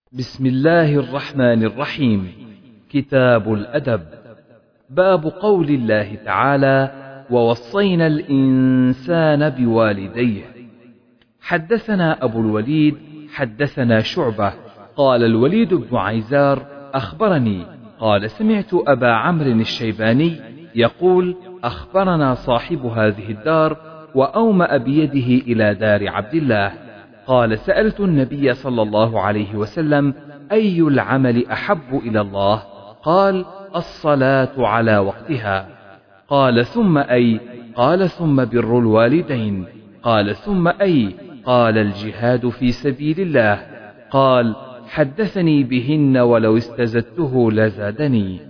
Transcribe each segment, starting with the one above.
بسم الله الرحمن الرحيم. كتاب الأدب. باب قول الله تعالى: ووصينا الإنسان بوالديه. حدثنا أبو الوليد حدثنا شعبة قال الوليد بن عيزار أخبرني قال سمعت أبا عمرو الشيباني يقول: أخبرنا صاحب هذه الدار وأومأ بيده إلى دار عبد الله قال: سألت النبي صلى الله عليه وسلم: أي العمل أحب إلى الله؟ قال: الصلاة على وقتها. قال: ثم أي؟ قال: ثم بر الوالدين. قال: ثم أي؟ قال: الجهاد في سبيل الله. قال: حدثني بهن ولو استزدته لزادني.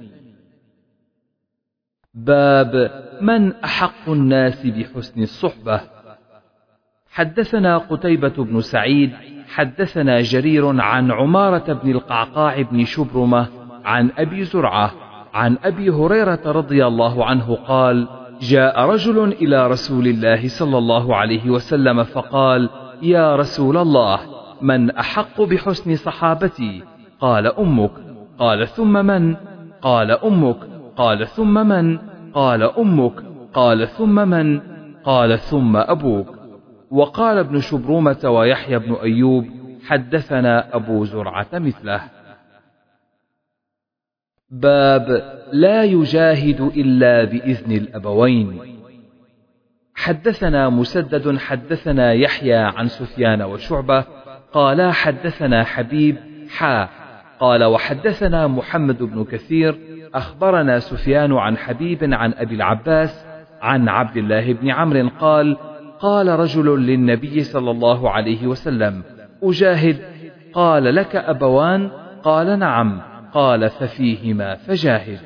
باب من أحق الناس بحسن الصحبة. حدثنا قتيبة بن سعيد حدثنا جرير عن عمارة بن القعقاع بن شبرمة عن أبي زرعة عن أبي هريرة رضي الله عنه قال: جاء رجل إلى رسول الله صلى الله عليه وسلم فقال: يا رسول الله، من أحق بحسن صحابتي؟ قال: أمك. قال: ثم من؟ قال: أمك. قال: ثم من؟ قال: أمك. قال: ثم من؟ قال: ثم أبوك. وقال ابن شبرمة ويحيى بن أيوب: حدثنا أبو زرعة مثله. باب لا يجاهد إلا بإذن الأبوين. حدثنا مسدد حدثنا يحيى عن سفيان وشعبة قالا حدثنا حبيب قال وحدثنا محمد بن كثير أخبرنا سفيان عن حبيب عن أبي العباس عن عبد الله بن عمرو قال: قال رجل للنبي صلى الله عليه وسلم: أجاهد؟ قال: لك أبوان؟ قال: نعم. قال: ففيهما فجاهد.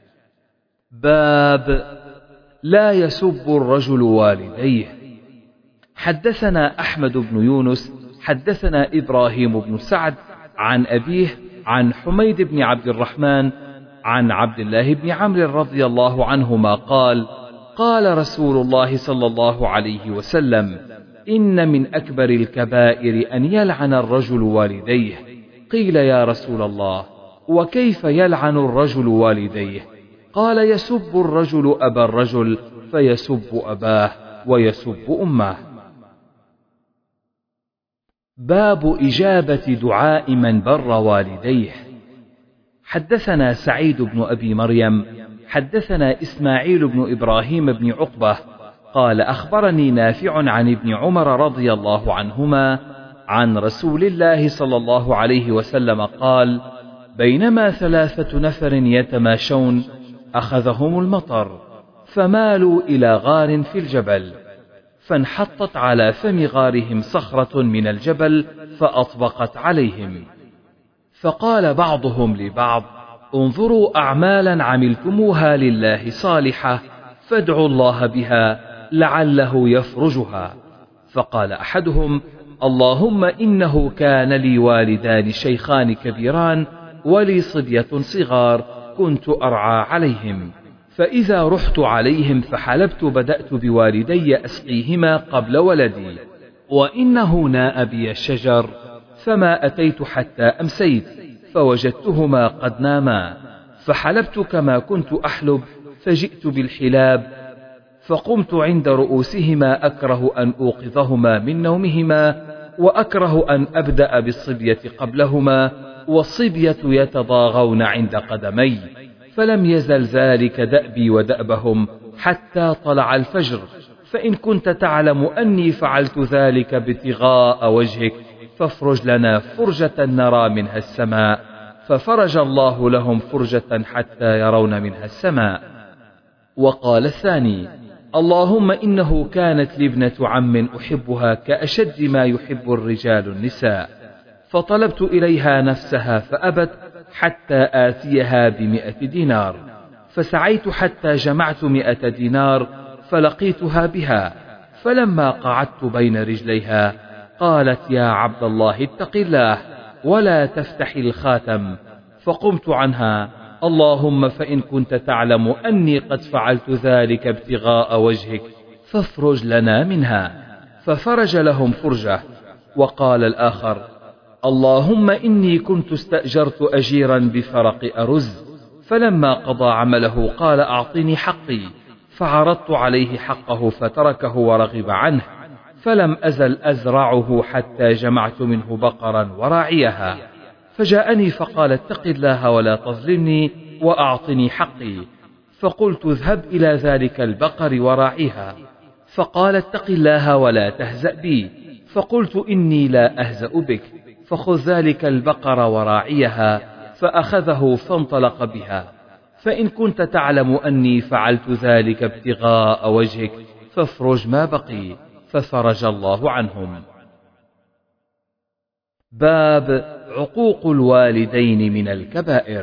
باب لا يسب الرجل والديه. حدثنا أحمد بن يونس حدثنا إبراهيم بن سعد عن أبيه عن حميد بن عبد الرحمن عن عبد الله بن عمرو رضي الله عنهما قال: قال رسول الله صلى الله عليه وسلم: إن من أكبر الكبائر أن يلعن الرجل والديه. قيل: يا رسول الله، وكيف يلعن الرجل والديه؟ قال: يسب الرجل أبا الرجل فيسب أباه ويسب أمه. باب إجابة دعاء من بر والديه. حدثنا سعيد بن أبي مريم حدثنا إسماعيل بن إبراهيم بن عقبة قال: أخبرني نافع عن ابن عمر رضي الله عنهما عن رسول الله صلى الله عليه وسلم قال: بينما 3 نفر يتماشون أخذهم المطر فمالوا إلى غار في الجبل، فانحطت على فم غارهم صخرة من الجبل فأطبقت عليهم، فقال بعضهم لبعض: انظروا أعمالا عملتموها لله صالحة فادعوا الله بها لعله يفرجها. فقال أحدهم: اللهم إنه كان لي والدان شيخان كبيران ولي صبية صغار كنت أرعى عليهم، فإذا رحت عليهم فحلبت بدأت بوالدي أسقيهما قبل ولدي، وإنه ناء بي الشجر فما أتيت حتى أمسيت فوجدتهما قد ناما، فحلبت كما كنت أحلب فجئت بالحلاب، فقمت عند رؤوسهما أكره أن أوقظهما من نومهما وأكره أن أبدأ بالصبية قبلهما، والصبية يتضاغون عند قدمي، فلم يزل ذلك دأبي ودأبهم حتى طلع الفجر، فإن كنت تعلم أني فعلت ذلك ابتغاء وجهك فافرج لنا فرجة نرى منها السماء، ففرج الله لهم فرجة حتى يرون منها السماء. وقال الثاني: اللهم إنه كانت لي ابنة عم أحبها كأشد ما يحب الرجال النساء، فطلبت إليها نفسها فأبت حتى آتيها ب100 دينار، فسعيت حتى جمعت 100 دينار فلقيتها بها، فلما قعدت بين رجليها قالت: يا عبد الله اتق الله ولا تفتح الخاتم، فقمت عنها: اللهم فإن كنت تعلم أني قد فعلت ذلك ابتغاء وجهك فافرج لنا منها، ففرج لهم فرجة. وقال الآخر: اللهم إني كنت استأجرت أجيرا بفرق أرز، فلما قضى عمله قال أعطني حقي، فعرضت عليه حقه فتركه ورغب عنه، فلم أزل أزرعه حتى جمعت منه بقرا وراعيها، فجاءني فقال اتق الله ولا تظلمني وأعطني حقي، فقلت اذهب إلى ذلك البقر وراعيها، فقال اتق الله ولا تهزأ بي، فقلت إني لا أهزأ بك، فخذ ذلك البقر وراعيها، فأخذه فانطلق بها، فإن كنت تعلم أني فعلت ذلك ابتغاء وجهك فافرج ما بقي، ففرج الله عنهم. باب عقوق الوالدين من الكبائر.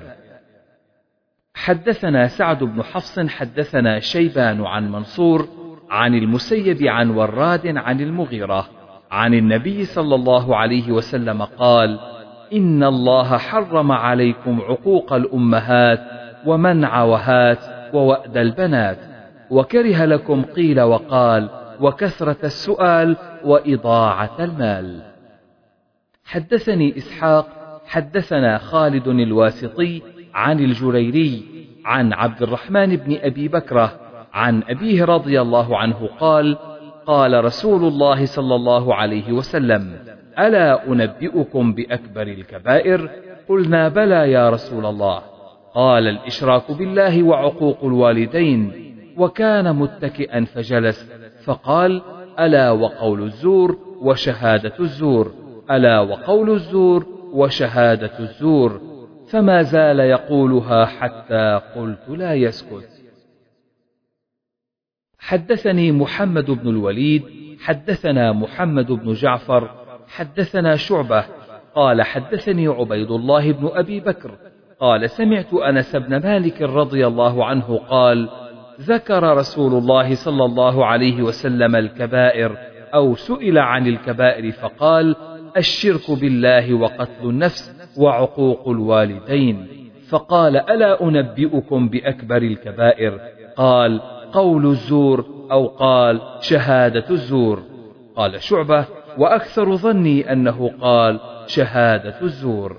حدثنا سعد بن حفص حدثنا شيبان عن منصور عن المسيب عن وراد عن المغيرة عن النبي صلى الله عليه وسلم قال: إن الله حرم عليكم عقوق الأمهات ومنع وهات ووأد البنات، وكره لكم قيل وقال وكثرة السؤال وإضاعة المال. حدثني إسحاق حدثنا خالد الواسطي عن الجريري عن عبد الرحمن بن أبي بكرة عن أبيه رضي الله عنه قال: قال رسول الله صلى الله عليه وسلم: ألا أنبئكم بأكبر الكبائر؟ قلنا بلى يا رسول الله. قال: الإشراك بالله وعقوق الوالدين. وكان متكئا فجلس فقال: ألا وقول الزور وشهادة الزور، ألا وقول الزور وشهادة الزور، فما زال يقولها حتى قلت لا يسكت. حدثني محمد بن الوليد حدثنا محمد بن جعفر حدثنا شعبة قال حدثني عبيد الله بن أبي بكر قال: سمعت أنس بن مالك رضي الله عنه قال: ذكر رسول الله صلى الله عليه وسلم الكبائر أو سئل عن الكبائر فقال: الشرك بالله وقتل النفس وعقوق الوالدين، فقال: ألا أنبئكم بأكبر الكبائر؟ قال: قول الزور أو قال شهادة الزور. قال شعبة: وأكثر ظني أنه قال شهادة الزور.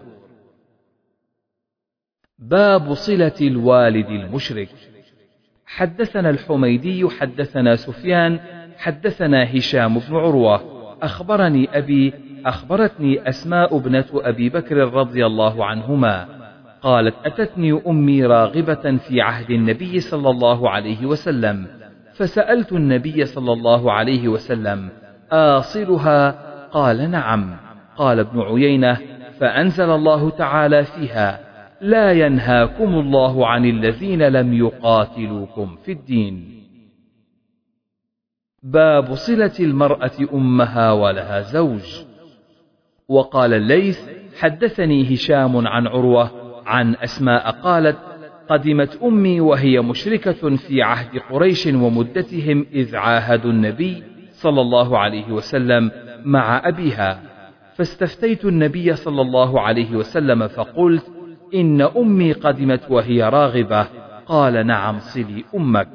باب صلة الوالد المشرك. حدثنا الحميدي حدثنا سفيان حدثنا هشام بن عروة أخبرني أبي أخبرتني أسماء ابنة أبي بكر رضي الله عنهما قالت: أتتني أمي راغبة في عهد النبي صلى الله عليه وسلم، فسألت النبي صلى الله عليه وسلم: آصلها؟ قال: نعم. قال ابن عيينة: فأنزل الله تعالى فيها: لا ينهاكم الله عن الذين لم يقاتلوكم في الدين. باب صلة المرأة أمها ولها زوج. وقال الليث: حدثني هشام عن عروة عن أسماء قالت: قدمت أمي وهي مشركة في عهد قريش ومدتهم إذ عاهدوا النبي صلى الله عليه وسلم مع أبيها، فاستفتيت النبي صلى الله عليه وسلم فقلت: إن أمي قدمت وهي راغبة. قال: نعم، صلي أمك.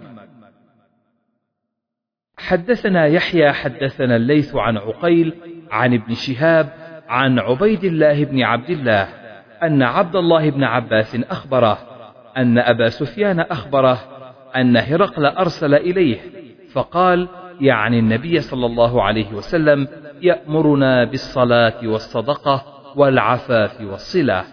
حدثنا يحيى حدثنا الليث عن عقيل عن ابن شهاب عن عبيد الله بن عبد الله أن عبد الله بن عباس أخبره أن أبا سفيان أخبره أن هرقل أرسل إليه فقال: يعني النبي صلى الله عليه وسلم يأمرنا بالصلاة والصدقة والعفاف والصلة.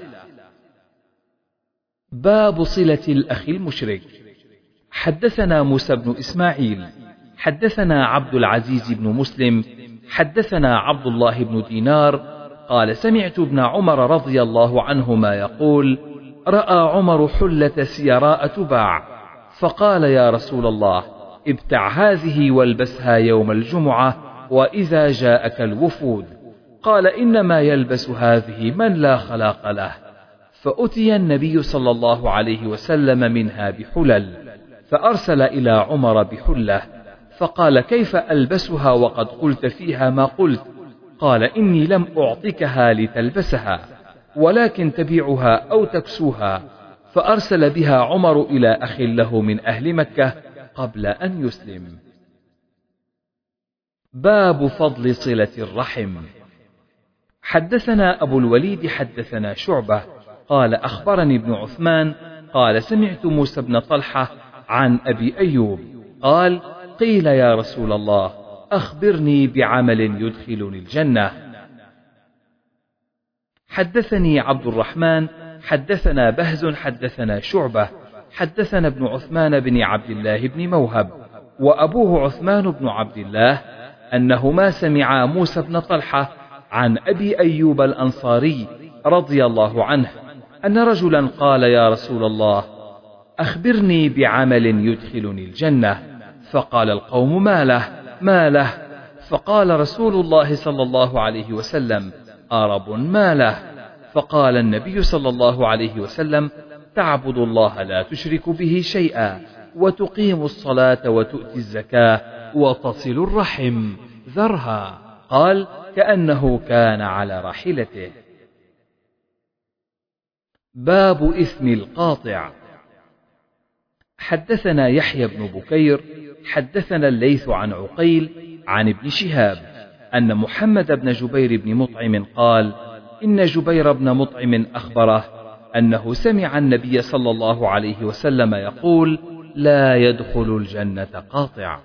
باب صلة الأخ المشرك. حدثنا موسى بن إسماعيل حدثنا عبد العزيز بن مسلم حدثنا عبد الله بن دينار قال: سمعت ابن عمر رضي الله عنهما يقول: رأى عمر حلة سيراء تباع، فقال: يا رسول الله، ابتع هذه والبسها يوم الجمعة وإذا جاءك الوفود. قال: إنما يلبس هذه من لا خلاق له. فأتي النبي صلى الله عليه وسلم منها بحلل، فأرسل إلى عمر بحلة، فقال: كيف ألبسها وقد قلت فيها ما قلت؟ قال: إني لم أعطكها لتلبسها، ولكن تبيعها أو تكسوها. فأرسل بها عمر إلى أخ له من أهل مكة قبل أن يسلم. باب فضل صلة الرحم. حدثنا أبو الوليد حدثنا شعبة قال أخبرني ابن عثمان قال سمعت موسى بن طلحة عن أبي أيوب قال قيل يا رسول الله أخبرني بعمل يدخلني الجنة. حدثني عبد الرحمن حدثنا بهز حدثنا شعبة حدثنا ابن عثمان بن عبد الله بن موهب وأبوه عثمان بن عبد الله أنهما سمعا موسى بن طلحة عن أبي أيوب الأنصاري رضي الله عنه أن رجلا قال يا رسول الله أخبرني بعمل يدخلني الجنة. فقال القوم ما له فقال رسول الله صلى الله عليه وسلم أرب ما له. فقال النبي صلى الله عليه وسلم تعبد الله لا تشرك به شيئا وتقيم الصلاة وتؤتي الزكاة وتصل الرحم ذرها. قال كأنه كان على راحلته. باب إثم القاطع. حدثنا يحيى بن بكير حدثنا الليث عن عقيل عن ابن شهاب أن محمد بن جبير بن مطعم قال إن جبير بن مطعم أخبره أنه سمع النبي صلى الله عليه وسلم يقول لا يدخل الجنة قاطع.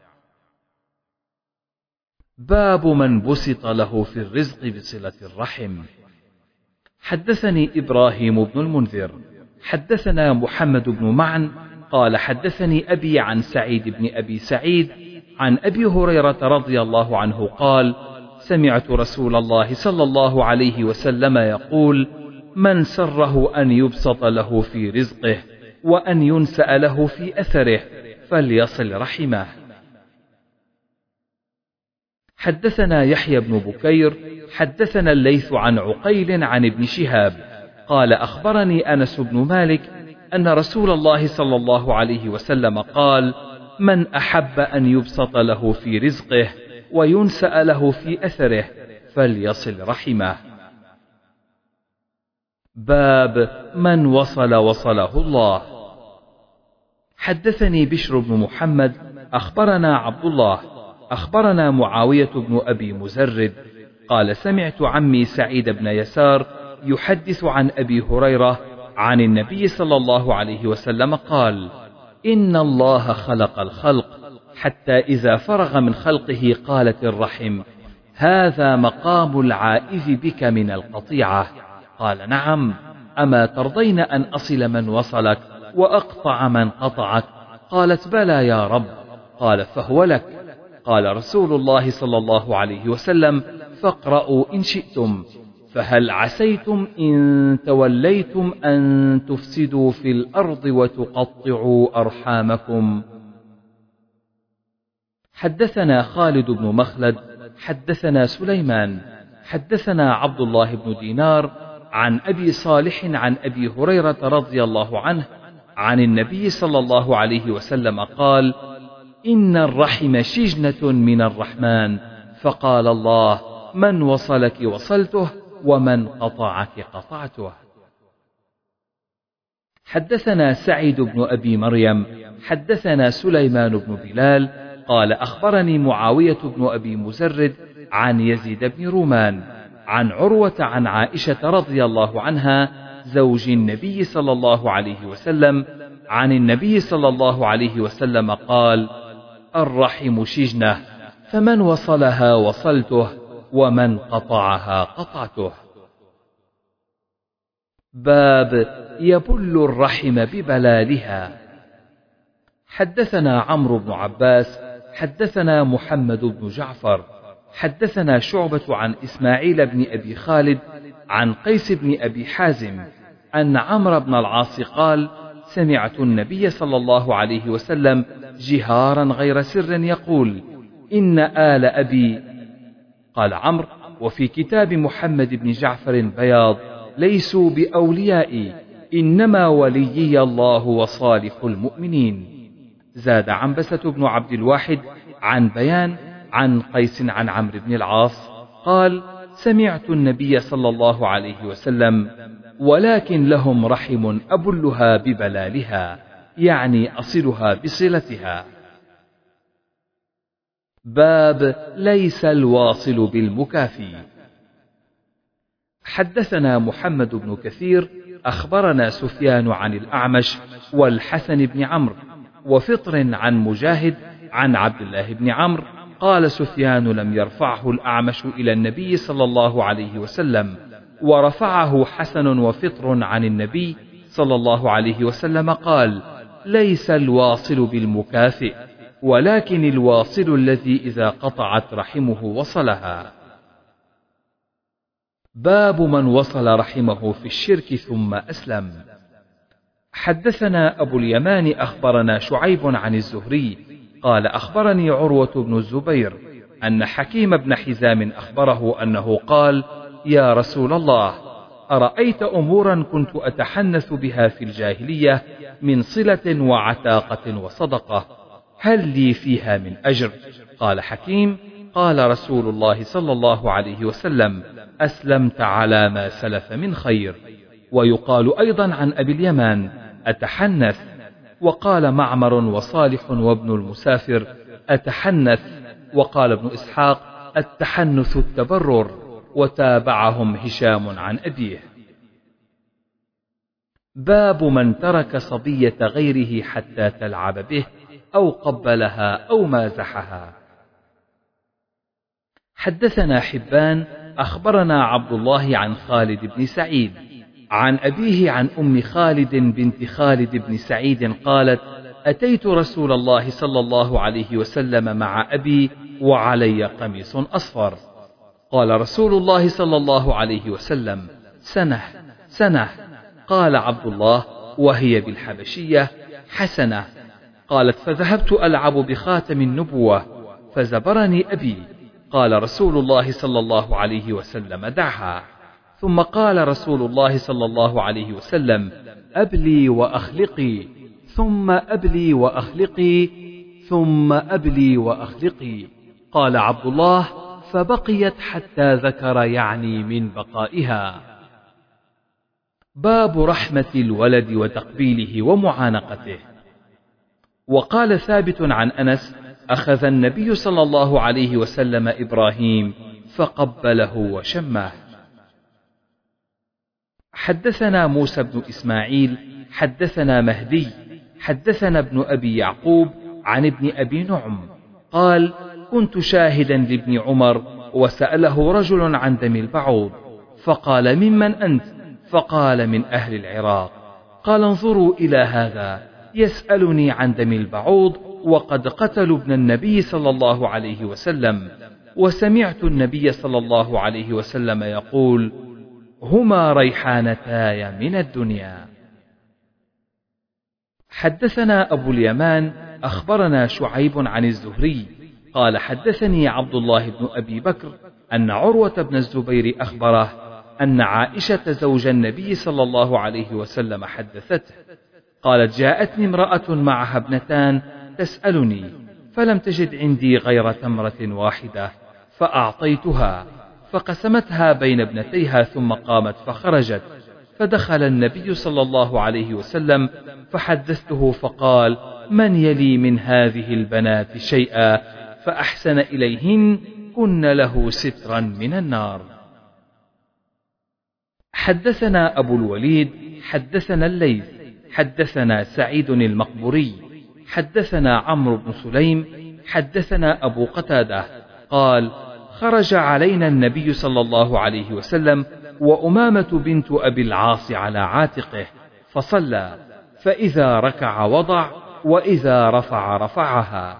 باب من بسط له في الرزق بصلة الرحم. حدثني إبراهيم بن المنذر حدثنا محمد بن معن قال حدثني أبي عن سعيد بن أبي سعيد عن أبي هريرة رضي الله عنه قال سمعت رسول الله صلى الله عليه وسلم يقول من سره أن يبسط له في رزقه وأن ينسأ له في أثره فليصل رحمه. حدثنا يحيى بن بكير حدثنا الليث عن عقيل عن ابن شهاب قال أخبرني أنس بن مالك أن رسول الله صلى الله عليه وسلم قال من أحب أن يبسط له في رزقه وينسأ له في أثره فليصل رحمه. باب من وصله الله. حدثني بشر بن محمد أخبرنا عبد الله أخبرنا معاوية بن أبي مزرد قال سمعت عمي سعيد بن يسار يحدث عن أبي هريرة عن النبي صلى الله عليه وسلم قال إن الله خلق الخلق حتى إذا فرغ من خلقه قالت الرحم هذا مقام العائذ بك من القطيعة. قال نعم أما ترضين أن أصل من وصلك وأقطع من قطعك؟ قالت بلى يا رب. قال فهو لك. قال رسول الله صلى الله عليه وسلم فاقرأوا إن شئتم فهل عسيتم إن توليتم أن تفسدوا في الأرض وتقطعوا أرحامكم. حدثنا خالد بن مخلد حدثنا سليمان حدثنا عبد الله بن دينار عن أبي صالح عن أبي هريرة رضي الله عنه عن النبي صلى الله عليه وسلم قال إن الرحم شجنة من الرحمن فقال الله من وصلك وصلته ومن قطعك قطعته. حدثنا سعيد بن أبي مريم حدثنا سليمان بن بلال قال أخبرني معاوية بن أبي مزرد عن يزيد بن رومان عن عروة عن عائشة رضي الله عنها زوج النبي صلى الله عليه وسلم عن النبي صلى الله عليه وسلم قال الرحم شجنة فمن وصلها وصلته ومن قطعها قطعته. باب يبل الرحم ببلالها. حدثنا عمرو بن عباس حدثنا محمد بن جعفر حدثنا شعبة عن إسماعيل بن أبي خالد عن قيس بن أبي حازم أن عمرو بن العاص قال سمعت النبي صلى الله عليه وسلم جهارا غير سر يقول إن آل أبي. قال عمرو وفي كتاب محمد بن جعفر بياض ليسوا بأوليائي إنما وليي الله وصالح المؤمنين. زاد عنبسة بن عبد الواحد عن بيان عن قيس عن عمرو بن العاص قال سمعت النبي صلى الله عليه وسلم ولكن لهم رحم أبلها ببلالها يعني أصلها بصلتها. باب ليس الواصل بالمكافي. حدثنا محمد بن كثير أخبرنا سفيان عن الأعمش والحسن بن عمرو وفطر عن مجاهد عن عبد الله بن عمرو قال سفيان لم يرفعه الأعمش إلى النبي صلى الله عليه وسلم، ورفعه حسن وفطر عن النبي صلى الله عليه وسلم قال: ليس الواصل بالمكافئ، ولكن الواصل الذي إذا قطعت رحمه وصلها. باب من وصل رحمه في الشرك ثم أسلم. حدثنا أبو اليمان أخبرنا شعيب عن الزهري قال أخبرني عروة بن الزبير أن حكيم بن حزام أخبره أنه قال: يا رسول الله، أرأيت أمورا كنت أتحنث بها في الجاهلية من صلة وعتاقة وصدقة، هل لي فيها من أجر؟ قال حكيم: قال رسول الله صلى الله عليه وسلم: أسلمت على ما سلف من خير. ويقال أيضا عن أبي اليمان: أتحنث. وقال معمر وصالح وابن المسافر: أتحنث. وقال ابن إسحاق: التحنث التبرر. وتابعهم هشام عن أبيه. باب من ترك صبية غيره حتى تلعب به أو قبلها أو مازحها. حدثنا حبان أخبرنا عبد الله عن خالد بن سعيد عن أبيه عن أم خالد بنت خالد بن سعيد قالت: أتيت رسول الله صلى الله عليه وسلم مع أبي وعلي قميص أصفر. قال رسول الله صلى الله عليه وسلم: سنة سنة. قال عبد الله وهي بالحبشية: حسنة. قالت: فذهبت ألعب بخاتم النبوة فزبرني أبي. قال رسول الله صلى الله عليه وسلم: دعها. ثم قال رسول الله صلى الله عليه وسلم: أبلي وأخلقي، ثم أبلي وأخلقي، ثم أبلي وأخلقي. قال عبد الله: فبقيت حتى ذكر يعني من بقائها. باب رحمة الولد وتقبيله ومعانقته. وقال ثابت عن أنس: أخذ النبي صلى الله عليه وسلم إبراهيم فقبله وشمه. حدثنا موسى بن إسماعيل حدثنا مهدي حدثنا ابن أبي يعقوب عن ابن أبي نعم قال: كنت شاهدا لابن عمر وسأله رجل عن دم البعوض فقال: ممن أنت؟ فقال: من أهل العراق. قال: انظروا إلى هذا يسألني عن دم البعوض وقد قتلوا ابن النبي صلى الله عليه وسلم، وسمعت النبي صلى الله عليه وسلم يقول: هما ريحانتاي من الدنيا. حدثنا أبو اليمان أخبرنا شعيب عن الزهري قال: حدثني عبد الله بن أبي بكر أن عروة بن الزبير أخبره أن عائشة زوج النبي صلى الله عليه وسلم حدثته قالت: جاءتني امرأة معها ابنتان تسألني، فلم تجد عندي غير تمرة واحدة فأعطيتها، فقسمتها بين ابنتيها ثم قامت فخرجت، فدخل النبي صلى الله عليه وسلم فحدثته فقال: من يلي من هذه البنات شيئا فأحسن إليهن كن له سترا من النار. حدثنا أبو الوليد حدثنا الليث حدثنا سعيد المقبوري حدثنا عمرو بن سليم حدثنا أبو قتادة قال: خرج علينا النبي صلى الله عليه وسلم وأمامة بنت أبي العاص على عاتقه فصلى، فإذا ركع وضع وإذا رفع رفعها.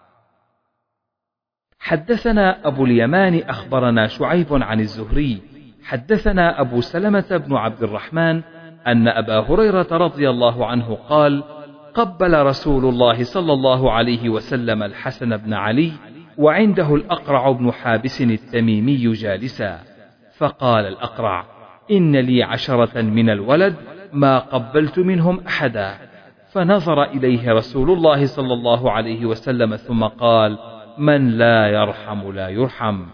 حدثنا أبو اليمان أخبرنا شعيب عن الزهري حدثنا أبو سلمة بن عبد الرحمن أن أبا هريرة رضي الله عنه قال: قبل رسول الله صلى الله عليه وسلم الحسن بن علي وعنده الأقرع بن حابس التميمي جالسا، فقال الأقرع: إن لي 10 من الولد ما قبلت منهم أحدا، فنظر إليه رسول الله صلى الله عليه وسلم ثم قال: من لا يرحم لا يرحم.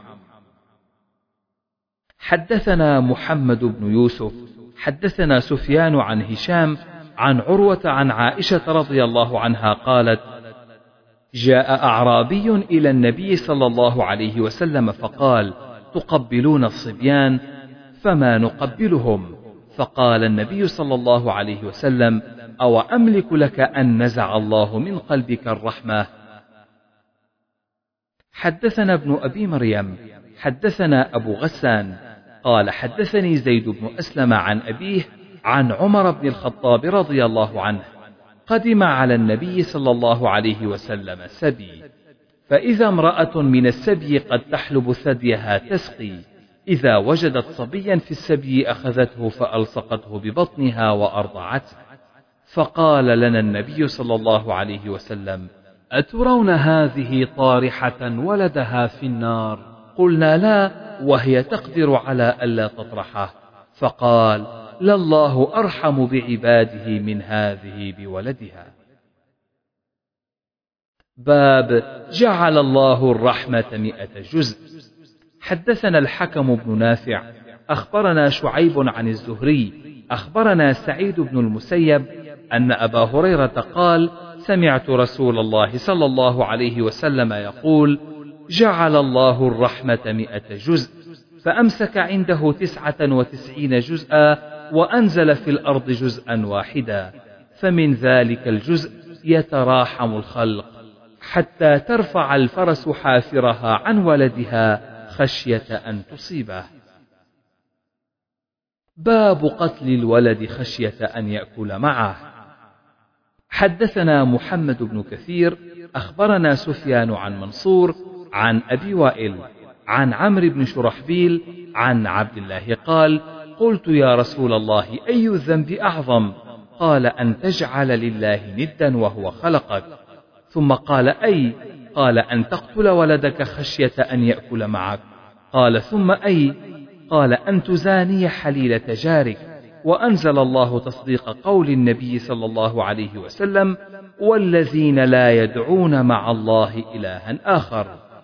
حدثنا محمد بن يوسف حدثنا سفيان عن هشام عن عروة عن عائشة رضي الله عنها قالت: جاء أعرابي إلى النبي صلى الله عليه وسلم فقال: تقبلون الصبيان؟ فما نقبلهم. فقال النبي صلى الله عليه وسلم: أو أملك لك أن نزع الله من قلبك الرحمة؟ حدثنا ابن أبي مريم حدثنا أبو غسان قال حدثني زيد بن أسلم عن أبيه عن عمر بن الخطاب رضي الله عنه: قدم على النبي صلى الله عليه وسلم سبي، فإذا امرأة من السبي قد تحلب ثديها تسقي، إذا وجدت صبيا في السبي أخذته فألصقته ببطنها وأرضعته. فقال لنا النبي صلى الله عليه وسلم: أترون هذه طارحة ولدها في النار؟ قلنا: لا، وهي تقدر على ألا تطرحه. فقال: لله أرحم بعباده من هذه بولدها. باب جعل الله الرحمة 100 جزء. حدثنا الحكم بن نافع أخبرنا شعيب عن الزهري أخبرنا سعيد بن المسيب أن أبا هريرة قال: سمعت رسول الله صلى الله عليه وسلم يقول: جعل الله الرحمة 100 جزء، فأمسك عنده 99 جزءا وأنزل في الأرض جزءا واحدا، فمن ذلك الجزء يتراحم الخلق حتى ترفع الفرس حافرها عن ولدها خشية أن تصيبه. باب قتل الولد خشية أن يأكل معه. حدثنا محمد بن كثير أخبرنا سفيان عن منصور عن أبي وائل عن عمرو بن شرحبيل عن عبد الله قال: قلت يا رسول الله أي الذنب أعظم؟ قال: أن تجعل لله ندا وهو خلقك. ثم قال: أي؟ قال: أن تقتل ولدك خشية أن يأكل معك. قال: ثم أي؟ قال: أن تزاني حليلة جارك. وأنزل الله تصديق قول النبي صلى الله عليه وسلم: والذين لا يدعون مع الله إلها آخر.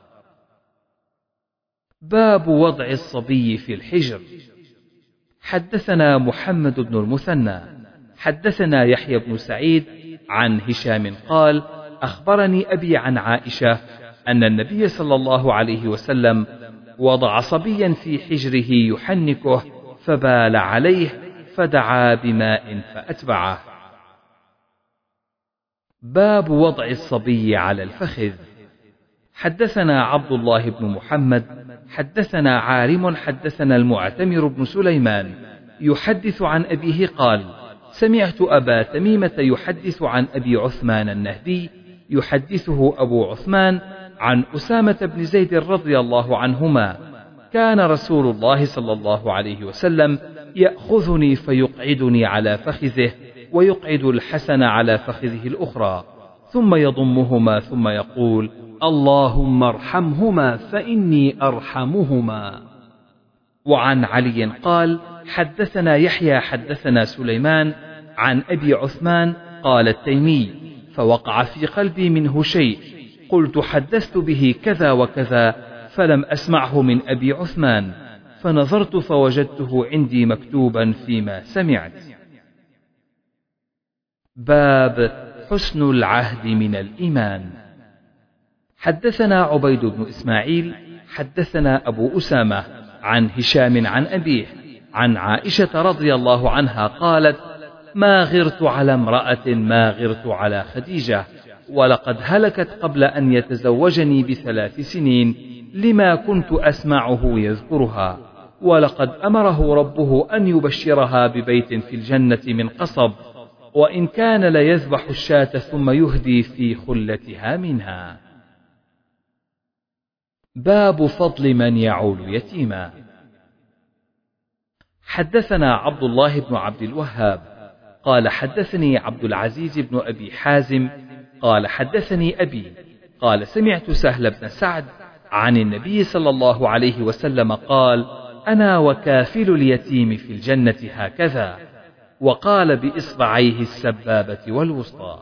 باب وضع الصبي في الحجر. حدثنا محمد بن المثنى حدثنا يحيى بن سعيد عن هشام قال: أخبرني أبي عن عائشة أن النبي صلى الله عليه وسلم وضع صبيا في حجره يحنكه فبال عليه فدعا بماء فأتبعه. باب وضع الصبي على الفخذ. حدثنا عبد الله بن محمد حدثنا عارم حدثنا المعتمر بن سليمان يحدث عن أبيه قال: سمعت أبا تميمة يحدث عن أبي عثمان النهدي يحدثه أبو عثمان عن أسامة بن زيد رضي الله عنهما: كان رسول الله صلى الله عليه وسلم يأخذني فيقعدني على فخذه ويقعد الحسن على فخذه الأخرى، ثم يضمهما ثم يقول: اللهم ارحمهما فإني أرحمهما. وعن علي قال: حدثنا يحيى حدثنا سليمان عن أبي عثمان قال التيمي: فوقع في قلبي منه شيء، قلت حدثت به كذا وكذا فلم أسمعه من أبي عثمان، فنظرت فوجدته عندي مكتوبا فيما سمعت. باب حسن العهد من الإيمان. حدثنا عبيد بن إسماعيل حدثنا أبو أسامة عن هشام عن أبيه عن عائشة رضي الله عنها قالت: ما غرت على امرأة ما غرت على خديجة، ولقد هلكت قبل أن يتزوجني ب3 سنين لما كنت أسمعه يذكرها، ولقد أمره ربه أن يبشرها ببيت في الجنة من قصب، وإن كان ليذبح الشاة ثم يهدي في خلتها منها. باب فضل من يعول يتيما. حدثنا عبد الله بن عبد الوهاب قال حدثني عبد العزيز بن أبي حازم قال حدثني أبي قال: سمعت سهل بن سعد عن النبي صلى الله عليه وسلم قال: أنا وكافل اليتيم في الجنة هكذا، وقال بإصبعيه السبابة والوسطى.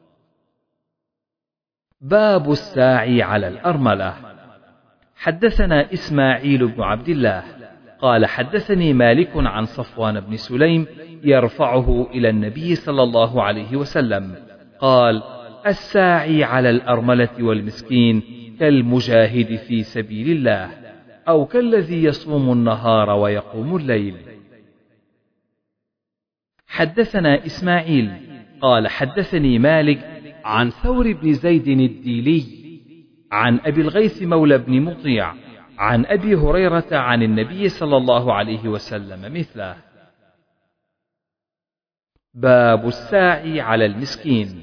باب الساعي على الأرملة. حدثنا إسماعيل بن عبد الله قال حدثني مالك عن صفوان بن سليم يرفعه إلى النبي صلى الله عليه وسلم قال: الساعي على الأرملة والمسكين كالمجاهد في سبيل الله، أو كالذي يصوم النهار ويقوم الليل. حدثنا إسماعيل قال حدثني مالك عن ثور بن زيد الديلي عن أبي الغيث مولى بن مطيع عن أبي هريرة عن النبي صلى الله عليه وسلم مثله. باب الساعي على المسكين.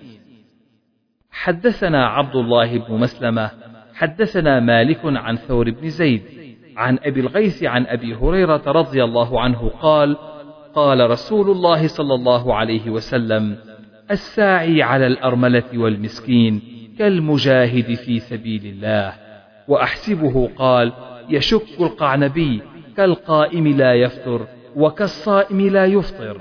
حدثنا عبد الله بن مسلمة حدثنا مالك عن ثور بن زيد عن أبي الغيث عن أبي هريرة رضي الله عنه قال: قال رسول الله صلى الله عليه وسلم: الساعي على الأرملة والمسكين كالمجاهد في سبيل الله. وأحسبه قال: يشك القعنبي كالقائم لا يفطر وكالصائم لا يفطر.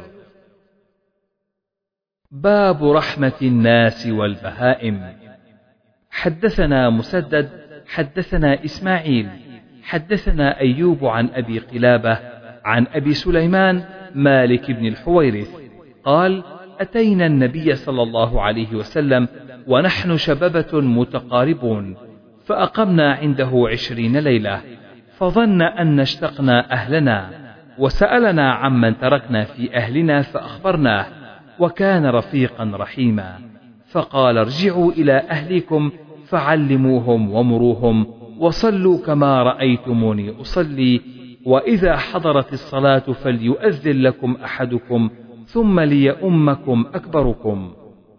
باب رحمة الناس والبهائم. حدثنا مسدد حدثنا إسماعيل حدثنا أيوب عن أبي قلابة عن أبي سليمان مالك بن الحويرث قال: أتينا النبي صلى الله عليه وسلم ونحن شببة متقاربون، فأقمنا عنده 20 ليلة، فظن أن اشتقنا أهلنا، وسألنا عمن تركنا في أهلنا فأخبرناه، وكان رفيقا رحيما، فقال: ارجعوا إلى أهلكم فعلموهم ومروهم وصلوا كما رأيتموني أصلي، وإذا حضرت الصلاة فليؤذن لكم أحدكم ثم ليؤمكم أكبركم.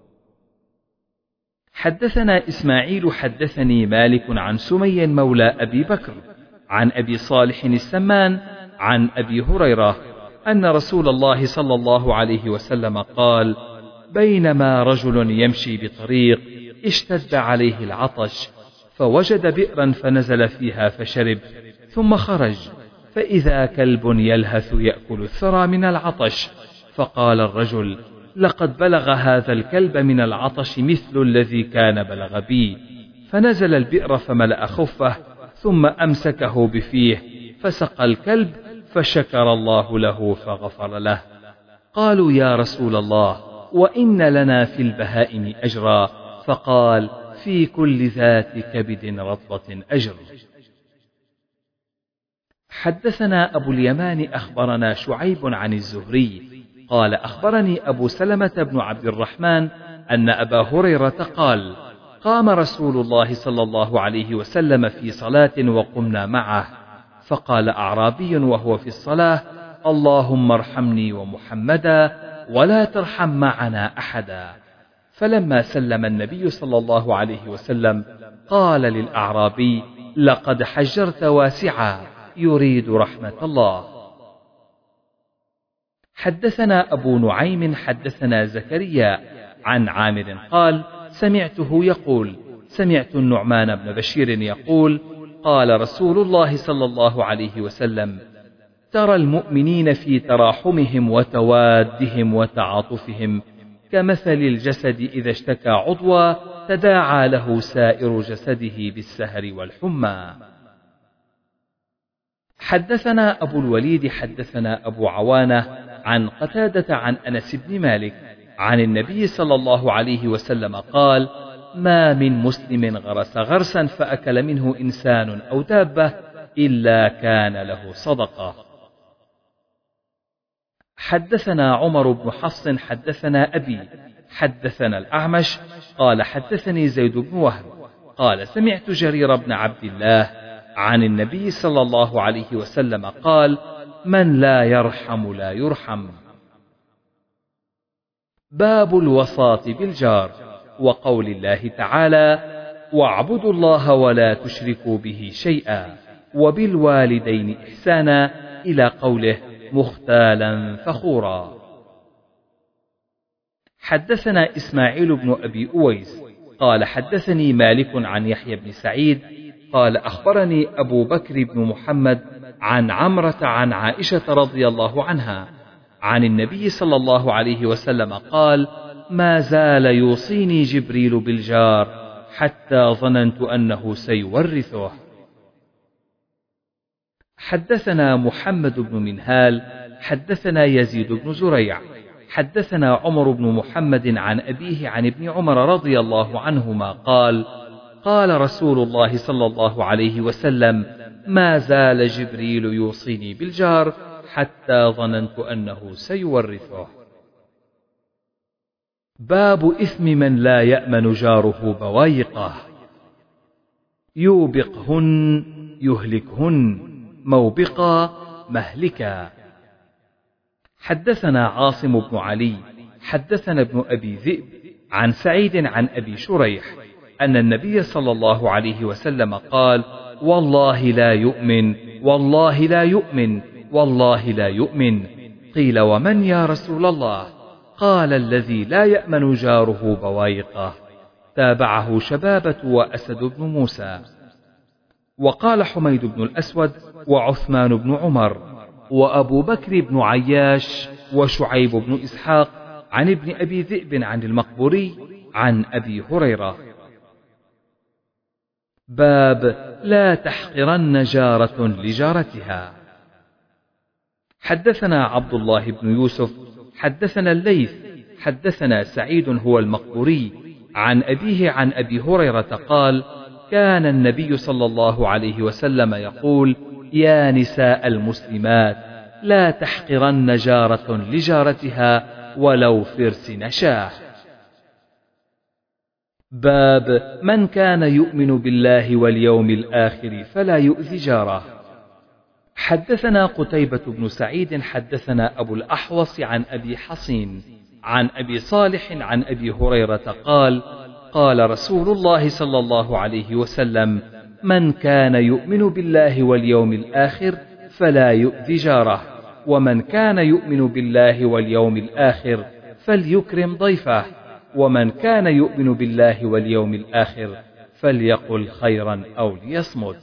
حدثنا إسماعيل حدثني مالك عن سمي مولى أبي بكر عن أبي صالح السمان عن أبي هريرة أن رسول الله صلى الله عليه وسلم قال: بينما رجل يمشي بطريق اشتد عليه العطش، فوجد بئرا فنزل فيها فشرب، ثم خرج فإذا كلب يلهث يأكل الثرى من العطش، فقال الرجل: لقد بلغ هذا الكلب من العطش مثل الذي كان بلغ بي، فنزل البئر فملأ خفه ثم أمسكه بفيه فسقى الكلب، فشكر الله له فغفر له. قالوا: يا رسول الله، وإن لنا في البهائم أجرا؟ فقال: في كل ذات كبد رطبة أجر. حدثنا أبو اليمان أخبرنا شعيب عن الزهري قال: أخبرني أبو سلمة بن عبد الرحمن أن أبا هريرة قال: قام رسول الله صلى الله عليه وسلم في صلاة وقمنا معه، فقال أعرابي وهو في الصلاة: اللهم ارحمني ومحمدا ولا ترحم معنا أحدا. فلما سلم النبي صلى الله عليه وسلم قال للأعرابي: لقد حجرت واسعا، يريد رحمة الله. حدثنا أبو نعيم حدثنا زكريا عن عامر قال: سمعته يقول: سمعت النعمان بن بشير يقول: قال رسول الله صلى الله عليه وسلم: ترى المؤمنين في تراحمهم وتوادهم وتعاطفهم كمثل الجسد إذا اشتكى عضوا تداعى له سائر جسده بالسهر والحمى. حدثنا أبو الوليد حدثنا أبو عوانة عن قتادة عن أنس بن مالك عن النبي صلى الله عليه وسلم قال: ما من مسلم غرس غرسا فأكل منه إنسان أو دابة إلا كان له صدقة. حدثنا عمر بن حفص حدثنا أبي حدثنا الأعمش قال: حدثني زيد بن وهب قال: سمعت جرير بن عبد الله عن النبي صلى الله عليه وسلم قال: من لا يرحم لا يرحم. باب الوصاة بالجار، وقول الله تعالى: واعبدوا الله ولا تشركوا به شيئا، وبالوالدين إحسانا، إلى قوله: مختالا فخورا. حدثنا إسماعيل بن أبي أويس قال: حدثني مالك عن يحيى بن سعيد قال: أخبرني أبو بكر بن محمد عن عمرة عن عائشة رضي الله عنها عن النبي صلى الله عليه وسلم قال: ما زال يوصيني جبريل بالجار حتى ظننت أنه سيورثه. حدثنا محمد بن منهال حدثنا يزيد بن زريع حدثنا عمر بن محمد عن أبيه عن ابن عمر رضي الله عنهما قال: قال رسول الله صلى الله عليه وسلم: ما زال جبريل يوصيني بالجار حتى ظننت أنه سيورثه. باب إثم من لا يأمن جاره بوايقه. يوبقهن يهلكهن، موبقا مهلكا. حدثنا عاصم بن علي حدثنا ابن أبي ذئب عن سعيد عن أبي شريح أن النبي صلى الله عليه وسلم قال: والله لا يؤمن، والله لا يؤمن، والله لا يؤمن. قيل: ومن يا رسول الله؟ قال: الذي لا يأمن جاره بوايقه. تابعه شبابة وأسد بن موسى. وقال حميد بن الأسود وعثمان بن عمر وأبو بكر بن عياش وشعيب بن إسحاق عن ابن أبي ذئب عن المقبوري عن أبي هريرة. باب لا تحقرن جارة لجارتها. حدثنا عبد الله بن يوسف حدثنا الليث حدثنا سعيد هو المقبوري عن أبيه عن أبي هريرة قال: كان النبي صلى الله عليه وسلم يقول: يا نساء المسلمات لا تحقرن جارة لجارتها ولو فرس نشاه. باب من كان يؤمن بالله واليوم الآخر فلا يؤذي جاره. حدثنا قتيبة بن سعيد حدثنا أبو الأحوص عن أبي حصين عن أبي صالح عن أبي هريرة قال: قال رسول الله صلى الله عليه وسلم: من كان يؤمن بالله واليوم الآخر فلا يؤذي جاره، ومن كان يؤمن بالله واليوم الآخر فليكرم ضيفه، ومن كان يؤمن بالله واليوم الآخر فليقل خيرا أو ليصمت.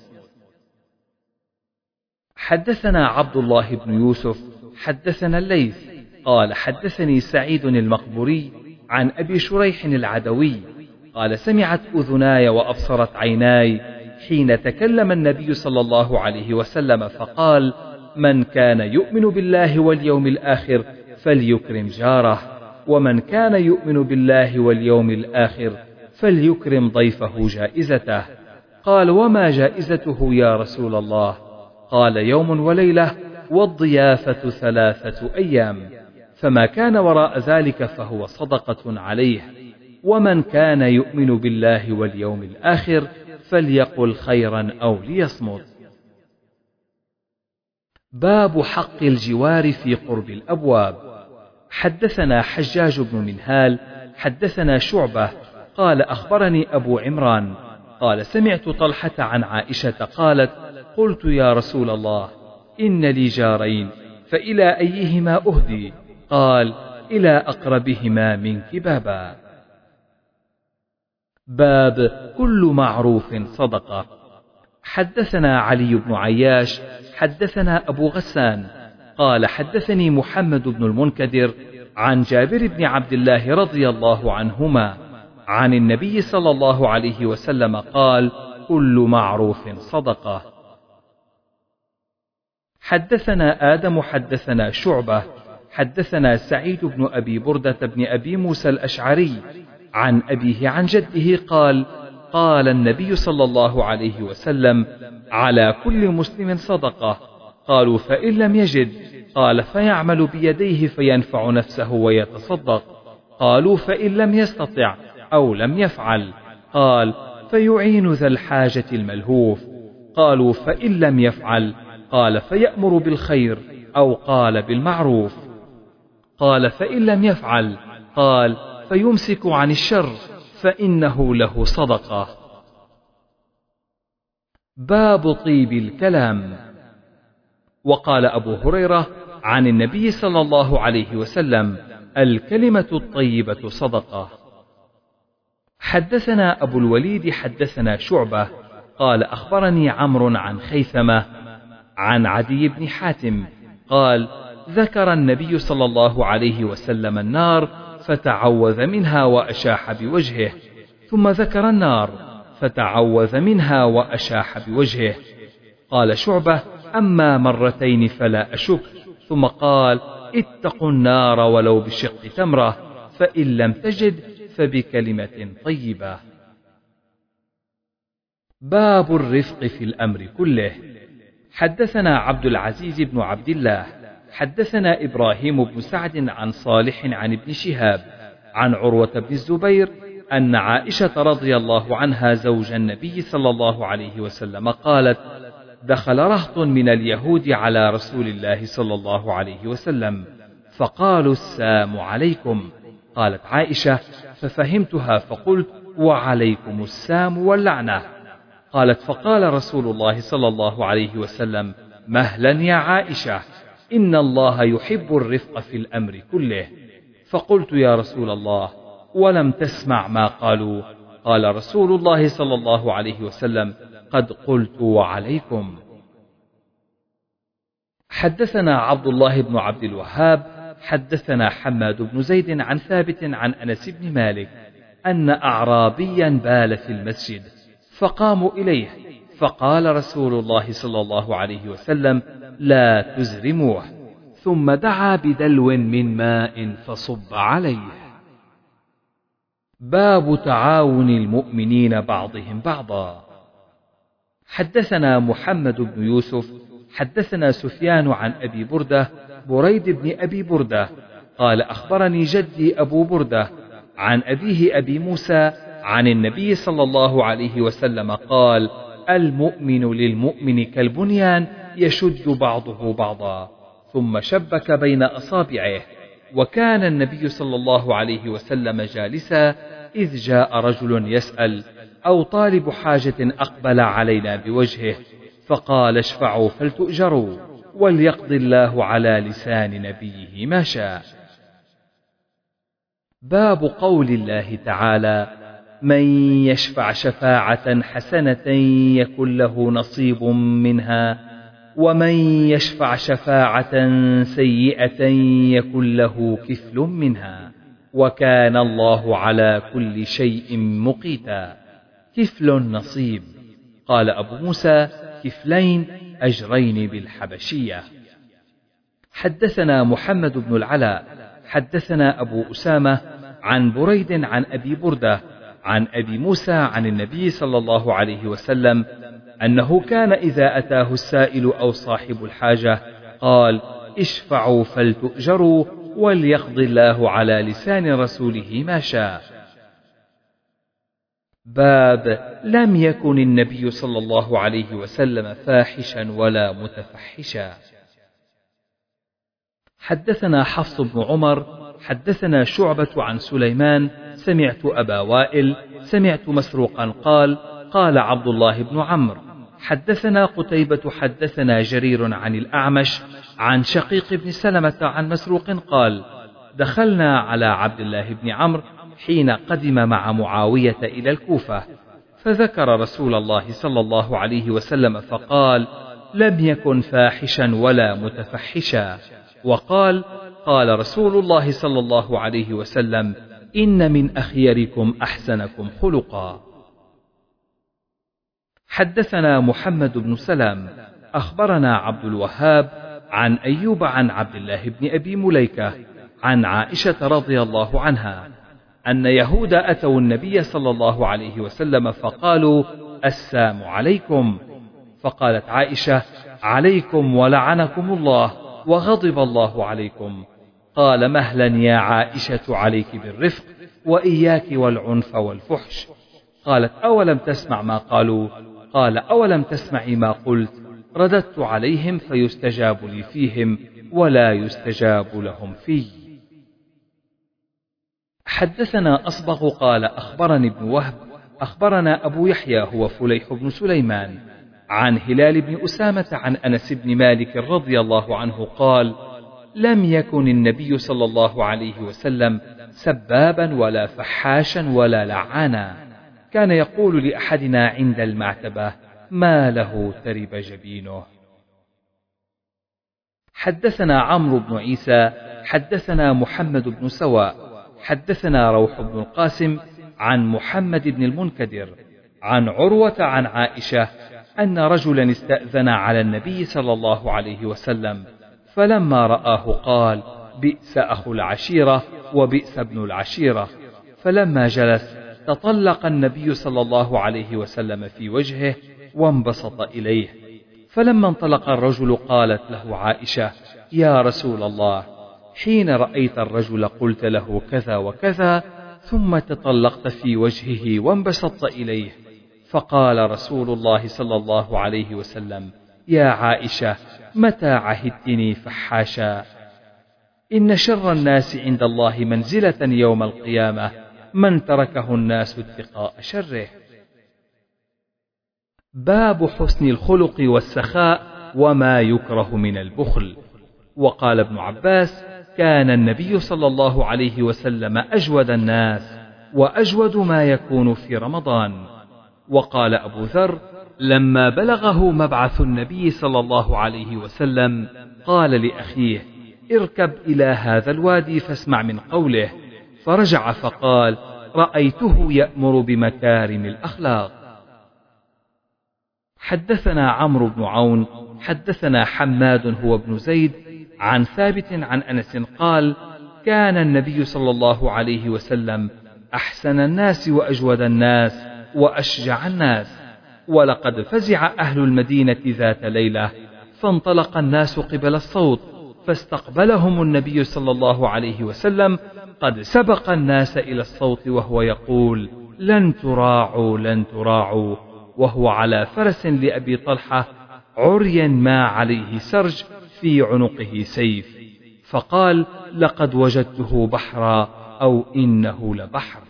حدثنا عبد الله بن يوسف حدثنا الليث قال: حدثني سعيد المقبوري عن أبي شريح العدوي قال: سمعت أذناي وأبصرت عيناي حين تكلم النبي صلى الله عليه وسلم فقال: من كان يؤمن بالله واليوم الآخر فليكرم جاره، ومن كان يؤمن بالله واليوم الآخر فليكرم ضيفه جائزته. قال: وما جائزته يا رسول الله؟ قال: يوم وليلة والضيافة 3 أيام، فما كان وراء ذلك فهو صدقة عليه، ومن كان يؤمن بالله واليوم الآخر فليقل خيرا أو ليصمت. باب حق الجوار في قرب الأبواب. حدثنا حجاج بن منهال حدثنا شعبة قال: أخبرني أبو عمران قال: سمعت طلحة عن عائشة قالت: قلت يا رسول الله إن لي جارين فإلى أيهما أهدي؟ قال: إلى أقربهما منك بابا. باب كل معروف صدقة. حدثنا علي بن عياش حدثنا أبو غسان قال: حدثني محمد بن المنكدر عن جابر بن عبد الله رضي الله عنهما عن النبي صلى الله عليه وسلم قال: كل معروف صدقة. حدثنا آدم حدثنا شعبة حدثنا سعيد بن أبي بردة بن أبي موسى الأشعري عن أبيه عن جده قال: قال النبي صلى الله عليه وسلم: على كل مسلم صدقة. قالوا: فإن لم يجد؟ قال: فيعمل بيديه فينفع نفسه ويتصدق. قالوا: فإن لم يستطع أو لم يفعل؟ قال: فيعين ذا الحاجة الملهوف. قالوا: فإن لم يفعل؟ قال: فيأمر بالخير أو قال بالمعروف. قال: فإن لم يفعل؟ قال: فيمسك عن الشر فإنه له صدقة. باب طيب الكلام. وقال أبو هريرة عن النبي صلى الله عليه وسلم: الكلمة الطيبة صدقة. حدثنا أبو الوليد حدثنا شعبة قال: أخبرني عمرو عن خيثمة عن عدي بن حاتم قال: ذكر النبي صلى الله عليه وسلم النار فتعوذ منها وأشاح بوجهه، ثم ذكر النار فتعوذ منها وأشاح بوجهه. قال شعبة: أما مرتين فلا أشك. ثم قال: اتقوا النار ولو بشق تمرة، فإن لم تجد فبكلمة طيبة. باب الرفق في الأمر كله. حدثنا عبد العزيز بن عبد الله حدثنا إبراهيم بن سعد عن صالح عن ابن شهاب عن عروة بن الزبير أن عائشة رضي الله عنها زوج النبي صلى الله عليه وسلم قالت: دخل رهط من اليهود على رسول الله صلى الله عليه وسلم فقالوا: السام عليكم. قالت عائشة: ففهمتها فقلت: وعليكم السام واللعنة. قالت: فقال رسول الله صلى الله عليه وسلم: مهلا يا عائشة، إن الله يحب الرفق في الأمر كله. فقلت: يا رسول الله، ولم تسمع ما قالوا؟ قال رسول الله صلى الله عليه وسلم: قد قلت وعليكم. حدثنا عبد الله بن عبد الوهاب حدثنا حماد بن زيد عن ثابت عن أنس بن مالك أن أعرابيا بال في المسجد فقاموا إليه فقال رسول الله صلى الله عليه وسلم: لا تزرموه، ثم دعا بدلو من ماء فصب عليه. باب تعاون المؤمنين بعضهم بعضا. حدثنا محمد بن يوسف حدثنا سفيان عن أبي بردة بريد بن أبي بردة قال: أخبرني جدي أبو بردة عن أبيه أبي موسى عن النبي صلى الله عليه وسلم قال: المؤمن للمؤمن كالبنيان يشد بعضه بعضا. ثم شبك بين أصابعه. وكان النبي صلى الله عليه وسلم جالسا إذ جاء رجل يسأل أو طالب حاجة أقبل علينا بوجهه فقال: اشفعوا فلتؤجروا، وليقضي الله على لسان نبيه ما شاء. باب قول الله تعالى: من يشفع شفاعة حسنة يكن له نصيب منها، ومن يشفع شفاعة سيئة يكن له كفل منها، وكان الله على كل شيء مقيتا. كفل نصيب. قال أبو موسى: كفلين أجرين بالحبشية. حدثنا محمد بن العلاء حدثنا أبو أسامة عن بريد عن أبي بردة عن أبي موسى عن النبي صلى الله عليه وسلم أنه كان إذا أتاه السائل أو صاحب الحاجة قال: اشفعوا فلتؤجروا، وليقضي الله على لسان رسوله ما شاء. باب لم يكن النبي صلى الله عليه وسلم فاحشا ولا متفحشا. حدثنا حفص بن عمر حدثنا شعبة عن سليمان سمعت أبا وائل سمعت مسروقا قال: قال عبد الله بن عمرو: حدثنا قتيبة حدثنا جرير عن الأعمش عن شقيق بن سلمة عن مسروق قال: دخلنا على عبد الله بن عمرو حين قدم مع معاوية إلى الكوفة، فذكر رسول الله صلى الله عليه وسلم فقال: لم يكن فاحشا ولا متفحشا. وقال: قال رسول الله صلى الله عليه وسلم: إن من أخيركم أحسنكم خلقا. حدثنا محمد بن سلام أخبرنا عبد الوهاب عن أيوب عن عبد الله بن أبي مليكة عن عائشة رضي الله عنها أن يهود أتوا النبي صلى الله عليه وسلم فقالوا: السام عليكم. فقالت عائشة: عليكم ولعنكم الله وغضب الله عليكم. قال: مهلا يا عائشة، عليك بالرفق وإياك والعنف والفحش. قالت: أولم تسمع ما قالوا؟ قال: أولم تسمعي ما قلت؟ رددت عليهم فيستجاب لي فيهم ولا يستجاب لهم في. حدثنا أصبغ قال: أخبرني ابن وهب أخبرنا أبو يحيى هو فليح بن سليمان عن هلال بن أسامة عن أنس بن مالك رضي الله عنه قال: لم يكن النبي صلى الله عليه وسلم سبابا ولا فحاشا ولا لعانا، كان يقول لأحدنا عند المعتبة: ما له ترب جبينه. حدثنا عمرو بن عيسى حدثنا محمد بن سواء حدثنا روح بن القاسم عن محمد بن المنكدر عن عروة عن عائشة أن رجلا استأذن على النبي صلى الله عليه وسلم، فلما رآه قال: بئس أخو العشيرة وبئس ابن العشيرة. فلما جلس تطلق النبي صلى الله عليه وسلم في وجهه وانبسط إليه، فلما انطلق الرجل قالت له عائشة: يا رسول الله، حين رأيت الرجل قلت له كذا وكذا، ثم تطلقت في وجهه وانبسطت إليه. فقال رسول الله صلى الله عليه وسلم: يا عائشة، متى عهدتني فحاشا؟ إن شر الناس عند الله منزلة يوم القيامة من تركه الناس اتقاء شره. باب حسن الخلق والسخاء وما يكره من البخل. وقال ابن عباس: كان النبي صلى الله عليه وسلم أجود الناس، وأجود ما يكون في رمضان. وقال أبو ذر: لما بلغه مبعث النبي صلى الله عليه وسلم قال لأخيه: اركب إلى هذا الوادي فاسمع من قوله. فرجع فقال: رأيته يأمر بمكارم الأخلاق. حدثنا عمرو بن عون حدثنا حماد هو ابن زيد عن ثابت عن أنس قال: كان النبي صلى الله عليه وسلم أحسن الناس وأجود الناس وأشجع الناس. ولقد فزع أهل المدينة ذات ليلة، فانطلق الناس قبل الصوت، فاستقبلهم النبي صلى الله عليه وسلم قد سبق الناس إلى الصوت وهو يقول: لن تراعوا لن تراعوا، وهو على فرس لأبي طلحة عريا ما عليه سرج، في عنقه سيف. فقال: لقد وجدته بحرا، أو إنه لبحر.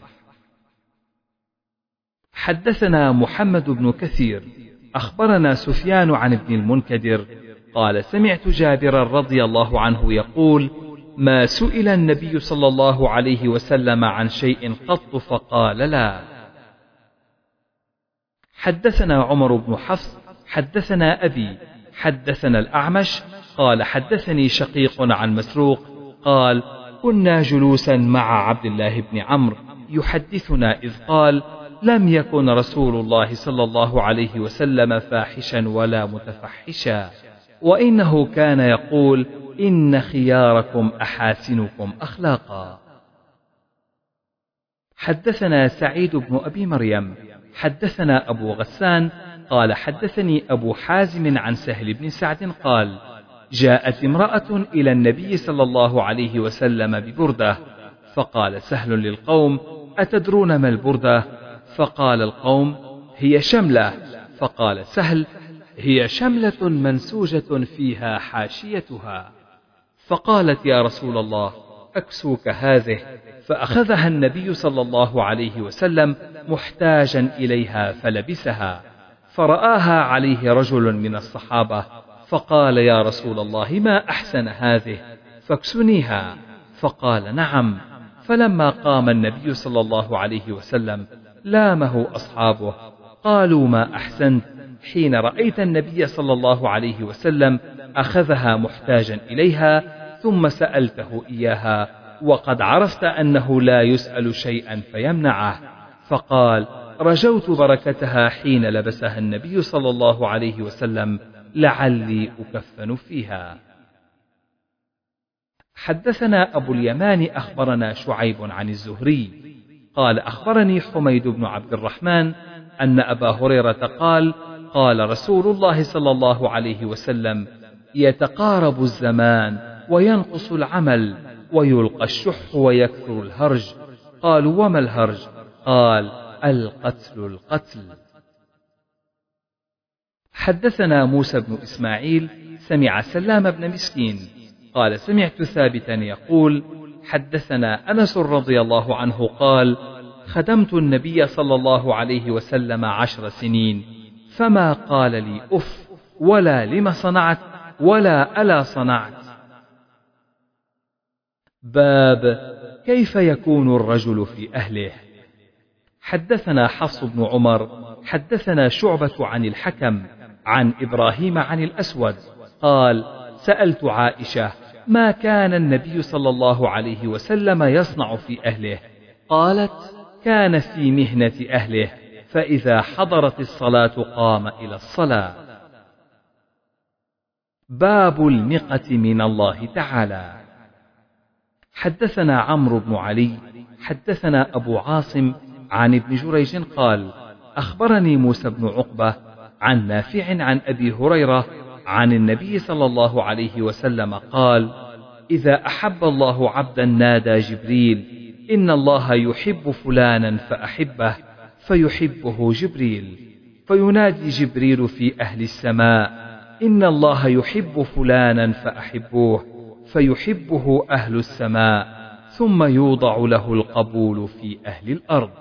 حدثنا محمد بن كثير أخبرنا سفيان عن ابن المنكدر قال: سمعت جابرا رضي الله عنه يقول: ما سئل النبي صلى الله عليه وسلم عن شيء قط فقال لا. حدثنا عمر بن حفص حدثنا أبي حدثنا الأعمش قال: حدثني شقيق عن مسروق قال: كنا جلوسا مع عبد الله بن عمرو يحدثنا إذ قال: لم يكن رسول الله صلى الله عليه وسلم فاحشا ولا متفحشا، وإنه كان يقول: إن خياركم أحاسنكم أخلاقا. حدثنا سعيد بن أبي مريم حدثنا أبو غسان قال: حدثني أبو حازم عن سهل بن سعد قال: جاءت امرأة إلى النبي صلى الله عليه وسلم ببردة، فقال سهل للقوم: أتدرون ما البردة؟ فقال القوم: هي شملة. فقال سهل: هي شملة منسوجة فيها حاشيتها. فقالت: يا رسول الله، أكسوك هذه. فأخذها النبي صلى الله عليه وسلم محتاجا إليها فلبسها، فرآها عليه رجل من الصحابة، فقال: يا رسول الله، ما أحسن هذه، فاكسنيها. فقال: نعم. فلما قام النبي صلى الله عليه وسلم لامه أصحابه، قالوا: ما أحسنت، حين رأيت النبي صلى الله عليه وسلم أخذها محتاجا إليها ثم سألته إياها، وقد عرفت أنه لا يسأل شيئا فيمنعه. فقال: رجوت بركتها حين لبسها النبي صلى الله عليه وسلم، لعلي أكفن فيها. حدثنا أبو اليمان أخبرنا شعيب عن الزهري قال: أخبرني حميد بن عبد الرحمن أن أبا هريرة قال: قال رسول الله صلى الله عليه وسلم: يتقارب الزمان وينقص العمل ويلقى الشح ويكثر الهرج. قالوا: وما الهرج؟ قال: القتل. حدثنا موسى بن إسماعيل سمع سلام بن مسكين قال: سمعت ثابتا يقول: حدثنا أنس رضي الله عنه قال: خدمت النبي صلى الله عليه وسلم 10 سنين، فما قال لي أف، ولا لم صنعت، ولا ألا صنعت. باب كيف يكون الرجل في أهله. حدثنا حفص بن عمر حدثنا شعبة عن الحكم عن إبراهيم عن الأسود قال: سألت عائشة: ما كان النبي صلى الله عليه وسلم يصنع في أهله؟ قالت: كان في مهنة أهله، فإذا حضرت الصلاة قام إلى الصلاة. باب المقة من الله تعالى. حدثنا عمرو بن علي حدثنا أبو عاصم عن ابن جريج قال: أخبرني موسى بن عقبة عن نافع عن أبي هريرة عن النبي صلى الله عليه وسلم قال: إذا أحب الله عبدا نادى جبريل: إن الله يحب فلانا فأحبه، فيحبه جبريل، فينادي جبريل في أهل السماء: إن الله يحب فلانا فأحبوه، فيحبه أهل السماء، ثم يوضع له القبول في أهل الأرض.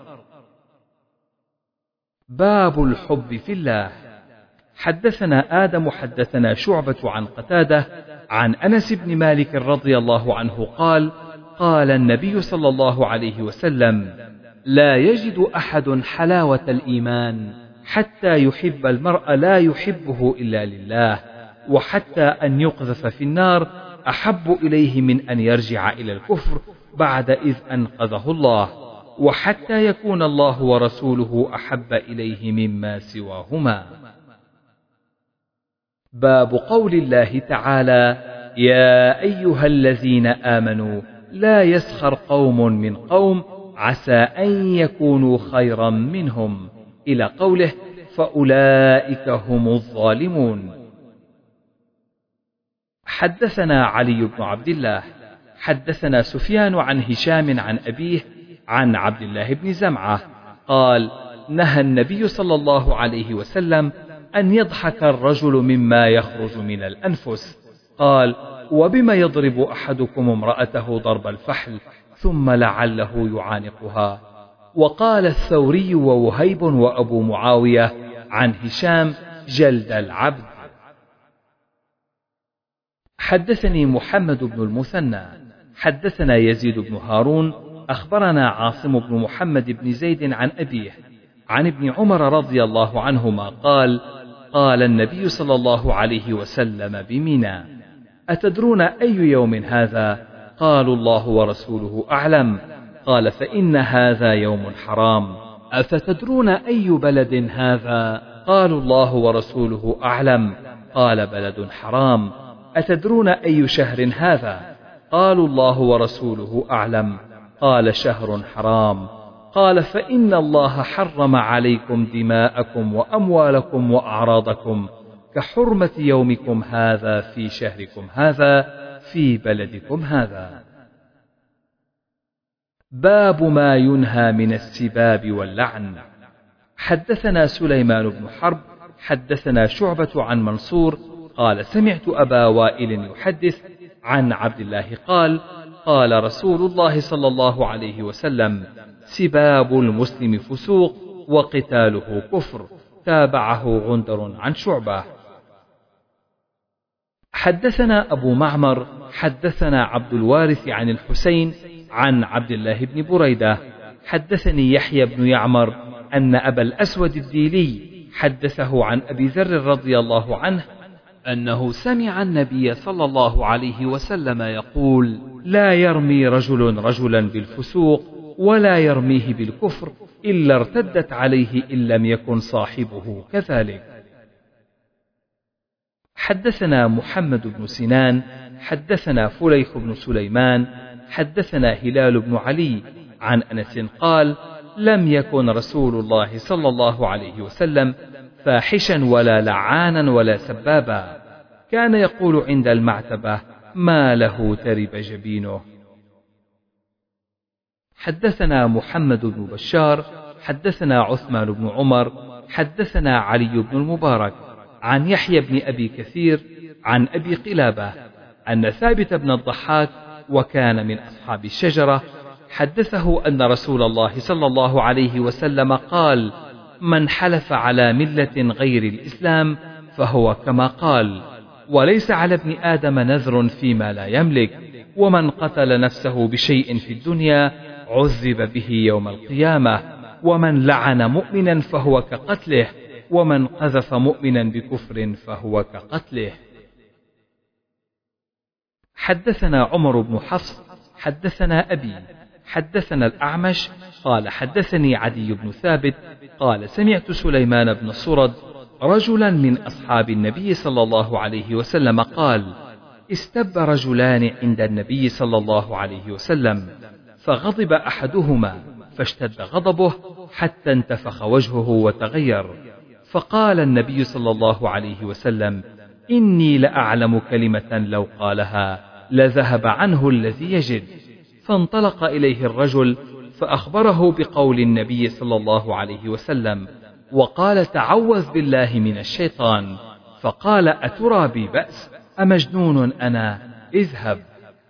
باب الحب في الله. حدثنا آدم حدثنا شعبة عن قتادة عن أنس بن مالك رضي الله عنه قال: قال النبي صلى الله عليه وسلم: لا يجد أحد حلاوة الإيمان حتى يحب المرء لا يحبه إلا لله، وحتى أن يقذف في النار أحب إليه من أن يرجع إلى الكفر بعد إذ أنقذه الله، وحتى يكون الله ورسوله أحب إليه مما سواهما. باب قول الله تعالى: يا أيها الذين آمنوا لا يسخر قوم من قوم عسى أن يكونوا خيرا منهم، إلى قوله: فأولئك هم الظالمون. حدثنا علي بن عبد الله حدثنا سفيان عن هشام عن أبيه عن عبد الله بن زمعة قال: نهى النبي صلى الله عليه وسلم أن يضحك الرجل مما يخرج من الأنفس. قال: وبما يضرب أحدكم امرأته ضرب الفحل ثم لعله يعانقها. وقال الثوري ووهيب وأبو معاوية عن هشام: جلد العبد. حدثني محمد بن المثنى حدثنا يزيد بن هارون أخبرنا عاصم بن محمد بن زيد عن أبيه عن ابن عمر رضي الله عنهما قال: قال النبي صلى الله عليه وسلم بمنى: أتدرون أي يوم هذا؟ قالوا: الله ورسوله أعلم. قال: فإن هذا يوم حرام. أفتدرون أي بلد هذا؟ قالوا: الله ورسوله أعلم. قال: بلد حرام. أتدرون أي شهر هذا؟ قالوا: الله ورسوله أعلم. قال: شهر حرام. قال: فإن الله حرم عليكم دماءكم وأموالكم وأعراضكم كحرمة يومكم هذا في شهركم هذا في بلدكم هذا. باب ما ينهى من السباب واللعن. حدثنا سليمان بن حرب حدثنا شعبة عن منصور قال: سمعت أبا وائل يحدث عن عبد الله قال: قال رسول الله صلى الله عليه وسلم: سباب المسلم فسوق وقتاله كفر. تابعه غندر عن شعبة. حدثنا أبو معمر حدثنا عبد الوارث عن الحسين عن عبد الله بن بريدة حدثني يحيى بن يعمر أن أبا الأسود الديلي حدثه عن أبي ذر رضي الله عنه أنه سمع النبي صلى الله عليه وسلم يقول: لا يرمي رجل رجلا بالفسوق ولا يرميه بالكفر إلا ارتدت عليه إن لم يكن صاحبه كذلك. حدثنا محمد بن سنان حدثنا فليح بن سليمان حدثنا هلال بن علي عن أنس قال: لم يكن رسول الله صلى الله عليه وسلم فاحشا ولا لعانا ولا سبابا، كان يقول عند المعتبة: ما له ترب جبينه. حدثنا محمد بن بشار حدثنا عثمان بن عمر حدثنا علي بن المبارك عن يحيى بن أبي كثير عن أبي قلابة أن ثابت بن الضحاك وكان من أصحاب الشجرة حدثه أن رسول الله صلى الله عليه وسلم قال: من حلف على ملة غير الإسلام فهو كما قال، وليس على ابن آدم نذر فيما لا يملك، ومن قتل نفسه بشيء في الدنيا عذب به يوم القيامة، ومن لعن مؤمنا فهو كقتله، ومن قذف مؤمنا بكفر فهو كقتله. حدثنا عمر بن حفص حدثنا أبي حدثنا الأعمش قال: حدثني عدي بن ثابت قال: سمعت سليمان بن صرد رجلا من أصحاب النبي صلى الله عليه وسلم قال: استب رجلان عند النبي صلى الله عليه وسلم، فغضب أحدهما فاشتد غضبه حتى انتفخ وجهه وتغير، فقال النبي صلى الله عليه وسلم: إني لأعلم كلمة لو قالها لذهب عنه الذي يجد. فانطلق إليه الرجل فأخبره بقول النبي صلى الله عليه وسلم، وقال: تعوذ بالله من الشيطان. فقال: أترى بي بأس؟ أمجنون أنا؟ اذهب.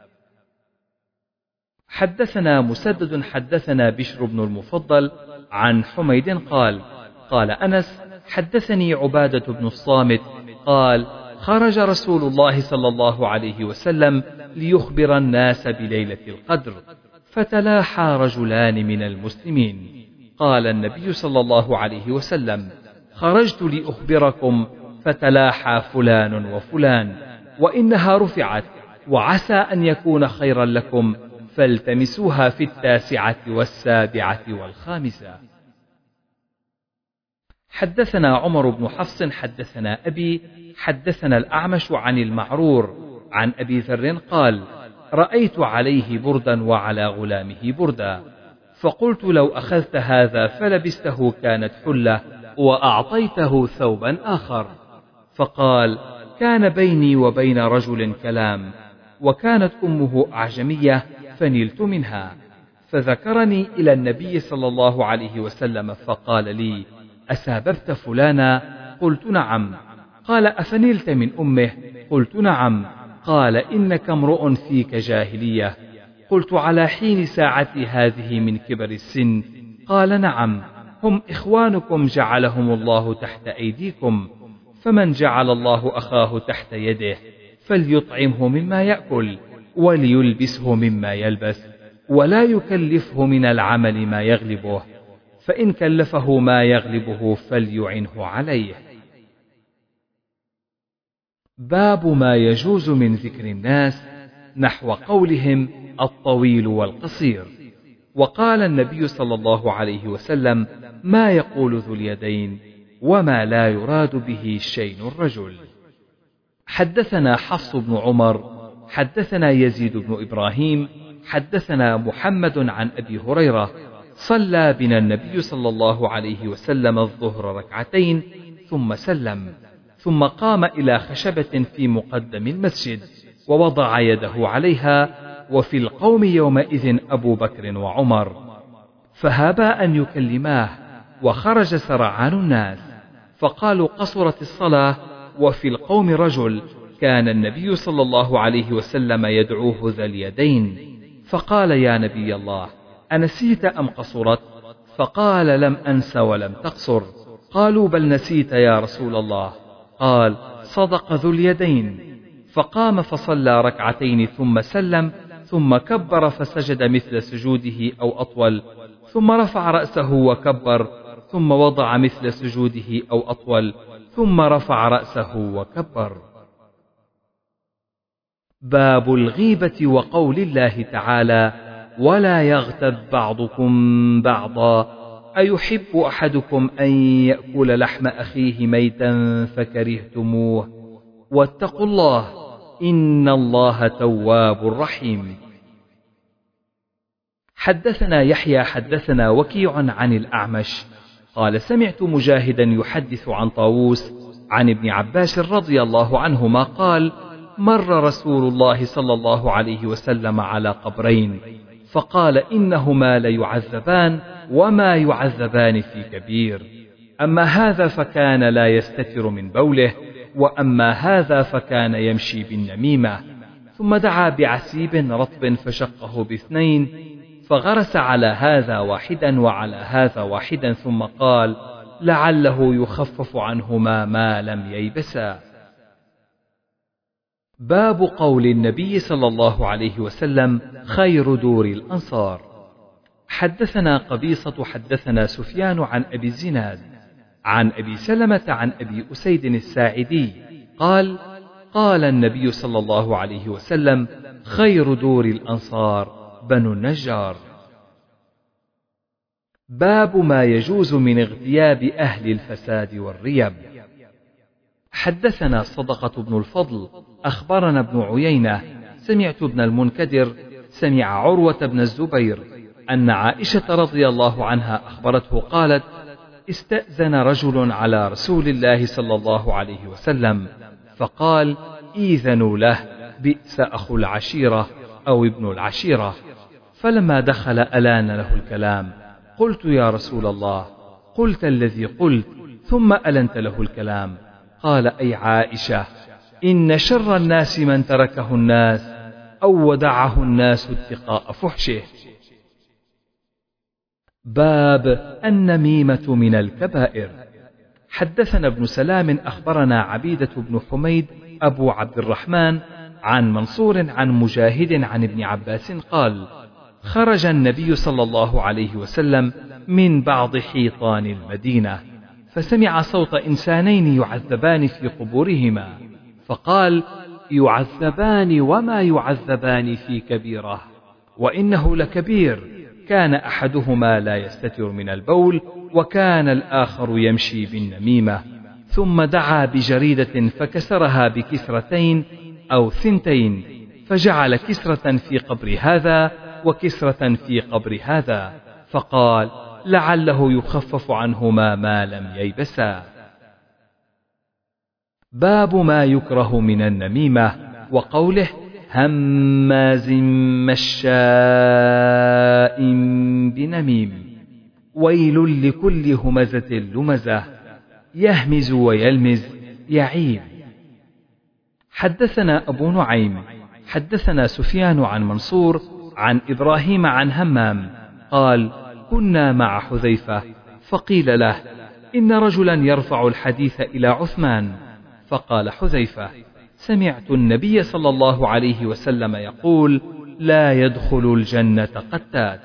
حدثنا مسدد حدثنا بشر بن المفضل عن حميد قال: قال أنس: حدثني عبادة بن الصامت قال: خرج رسول الله صلى الله عليه وسلم ليخبر الناس بليلة القدر، فتلاحى رجلان من المسلمين. قال النبي صلى الله عليه وسلم: خرجت لأخبركم، فتلاحى فلان وفلان، وإنها رفعت، وعسى أن يكون خيرا لكم، فالتمسوها في 9 و7 و5. حدثنا عمر بن حفص حدثنا أبي حدثنا الأعمش عن المعرور عن أبي ذر قال: رأيت عليه بردا وعلى غلامه بردا، فقلت: لو أخذت هذا فلبسته كانت حلة، وأعطيته ثوبا آخر. فقال: كان بيني وبين رجل كلام، وكانت أمه أعجمية، فنلت منها، فذكرني إلى النبي صلى الله عليه وسلم، فقال لي: أساببت فلانا؟ قلت: نعم. قال: أفنلت من أمه؟ قلت: نعم. قال: إنك امرؤ فيك جاهلية. قلت: على حين ساعتي هذه من كبر السن؟ قال: نعم، هم إخوانكم جعلهم الله تحت أيديكم، فمن جعل الله أخاه تحت يده فليطعمه مما يأكل، وليلبسه مما يلبس، ولا يكلفه من العمل ما يغلبه، فإن كلفه ما يغلبه فليعنه عليه. باب ما يجوز من ذكر الناس نحو قولهم الطويل والقصير. وقال النبي صلى الله عليه وسلم: ما يقول ذو اليدين، وما لا يراد به شين الرجل. حدثنا حفص بن عمر حدثنا يزيد بن إبراهيم حدثنا محمد عن أبي هريرة: صلى بنا النبي صلى الله عليه وسلم الظهر ركعتين ثم سلم، ثم قام إلى خشبة في مقدم المسجد ووضع يده عليها، وفي القوم يومئذ أبو بكر وعمر، فهابا أن يكلماه، وخرج سرعان الناس، فقالوا: قصرت الصلاة، وفي القوم رجل كان النبي صلى الله عليه وسلم يدعوه ذا اليدين، فقال: يا نبي الله، أنسيت أم قصرت؟ فقال: لم أنس ولم تقصر. قالوا: بل نسيت يا رسول الله. قال: صدق ذو اليدين. فقام فصلى ركعتين ثم سلم، ثم كبر فسجد مثل سجوده أو أطول، ثم رفع رأسه وكبر، ثم وضع مثل سجوده أو أطول، ثم رفع رأسه وكبر. باب الغيبة وقول الله تعالى: ولا يغتب بعضكم بعضا، أيحب أحدكم أن يأكل لحم أخيه ميتا فكرهتموه، واتقوا الله إن الله تواب رحيم. حدثنا يحيى حدثنا وكيع عن الأعمش قال: سمعت مجاهدا يحدث عن طاووس عن ابن عباس رضي الله عنهما قال: مر رسول الله صلى الله عليه وسلم على قبرين، فقال: إنهما ليعذبان، وما يعذبان في كبير، أما هذا فكان لا يستتر من بوله، وأما هذا فكان يمشي بالنميمة. ثم دعا بعسيب رطب فشقه باثنين، فغرس على هذا واحدا وعلى هذا واحدا، ثم قال: لعله يخفف عنهما ما لم ييبسا. باب قول النبي صلى الله عليه وسلم: خير دور الأنصار. حدثنا قبيصة حدثنا سفيان عن أبي الزناد عن أبي سلمة عن أبي أسيد الساعدي قال: قال النبي صلى الله عليه وسلم: خير دور الأنصار بنو النجار. باب ما يجوز من اغتياب أهل الفساد والريب. حدثنا صدقة بن الفضل أخبرنا ابن عيينة سمعت ابن المنكدر سمع عروة بن الزبير أن عائشة رضي الله عنها أخبرته قالت: استأذن رجل على رسول الله صلى الله عليه وسلم فقال: إيذنوا له، بئس أخو العشيرة أو ابن العشيرة. فلما دخل ألان له الكلام. قلت: يا رسول الله، قلت الذي قلت ثم ألنت له الكلام. قال: أي عائشة، إن شر الناس من تركه الناس أو ودعه الناس اتقاء فحشه. باب النميمة من الكبائر. حدثنا ابن سلام أخبرنا عبيدة بن حميد أبو عبد الرحمن عن منصور عن مجاهد عن ابن عباس قال: خرج النبي صلى الله عليه وسلم من بعض حيطان المدينة فسمع صوت إنسانين يعذبان في قبورهما، فقال: يعذبان وما يعذبان في كبيرة، وإنه لكبير، كان أحدهما لا يستتر من البول وكان الآخر يمشي بالنميمة. ثم دعا بجريدة فكسرها بكسرتين أو ثنتين، فجعل كسرة في قبر هذا وكسرة في قبر هذا، فقال: لعله يخفف عنهما ما لم ييبسا. باب ما يكره من النميمة وقوله: هماز مشاء بنميم، ويل لكل همزة لمزة، يهمز ويلمز يعيب. حدثنا أبو نعيم حدثنا سفيان عن منصور عن إبراهيم عن همام قال: كنا مع حذيفة فقيل له: إن رجلا يرفع الحديث إلى عثمان. فقال حذيفة: سمعت النبي صلى الله عليه وسلم يقول: لا يدخل الجنة قتات.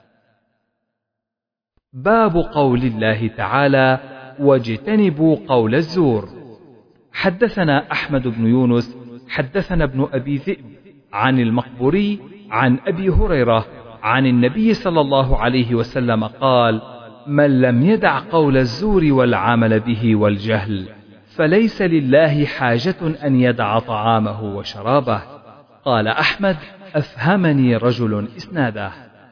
باب قول الله تعالى: واجتنبوا قول الزور. حدثنا أحمد بن يونس حدثنا ابن أبي ذئب عن المقبوري عن أبي هريرة عن النبي صلى الله عليه وسلم قال: من لم يدع قول الزور والعمل به والجهل فليس لله حاجة أن يدع طعامه وشرابه. قال أحمد: أفهمني رجل إسناده.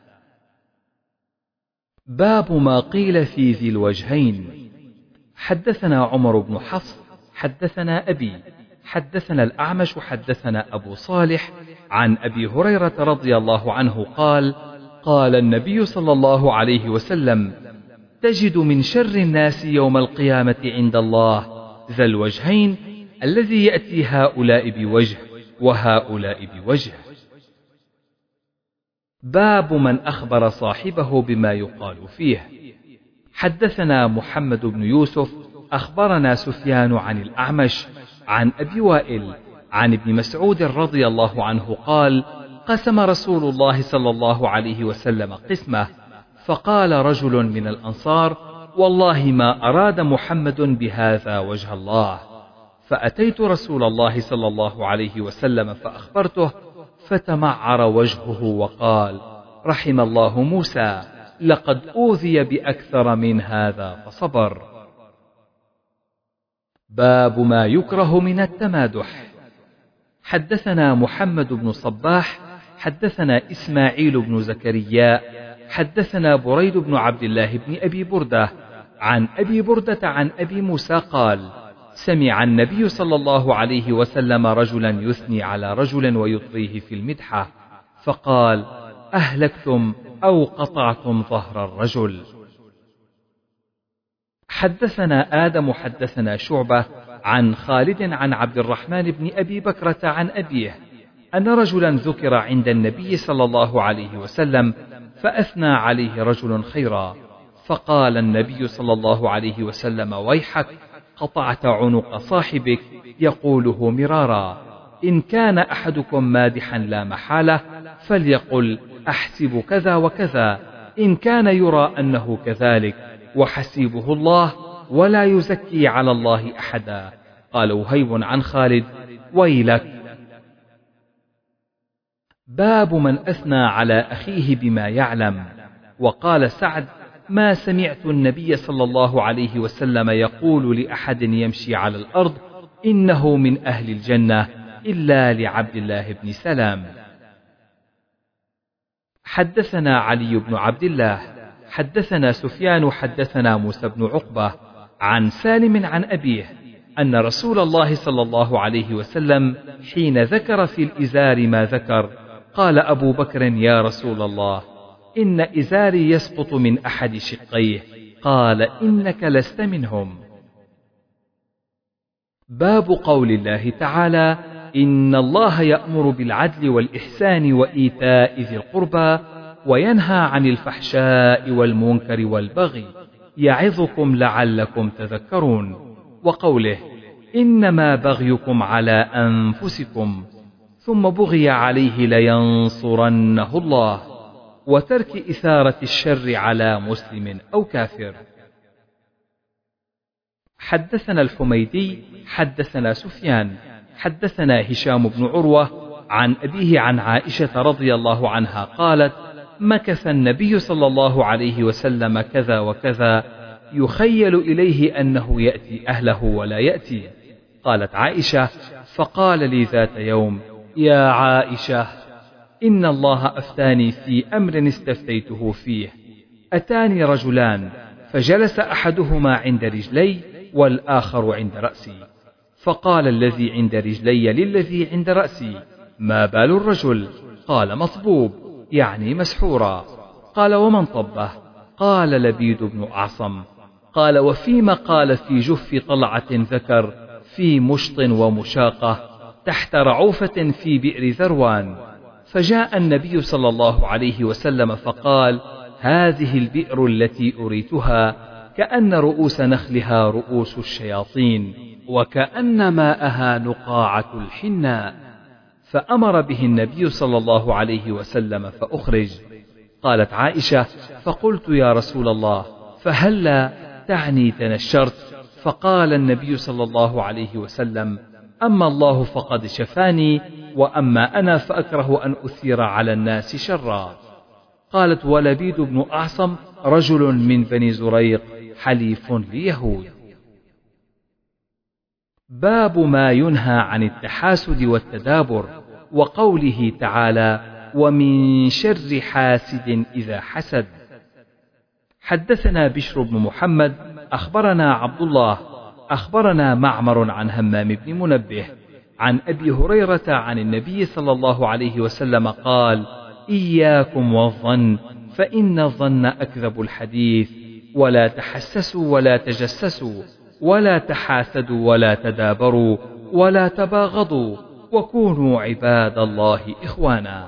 باب ما قيل في ذي الوجهين. حدثنا عمر بن حفص حدثنا أبي حدثنا الأعمش حدثنا أبو صالح عن أبي هريرة رضي الله عنه قال: قال النبي صلى الله عليه وسلم: تجد من شر الناس يوم القيامة عند الله ذا الوجهين، الذي يأتي هؤلاء بوجه وهؤلاء بوجه. باب من أخبر صاحبه بما يقال فيه. حدثنا محمد بن يوسف أخبرنا سفيان عن الأعمش عن أبي وائل عن ابن مسعود رضي الله عنه قال: قسم رسول الله صلى الله عليه وسلم قسمة، فقال رجل من الأنصار: والله ما أراد محمد بهذا وجه الله. فأتيت رسول الله صلى الله عليه وسلم فأخبرته، فتمعر وجهه وقال: رحم الله موسى، لقد أوذي بأكثر من هذا فصبر. باب ما يكره من التمادح. حدثنا محمد بن صباح حدثنا إسماعيل بن زكريا حدثنا بريد بن عبد الله بن أبي بردة عن أبي بردة عن أبي موسى قال: سمع النبي صلى الله عليه وسلم رجلا يثني على رجل ويطريه في المدحة، فقال: أهلكتم أو قطعتم ظهر الرجل. حدثنا آدم حدثنا شعبة عن خالد عن عبد الرحمن بن أبي بكرة عن أبيه أن رجلا ذكر عند النبي صلى الله عليه وسلم فأثنى عليه رجل خيرا، فقال النبي صلى الله عليه وسلم: ويحك، قطعت عنق صاحبك، يقوله مرارا. إن كان أحدكم مادحا لا محالة فليقل: أحسب كذا وكذا، إن كان يرى أنه كذلك، وحسيبه الله ولا يزكي على الله أحدا. قال وهيب عن خالد: ويلك. باب من أثنى على أخيه بما يعلم. وقال سعد: ما سمعت النبي صلى الله عليه وسلم يقول لأحد يمشي على الأرض إنه من أهل الجنة إلا لعبد الله بن سلام. حدثنا علي بن عبد الله حدثنا سفيان حدثنا موسى بن عقبة عن سالم عن أبيه أن رسول الله صلى الله عليه وسلم حين ذكر في الإزار ما ذكر قال أبو بكر يا رسول الله إن إزاري يسقط من أحد شقيه، قال إنك لست منهم. باب قول الله تعالى إن الله يأمر بالعدل والإحسان وإيتاء ذي القربى وينهى عن الفحشاء والمنكر والبغي يعظكم لعلكم تذكرون، وقوله إنما بغيكم على أنفسكم ثم بغي عليه لينصرنه الله، وترك إثارة الشر على مسلم أو كافر. حدثنا الحميدي حدثنا سفيان حدثنا هشام بن عروة عن أبيه عن عائشة رضي الله عنها قالت مكث النبي صلى الله عليه وسلم كذا وكذا يخيل إليه أنه يأتي أهله ولا يأتي. قالت عائشة فقال لي ذات يوم يا عائشة إن الله أفتاني في أمر استفتيته فيه، أتاني رجلان فجلس أحدهما عند رجلي والآخر عند رأسي، فقال الذي عند رجلي للذي عند رأسي ما بال الرجل؟ قال مصبوب يعني مسحورا. قال ومن طبه؟ قال لبيد بن أعصم. قال وفيما؟ قال في جف طلعة ذكر في مشط ومشاقة تحت رعوفة في بئر ذروان. فجاء النبي صلى الله عليه وسلم فقال هذه البئر التي أريتها كأن رؤوس نخلها رؤوس الشياطين وكأن ماءها نقاعة الحناء، فأمر به النبي صلى الله عليه وسلم فأخرج. قالت عائشة فقلت يا رسول الله فهلا تعني تنشرت؟ فقال النبي صلى الله عليه وسلم أما الله فقد شفاني، وأما أنا فأكره أن أثير على الناس شرا. قالت ولبيد بن أعصم رجل من بني زريق حليف ليهود. باب ما ينهى عن التحاسد والتدابر، وقوله تعالى ومن شر حاسد إذا حسد. حدثنا بشر بن محمد أخبرنا عبد الله أخبرنا معمر عن همام بن منبه عن أبي هريرة عن النبي صلى الله عليه وسلم قال إياكم والظن فإن الظن أكذب الحديث، ولا تحسسوا ولا تجسسوا ولا تحاسدوا ولا تدابروا ولا تباغضوا وكونوا عباد الله إخوانا.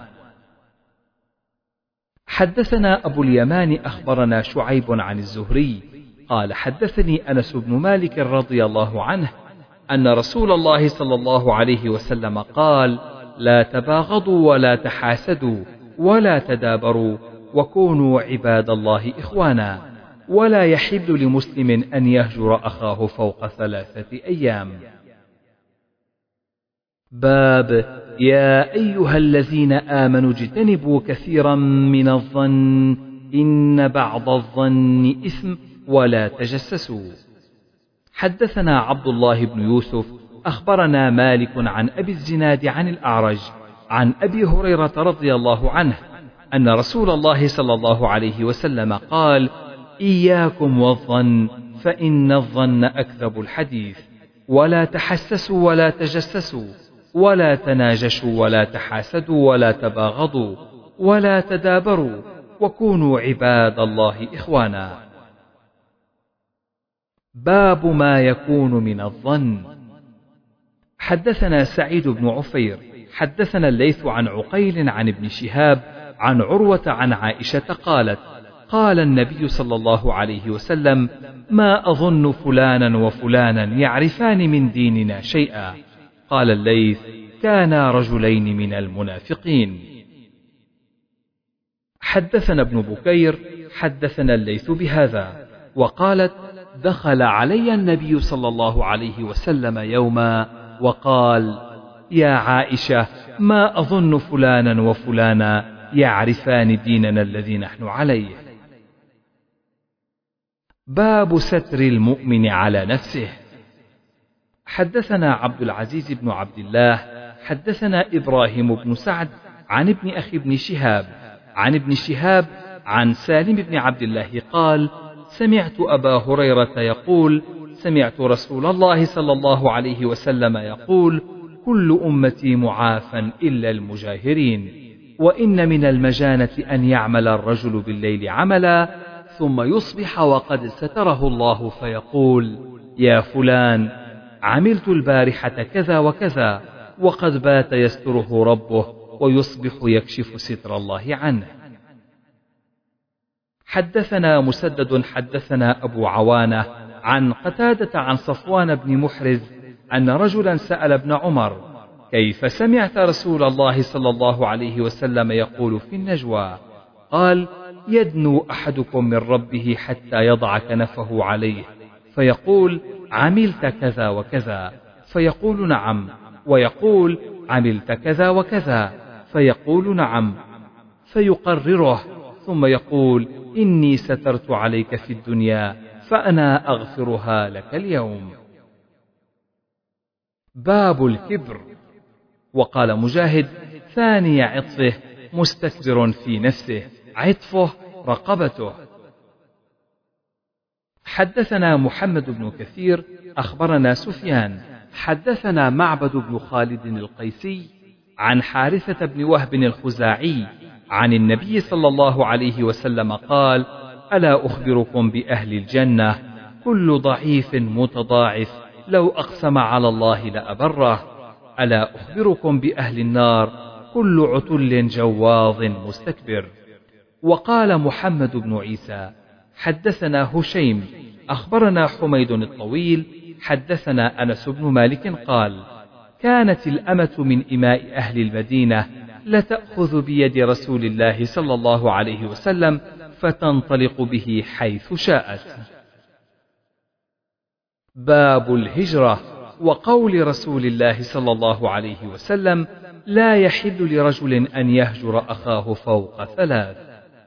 حدثنا أبو اليمان أخبرنا شعيب عن الزهري قال حدثني أنس بن مالك رضي الله عنه أن رسول الله صلى الله عليه وسلم قال لا تباغضوا ولا تحاسدوا ولا تدابروا وكونوا عباد الله إخوانا، ولا يحل لمسلم أن يهجر أخاه فوق 3 أيام. باب يا أيها الذين آمنوا اجتنبوا كثيرا من الظن إن بعض الظن إثم ولا تجسسوا. حدثنا عبد الله بن يوسف أخبرنا مالك عن أبي الزناد عن الأعرج عن أبي هريرة رضي الله عنه أن رسول الله صلى الله عليه وسلم قال إياكم والظن فإن الظن أكذب الحديث، ولا تحسسوا ولا تجسسوا ولا تناجشوا ولا تحاسدوا ولا تباغضوا ولا تدابروا وكونوا عباد الله إخوانا. باب ما يكون من الظن. حدثنا سعيد بن عفير حدثنا الليث عن عقيل عن ابن شهاب عن عروة عن عائشة قالت قال النبي صلى الله عليه وسلم ما أظن فلانا وفلانا يعرفان من ديننا شيئا. قال الليث كانا رجلين من المنافقين. حدثنا ابن بكير حدثنا الليث بهذا وقالت دخل علي النبي صلى الله عليه وسلم يوما وقال يا عائشة ما أظن فلانا وفلانا يعرفان ديننا الذي نحن عليه. باب ستر المؤمن على نفسه. حدثنا عبد العزيز بن عبد الله حدثنا إبراهيم بن سعد عن ابن أخي ابن شهاب عن ابن شهاب عن سالم بن عبد الله قال: سمعت أبا هريرة يقول: سمعت رسول الله صلى الله عليه وسلم يقول: كل أمتي معافى إلا المجاهرين، وإن من المجانة أن يعمل الرجل بالليل عملا ثم يصبح وقد ستره الله فيقول: يا فلان، عملت البارحة كذا وكذا، وقد بات يستره ربه ويصبح يكشف ستر الله عنه. حدثنا مسدد حدثنا أبو عوانة عن قتادة عن صفوان بن محرز أن رجلا سأل ابن عمر: كيف سمعت رسول الله صلى الله عليه وسلم يقول في النجوى؟ قال: يدنو أحدكم من ربه حتى يضع كنفه عليه فيقول: عملت كذا وكذا، فيقول: نعم، ويقول: عملت كذا وكذا، فيقول: نعم، فيقرره ثم يقول: إني سترت عليك في الدنيا فأنا أغفرها لك اليوم. باب الكبر. وقال مجاهد: ثاني عطفه مستكبر في نفسه، عطفه رقبته. حدثنا محمد بن كثير أخبرنا سفيان حدثنا معبد بن خالد القيسي عن حارثة بن وهب الخزاعي عن النبي صلى الله عليه وسلم قال: ألا أخبركم بأهل الجنة؟ كل ضعيف متضاعف لو أقسم على الله لأبره. ألا أخبركم بأهل النار؟ كل عتل جواظ مستكبر. وقال محمد بن عيسى: حدثنا هشيم أخبرنا حميد الطويل حدثنا أنس بن مالك قال: كانت الأمة من إماء أهل المدينة لتأخذ بيد رسول الله صلى الله عليه وسلم فتنطلق به حيث شاءت. باب الهجرة. وقول رسول الله صلى الله عليه وسلم: لا يحل لرجل أن يهجر أخاه فوق 3.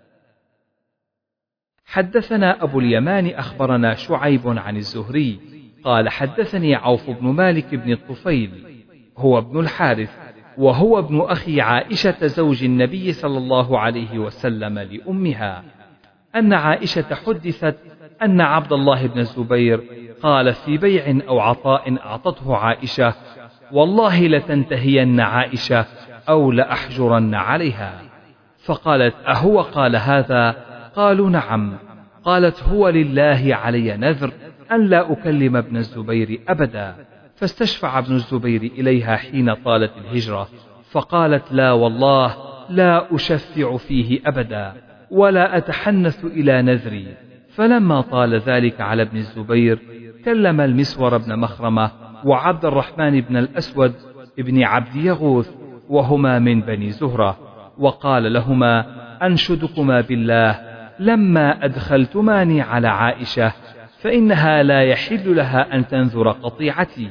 حدثنا أبو اليمان أخبرنا شعيب عن الزهري قال: حدثني عوف بن مالك بن الطفيل، هو ابن الحارث، وهو ابن أخي عائشة زوج النبي صلى الله عليه وسلم لأمها، أن عائشة حدثت أن عبد الله بن الزبير قال في بيع أو عطاء أعطته عائشة: والله لتنتهين عائشة أو لأحجرن عليها. فقالت: أهو قال هذا؟ قالوا: نعم. قالت: هو لله علي نذر أن لا أكلم ابن الزبير أبدا. فاستشفع ابن الزبير إليها حين طالت الهجرة، فقالت: لا والله لا أشفع فيه أبدا ولا أتحنث إلى نذري. فلما طال ذلك على ابن الزبير كلم المسور بن مخرمة وعبد الرحمن بن الأسود ابن عبد يغوث، وهما من بني زهرة، وقال لهما: أنشدكما بالله لما أدخلتماني على عائشة فإنها لا يحل لها أن تنذر قطيعتي.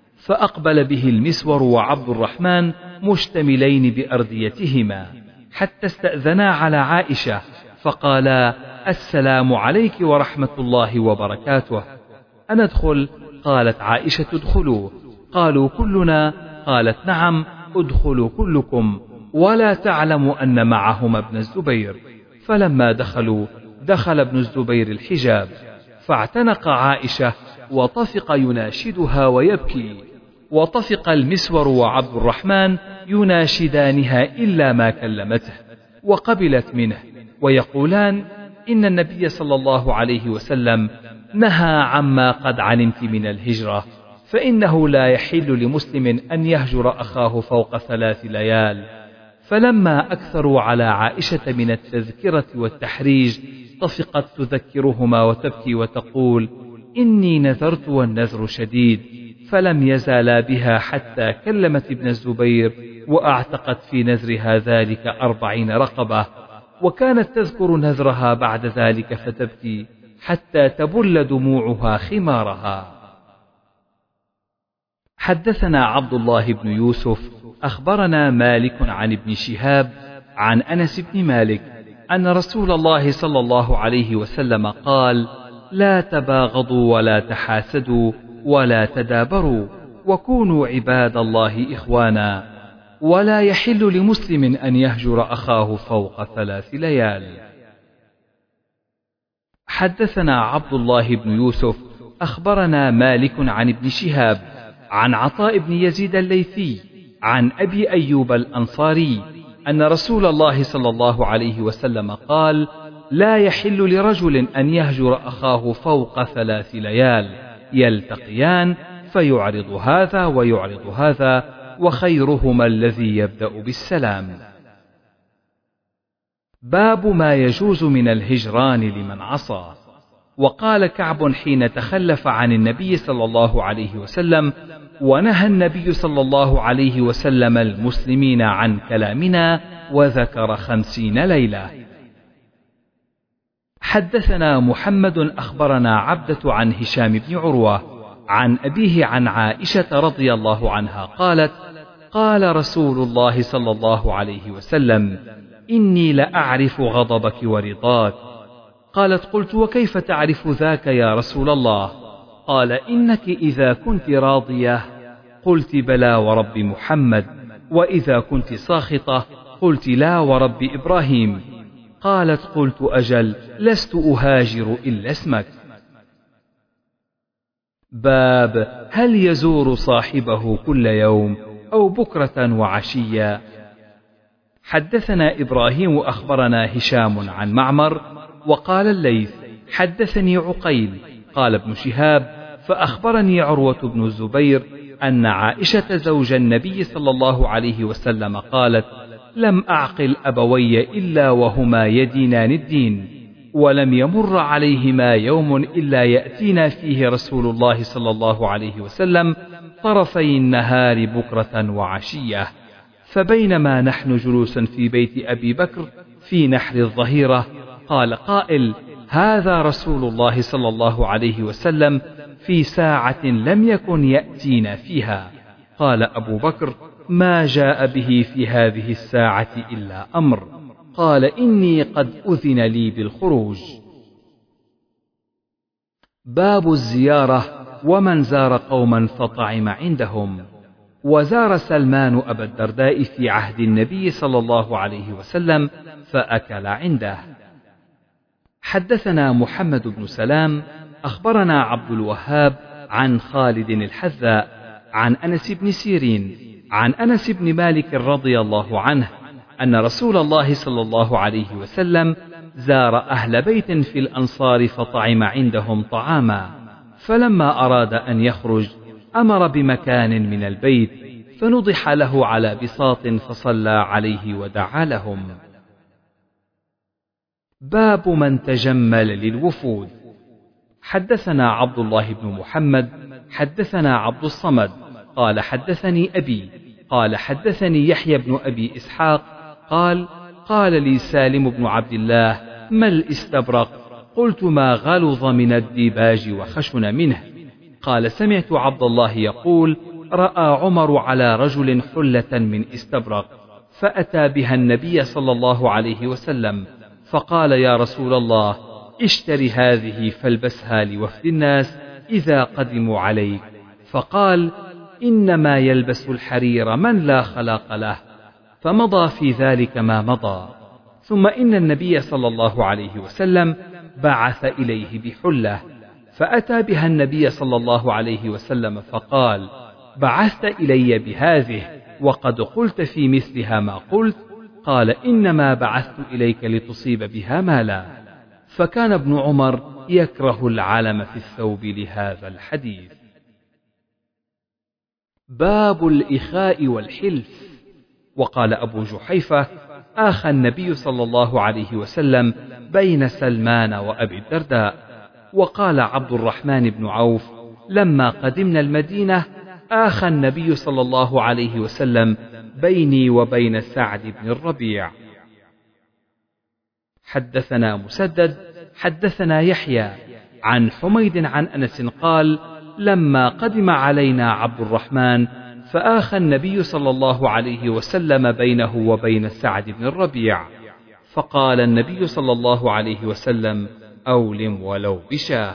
فأقبل به المسور وعبد الرحمن مشتملين بأرديتهما حتى استأذنا على عائشة فقالا: السلام عليك ورحمة الله وبركاته. أندخل؟ قالت عائشة: ادخلوا. قالوا: كلنا؟ قالت: نعم، ادخلوا كلكم. ولا تعلم أن معهما ابن الزبير. فلما دخلوا دخل ابن الزبير الحجاب فاعتنق عائشة وطفق يناشدها ويبكي، وطفق المسور وعبد الرحمن يناشدانها إلا ما كلمته، وقبلت منه ويقولان: إن النبي صلى الله عليه وسلم نهى عما قد علمت من الهجرة، فإنه لا يحل لمسلم أن يهجر أخاه فوق 3 ليال. فلما أكثروا على عائشة من التذكرة والتحريج طفقت تذكرهما وتبكي وتقول: إني نذرت والنذر شديد. فلم يزالا بها حتى كلمت ابن الزبير وأعتقت في نذرها ذلك 40 رقبة، وكانت تذكر نذرها بعد ذلك فتبكي حتى تبل دموعها خمارها. حدثنا عبد الله بن يوسف أخبرنا مالك عن ابن شهاب عن أنس بن مالك أن رسول الله صلى الله عليه وسلم قال: لا تباغضوا ولا تحاسدوا ولا تدابروا وكونوا عباد الله إخوانا، ولا يحل لمسلم أن يهجر أخاه فوق 3 ليال. حدثنا عبد الله بن يوسف أخبرنا مالك عن ابن شهاب عن عطاء بن يزيد الليثي عن أبي أيوب الأنصاري أن رسول الله صلى الله عليه وسلم قال: لا يحل لرجل أن يهجر أخاه فوق 3 ليال يلتقيان فيعرض هذا ويعرض هذا، وخيرهما الذي يبدأ بالسلام. باب ما يجوز من الهجران لمن عصى. وقال كعب حين تخلف عن النبي صلى الله عليه وسلم: ونهى النبي صلى الله عليه وسلم المسلمين عن كلامنا، وذكر 50 ليلة. حدثنا محمد أخبرنا عبدة عن هشام بن عروة عن أبيه عن عائشة رضي الله عنها قالت: قال رسول الله صلى الله عليه وسلم: إني لأعرف غضبك ورضاك. قالت: قلت: وكيف تعرف ذاك يا رسول الله؟ قال: إنك إذا كنت راضية قلت بلى ورب محمد، وإذا كنت ساخطة قلت لا ورب إبراهيم. قالت: قلت: أجل، لست أهاجر إلا اسمك. باب هل يزور صاحبه كل يوم أو بكرة وعشيا. حدثنا إبراهيم أخبرنا هشام عن معمر وقال الليث حدثني عقيل قال ابن شهاب فأخبرني عروة بن الزبير أن عائشة زوج النبي صلى الله عليه وسلم قالت: لم أعقل أبوي إلا وهما يدينان الدين، ولم يمر عليهما يوم إلا يأتينا فيه رسول الله صلى الله عليه وسلم طرفي النهار بكرة وعشية. فبينما نحن جلوس في بيت أبي بكر في نحر الظهيرة قال قائل: هذا رسول الله صلى الله عليه وسلم في ساعة لم يكن يأتينا فيها. قال أبو بكر: ما جاء به في هذه الساعة إلا أمر. قال: إني قد أذن لي بالخروج. باب الزيارة ومن زار قوما فطعم عندهم. وزار سلمان أبا الدرداء في عهد النبي صلى الله عليه وسلم فأكل عنده. حدثنا محمد بن سلام أخبرنا عبد الوهاب عن خالد الحذاء عن أنس بن سيرين عن أنس بن مالك رضي الله عنه أن رسول الله صلى الله عليه وسلم زار أهل بيت في الأنصار فطعم عندهم طعاما، فلما أراد أن يخرج أمر بمكان من البيت فنضح له على بساط فصلى عليه ودعا لهم. باب من تجمل للوفود. حدثنا عبد الله بن محمد حدثنا عبد الصمد قال حدثني أبي قال حدثني يحيى بن أبي إسحاق قال: قال لي سالم بن عبد الله: ما الاستبرق؟ قلت: ما غلظ من الديباج وخشن منه. قال: سمعت عبد الله يقول: رأى عمر على رجل حلة من استبرق، فأتى بها النبي صلى الله عليه وسلم فقال: يا رسول الله، اشتري هذه فالبسها لوفد الناس إذا قدموا عليك. فقال: إنما يلبس الحرير من لا خلاق له. فمضى في ذلك ما مضى. ثم إن النبي صلى الله عليه وسلم بعث إليه بحلة، فأتى بها النبي صلى الله عليه وسلم فقال: بعثت إلي بهذه وقد قلت في مثلها ما قلت. قال: إنما بعثت إليك لتصيب بها مالا. فكان ابن عمر يكره العلم في الثوب لهذا الحديث. باب الإخاء والحلف. وقال أبو جحيفة: آخى النبي صلى الله عليه وسلم بين سلمان وأبي الدرداء. وقال عبد الرحمن بن عوف: لما قدمنا المدينة آخى النبي صلى الله عليه وسلم بيني وبين سعد بن الربيع. حدثنا مسدد حدثنا يحيى عن حميد عن أنس قال: لما قدم علينا عبد الرحمن فآخى النبي صلى الله عليه وسلم بينه وبين سعد بن الربيع، فقال النبي صلى الله عليه وسلم: أولم ولو بشاه.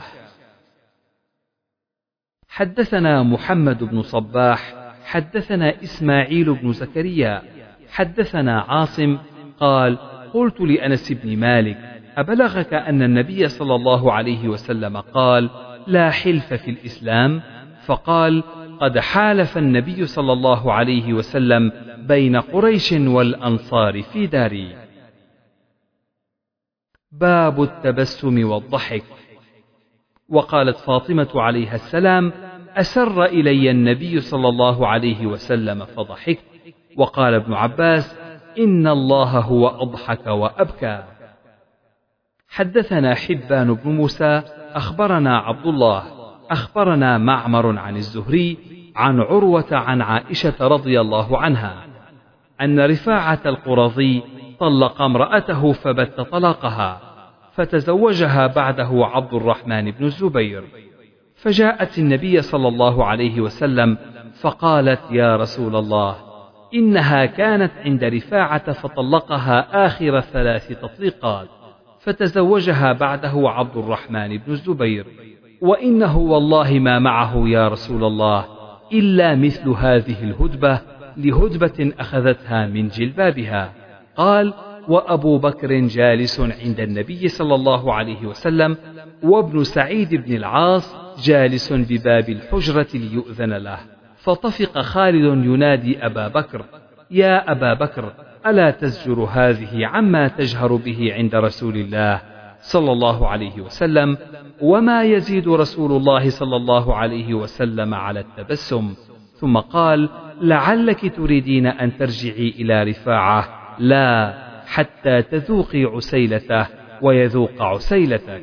حدثنا محمد بن صباح حدثنا إسماعيل بن زكريا حدثنا عاصم قال: قلت لأنس بن مالك: أبلغك أن النبي صلى الله عليه وسلم قال لا حلف في الإسلام؟ فقال قد حالف النبي صلى الله عليه وسلم بين قريش والأنصار في داري. باب التبسم والضحك. وقالت فاطمة عليها السلام أسر إلي النبي صلى الله عليه وسلم فضحكت. وقال ابن عباس إن الله هو أضحك وأبكى. حدثنا حبان بن موسى أخبرنا عبد الله أخبرنا معمر عن الزهري عن عروة عن عائشة رضي الله عنها أن رفاعة القرظي طلق امرأته فبت طلاقها، فتزوجها بعده عبد الرحمن بن الزبير، فجاءت النبي صلى الله عليه وسلم فقالت يا رسول الله إنها كانت عند رفاعة فطلقها آخر 3 تطليقات، فتزوجها بعده عبد الرحمن بن الزبير، وإنه والله ما معه يا رسول الله إلا مثل هذه الهدبة لهدبة أخذتها من جلبابها. قال وأبو بكر جالس عند النبي صلى الله عليه وسلم، وابن سعيد بن العاص جالس بباب الحجرة ليؤذن له، فطفق خالد ينادي أبا بكر يا أبا بكر ألا تزجر هذه عما تجهر به عند رسول الله صلى الله عليه وسلم؟ وما يزيد رسول الله صلى الله عليه وسلم على التبسم. ثم قال لعلك تريدين أن ترجعي إلى رفاعة، لا حتى تذوقي عسيلته ويذوق عسيلتك.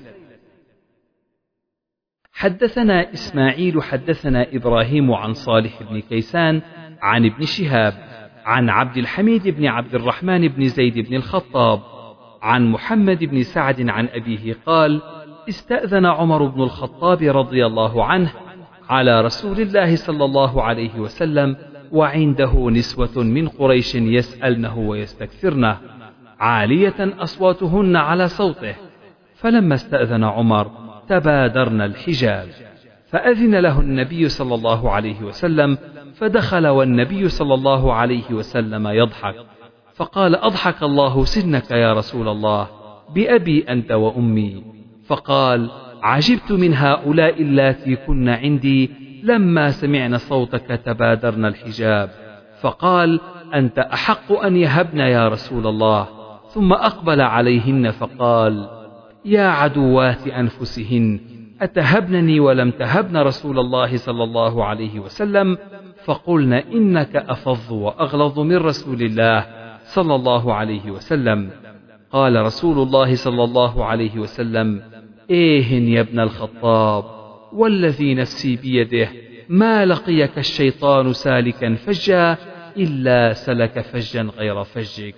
حدثنا إسماعيل حدثنا إبراهيم عن صالح بن كيسان عن ابن شهاب عن عبد الحميد بن عبد الرحمن بن زيد بن الخطاب عن محمد بن سعد عن أبيه قال استأذن عمر بن الخطاب رضي الله عنه على رسول الله صلى الله عليه وسلم وعنده نسوة من قريش يسألنه ويستكثرنه عالية أصواتهن على صوته، فلما استأذن عمر تبادرن الحجاب، فأذن له النبي صلى الله عليه وسلم، فدخل والنبي صلى الله عليه وسلم يضحك، فقال أضحك الله سنك يا رسول الله بأبي أنت وأمي. فقال عجبت من هؤلاء اللاتي كن عندي لما سمعن صوتك تبادرن الحجاب. فقال أنت أحق أن يهبن يا رسول الله. ثم أقبل عليهن فقال يا عدوات أنفسهن أتهبنني ولم تهبن رسول الله صلى الله عليه وسلم؟ فقلن إنك أفظ وأغلظ من رسول الله صلى الله عليه وسلم. قال رسول الله صلى الله عليه وسلم إيه يا ابن الخطاب والذي نفسي بيده ما لقيك الشيطان سالكا فجا إلا سلك فجا غير فجك.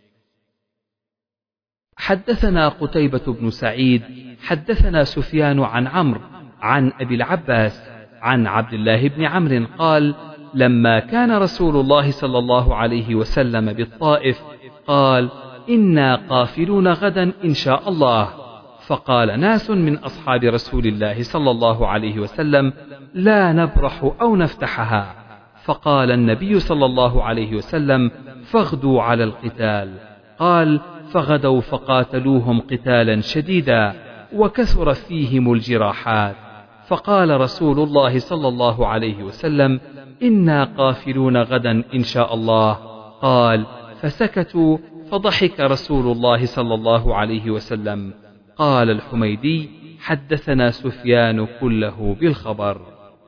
حدثنا قتيبة بن سعيد حدثنا سفيان عن عمرو عن أبي العباس عن عبد الله بن عمرو قال لما كان رسول الله صلى الله عليه وسلم بالطائف قال إنا قافلون غدا إن شاء الله. فقال ناس من أصحاب رسول الله صلى الله عليه وسلم لا نبرح أو نفتحها. فقال النبي صلى الله عليه وسلم فاغدوا على القتال. قال فغدوا فقاتلوهم قتالا شديدا وكثر فيهم الجراحات. فقال رسول الله صلى الله عليه وسلم إنا قافلون غدا إن شاء الله. قال فسكتوا، فضحك رسول الله صلى الله عليه وسلم. قال الحميدي حدثنا سفيان كله بالخبر.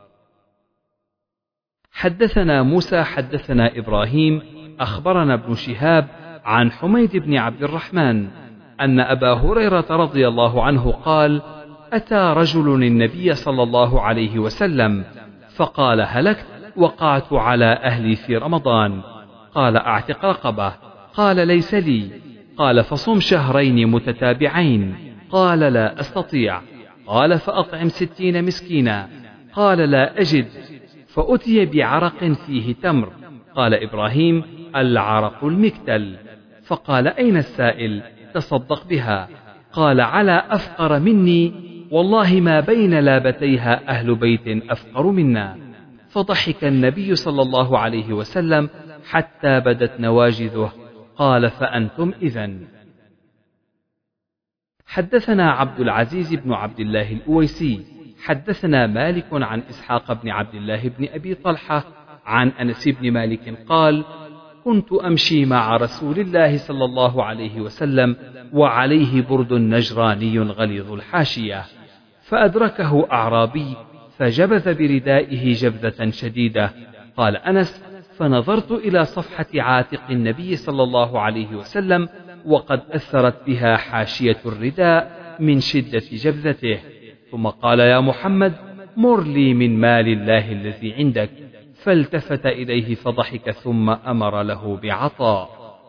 حدثنا موسى حدثنا إبراهيم أخبرنا ابن شهاب عن حميد بن عبد الرحمن أن أبا هريرة رضي الله عنه قال أتى رجل النبي صلى الله عليه وسلم فقال هلكت وقعت على أهلي في رمضان. قال أعتق رقبة. قال ليس لي. قال فصم شهرين متتابعين. قال لا أستطيع. قال فأطعم 60 مسكينا. قال لا أجد. فأتي بعرق فيه تمر. قال إبراهيم العرق المكتل. فقال أين السائل؟ تصدق بها. قال على أفقر مني والله ما بين لابتيها أهل بيت أفقر منا. فضحك النبي صلى الله عليه وسلم حتى بدت نواجذه. قال فأنتم إذن. حدثنا عبد العزيز بن عبد الله الأويسي حدثنا مالك عن إسحاق بن عبد الله بن أبي طلحة عن أنس بن مالك قال: كنت أمشي مع رسول الله صلى الله عليه وسلم وعليه برد نجراني غليظ الحاشية، فأدركه أعرابي فجبذ بردائه جبذة شديدة. قال أنس: فنظرت إلى صفحة عاتق النبي صلى الله عليه وسلم وقد أثرت بها حاشية الرداء من شدة جبذته، ثم قال: يا محمد، مر لي من مال الله الذي عندك. فالتفت إليه فضحك ثم أمر له بعطاء.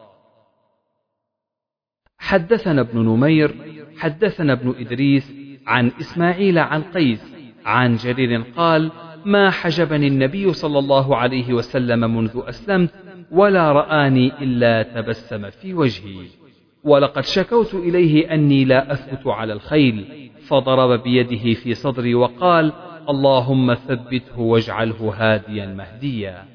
حدثنا ابن نمير حدثنا ابن إدريس عن إسماعيل عن قيس عن جرير قال: ما حجبني النبي صلى الله عليه وسلم منذ أسلمت ولا رآني إلا تبسم في وجهي، ولقد شكوت إليه أني لا أثبت على الخيل، فضرب بيده في صدري وقال: اللهم ثبته واجعله هاديا مهديا.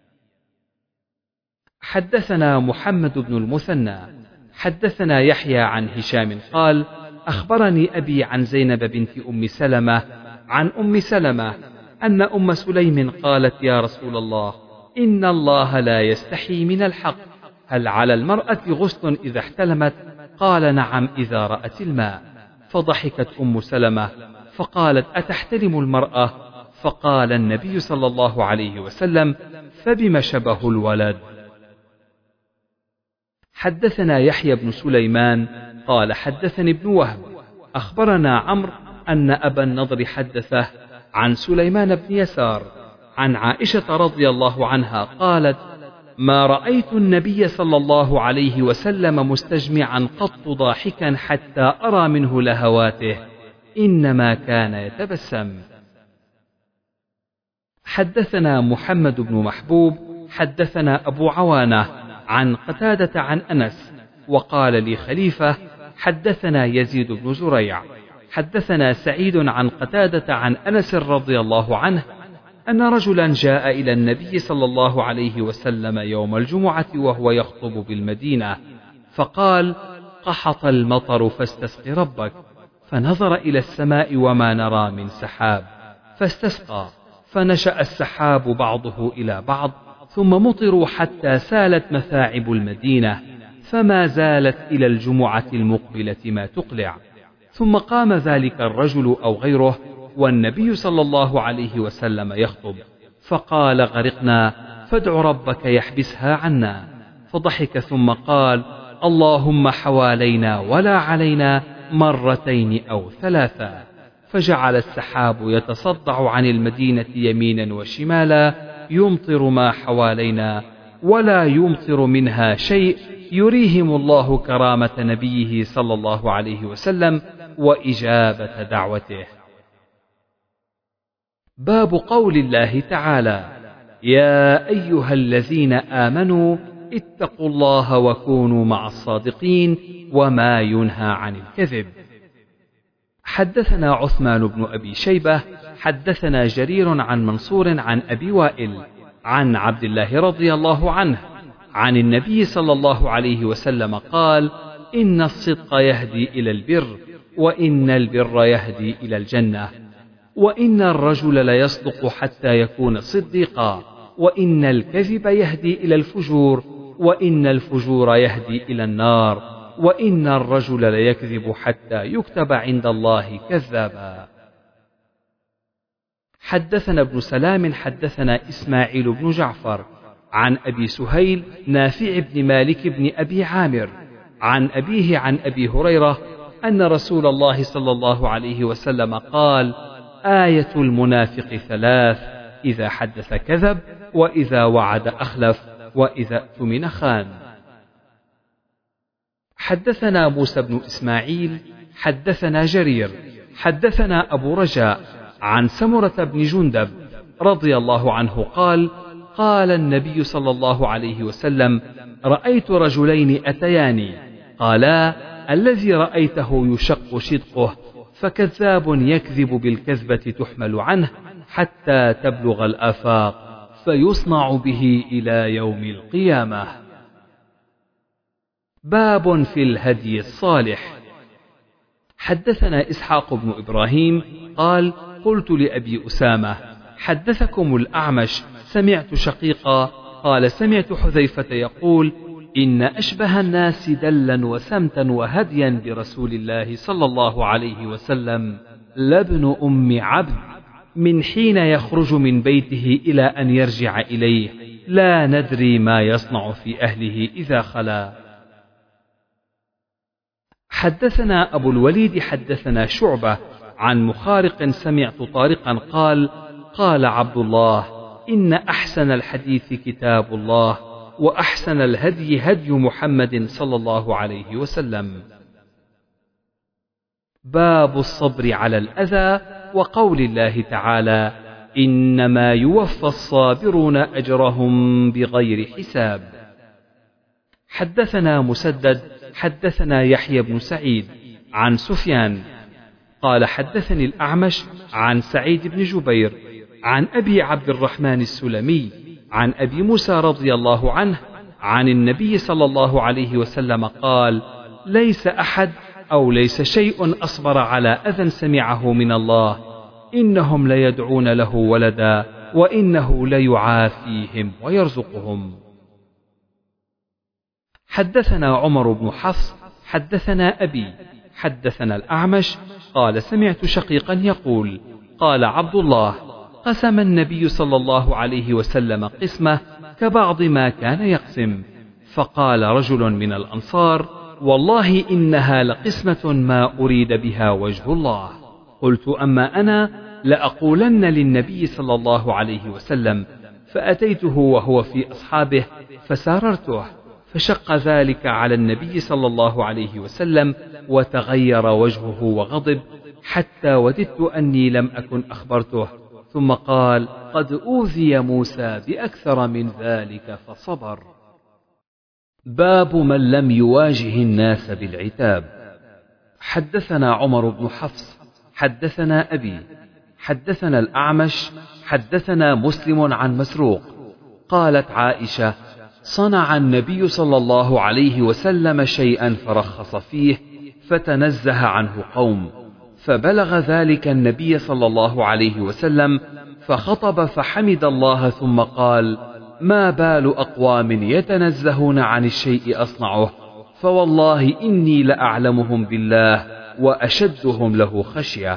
حدثنا محمد بن المثنى حدثنا يحيى عن هشام قال: أخبرني أبي عن زينب بنت أم سلمة عن أم سلمة أن أم سليم قالت: يا رسول الله، إن الله لا يستحي من الحق، هل على المرأة غسل إذا احتلمت؟ قال: نعم، إذا رأت الماء. فضحكت أم سلمة فقالت: أتحتلم المرأة؟ فقال النبي صلى الله عليه وسلم: فبم شبه الولد. حدثنا يحيى بن سليمان قال: حدثني ابن وهب أخبرنا عمرو أن أبا النضر حدثه عن سليمان بن يسار عن عائشة رضي الله عنها قالت: ما رأيت النبي صلى الله عليه وسلم مستجمعا قط ضاحكا حتى أرى منه لهواته، إنما كان يتبسم. حدثنا محمد بن محبوب حدثنا أبو عوانة عن قتادة عن أنس وقال لي خليفة: حدثنا يزيد بن زريع حدثنا سعيد عن قتادة عن أنس رضي الله عنه أن رجلا جاء إلى النبي صلى الله عليه وسلم يوم الجمعة وهو يخطب بالمدينة، فقال: قحط المطر فاستسق ربك. فنظر إلى السماء وما نرى من سحاب، فاستسقى، فنشأ السحاب بعضه إلى بعض، ثم مطروا حتى سالت مثاعب المدينة، فما زالت إلى الجمعة المقبلة ما تقلع. ثم قام ذلك الرجل أو غيره والنبي صلى الله عليه وسلم يخطب، فقال: غرقنا، فادع ربك يحبسها عنا. فضحك ثم قال: اللهم حوالينا ولا علينا، مرتين أو ثلاثا. فجعل السحاب يتصدع عن المدينة يمينا وشمالا، يمطر ما حوالينا ولا يمطر منها شيء، يريهم الله كرامة نبيه صلى الله عليه وسلم وإجابة دعوته. باب قول الله تعالى: يا أيها الذين آمنوا اتقوا الله وكونوا مع الصادقين، وما ينهى عن الكذب. حدثنا عثمان بن أبي شيبة حدثنا جرير عن منصور عن أبي وائل عن عبد الله رضي الله عنه عن النبي صلى الله عليه وسلم قال: إن الصدق يهدي إلى البر، وإن البر يهدي إلى الجنة، وإن الرجل ليصدق حتى يكون صديقا، وإن الكذب يهدي إلى الفجور، وإن الفجور يهدي إلى النار، وإن الرجل ليكذب حتى يكتب عند الله كذابا. حدثنا ابن سلام حدثنا إسماعيل بن جعفر عن أبي سهيل نافع بن مالك بن أبي عامر عن أبيه عن أبي هريرة أن رسول الله صلى الله عليه وسلم قال: آية المنافق ثلاث: إذا حدث كذب، وإذا وعد أخلف، وإذا اؤتمن خان. حدثنا موسى بن إسماعيل حدثنا جرير حدثنا أبو رجاء عن سمرة بن جندب رضي الله عنه قال: قال النبي صلى الله عليه وسلم: رأيت رجلين أتياني، قالا: الذي رأيته يشق شدقه، فكذاب يكذب بالكذبة تحمل عنه حتى تبلغ الآفاق، فيصنع به إلى يوم القيامة. باب في الهدي الصالح. حدثنا إسحاق بن إبراهيم قال قلت لأبي أسامة حدثكم الأعمش سمعت شقيقا قال سمعت حذيفة يقول إن أشبه الناس دلا وسمتا وهديا برسول الله صلى الله عليه وسلم لابن أم عبد من حين يخرج من بيته إلى أن يرجع إليه لا ندري ما يصنع في أهله إذا خلا. حدثنا أبو الوليد حدثنا شعبة عن مخارق سمعت طارقا قال قال عبد الله إن أحسن الحديث كتاب الله وأحسن الهدي هدي محمد صلى الله عليه وسلم. باب الصبر على الأذى وقول الله تعالى إنما يوفى الصابرون أجرهم بغير حساب. حدثنا مسدد حدثنا يحيى بن سعيد عن سفيان قال حدثني الأعمش عن سعيد بن جبير عن أبي عبد الرحمن السلمي عن أبي موسى رضي الله عنه عن النبي صلى الله عليه وسلم قال ليس أحد أو ليس شيء أصبر على أذى سمعه من الله إنهم ليدعون له ولدا وإنه ليعافيهم ويرزقهم. حدثنا عمر بن حفص حدثنا أبي حدثنا الأعمش قال سمعت شقيقا يقول قال عبد الله قسم النبي صلى الله عليه وسلم قسمة كبعض ما كان يقسم فقال رجل من الأنصار والله إنها لقسمة ما أريد بها وجه الله. قلت أما أنا لأقولن للنبي صلى الله عليه وسلم فأتيته وهو في أصحابه فساررته فشق ذلك على النبي صلى الله عليه وسلم وتغير وجهه وغضب حتى وددت أني لم أكن أخبرته ثم قال قد أوذي موسى بأكثر من ذلك فصبر. باب من لم يواجه الناس بالعتاب. حدثنا عمر بن حفص حدثنا أبي حدثنا الأعمش حدثنا مسلم عن مسروق قالت عائشة صنع النبي صلى الله عليه وسلم شيئا فرخص فيه فتنزه عنه قوم فبلغ ذلك النبي صلى الله عليه وسلم فخطب فحمد الله ثم قال ما بال أقوام يتنزهون عن الشيء أصنعه فوالله إني لأعلمهم بالله وأشدهم له خشية.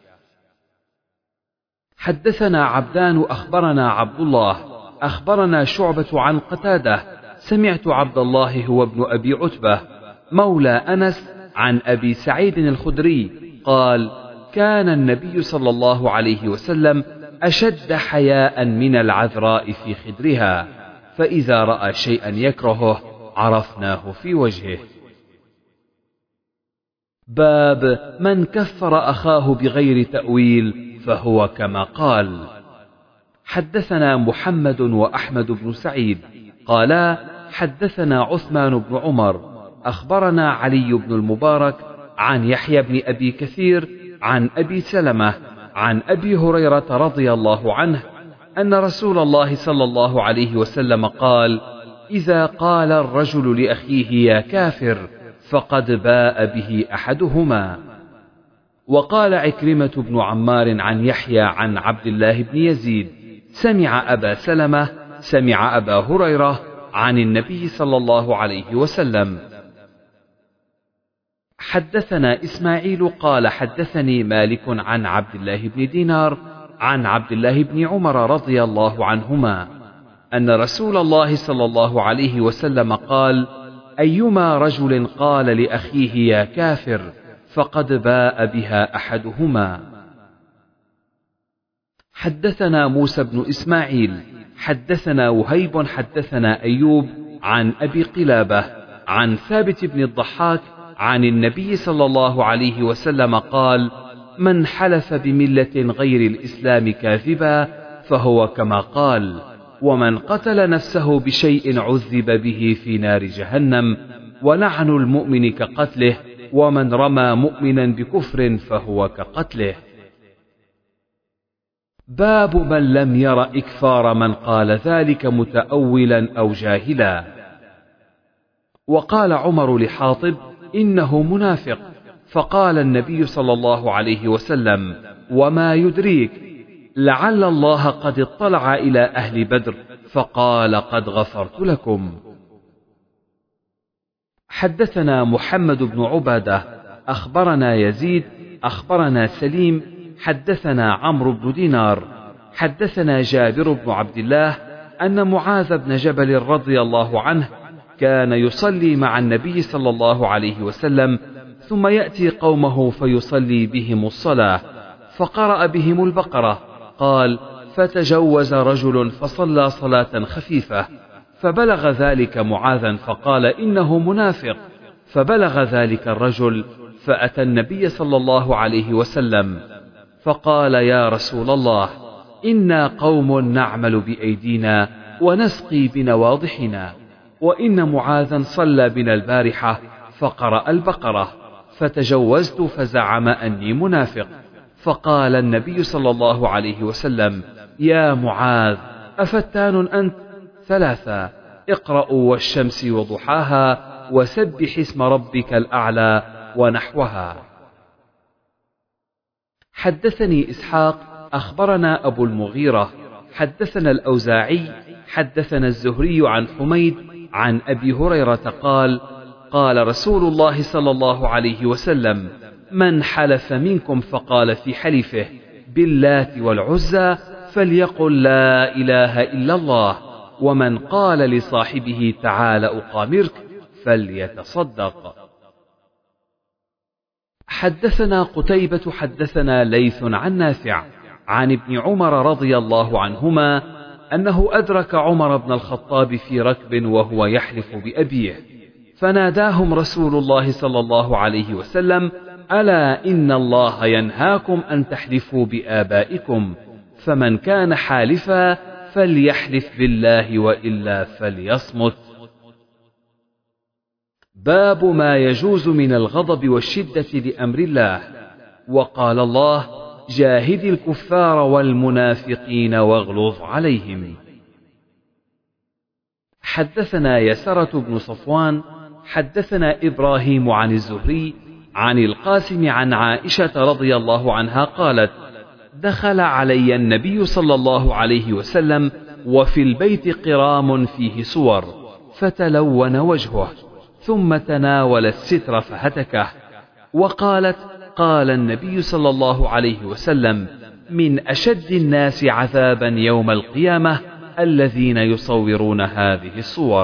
حدثنا عبدان أخبرنا عبد الله أخبرنا شعبة عن قتادة سمعت عبد الله هو ابن أبي عتبة مولى أنس عن أبي سعيد الخدري قال كان النبي صلى الله عليه وسلم أشد حياء من العذراء في خدرها فإذا رأى شيئا يكرهه عرفناه في وجهه. باب من كفر أخاه بغير تأويل فهو كما قال. حدثنا محمد وأحمد بن سعيد قالا حدثنا عثمان بن عمر أخبرنا علي بن المبارك عن يحيى بن أبي كثير عن أبي سلمة عن أبي هريرة رضي الله عنه أن رسول الله صلى الله عليه وسلم قال إذا قال الرجل لأخيه يا كافر فقد باء به أحدهما. وقال عكرمة بن عمار عن يحيى عن عبد الله بن يزيد سمع أبا سلمة سمع أبا هريرة عن النبي صلى الله عليه وسلم. حدثنا إسماعيل قال حدثني مالك عن عبد الله بن دينار عن عبد الله بن عمر رضي الله عنهما أن رسول الله صلى الله عليه وسلم قال أيما رجل قال لأخيه يا كافر فقد باء بها أحدهما. حدثنا موسى بن إسماعيل حدثنا وهيب حدثنا أيوب عن أبي قلابة عن ثابت بن الضحاك عن النبي صلى الله عليه وسلم قال من حلف بملة غير الإسلام كاذبا فهو كما قال ومن قتل نفسه بشيء عذب به في نار جهنم ولعن المؤمن كقتله ومن رمى مؤمنا بكفر فهو كقتله. باب من لم ير إكفار من قال ذلك متأولا أو جاهلا. وقال عمر لحاطب إنه منافق فقال النبي صلى الله عليه وسلم: وما يدريك، لعل الله قد اطلع إلى أهل بدر فقال قد غفرت لكم. حدثنا محمد بن عبادة أخبرنا يزيد أخبرنا سليم حدثنا عمرو بن دينار حدثنا جابر بن عبد الله أن معاذ بن جبل رضي الله عنه كان يصلي مع النبي صلى الله عليه وسلم، ثم يأتي قومه فيصلي بهم الصلاة، فقرأ بهم البقرة. قال: فتجوز رجل فصلى صلاة خفيفة، فبلغ ذلك معاذا فقال: إنه منافق. فبلغ ذلك الرجل فأتى النبي صلى الله عليه وسلم فقال: يا رسول الله، إنا قوم نعمل بأيدينا ونسقي بنواضحنا، وإن معاذا صلى بنا البارحة فقرأ البقرة، فتجوزت فزعم أني منافق. فقال النبي صلى الله عليه وسلم: يا معاذ، أفتان أنت؟ 3: اقرأوا والشمس وضحاها وسبح اسم ربك الأعلى ونحوها. حدثني إسحاق أخبرنا أبو المغيرة حدثنا الأوزاعي حدثنا الزهري عن حميد عن أبي هريرة قال: قال رسول الله صلى الله عليه وسلم: من حلف منكم فقال في حلفه باللات والعزى فليقل لا إله إلا الله، ومن قال لصاحبه تعال أقامرك فليتصدق. حدثنا قتيبة حدثنا ليث عن نافع عن ابن عمر رضي الله عنهما أنه أدرك عمر بن الخطاب في ركب وهو يحلف بأبيه، فناداهم رسول الله صلى الله عليه وسلم: ألا إن الله ينهاكم أن تحلفوا بآبائكم، فمن كان حالفا فليحلف بالله وإلا فليصمت. باب ما يجوز من الغضب والشدة لأمر الله. وقال الله: جاهد الكفار والمنافقين واغلظ عليهم. حدثنا يسرة بن صفوان حدثنا إبراهيم عن الزهري عن القاسم عن عائشة رضي الله عنها قالت: دخل علي النبي صلى الله عليه وسلم وفي البيت قرام فيه صور، فتلون وجهه، ثم تناول الستر فهتكه، وقالت: قال النبي صلى الله عليه وسلم: من أشد الناس عذابا يوم القيامة الذين يصورون هذه الصور.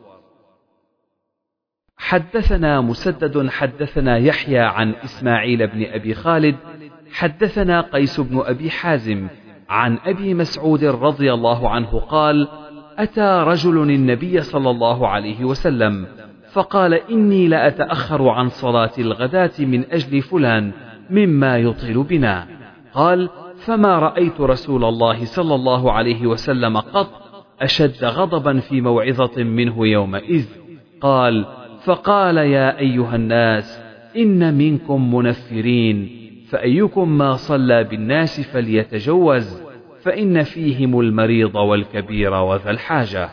حدثنا مسدد حدثنا يحيى عن إسماعيل بن أبي خالد حدثنا قيس بن أبي حازم عن أبي مسعود رضي الله عنه قال: أتى رجل النبي صلى الله عليه وسلم فقال: إني لأتأخر عن صلاة الغداة من أجل فلان مما يطيل بنا. قال: فما رأيت رسول الله صلى الله عليه وسلم قط أشد غضبا في موعظة منه يومئذ. قال: فقال: يا أيها الناس، إن منكم منفرين، فأيكم ما صلى بالناس فليتجوز، فإن فيهم المريض والكبير وذا الحاجة.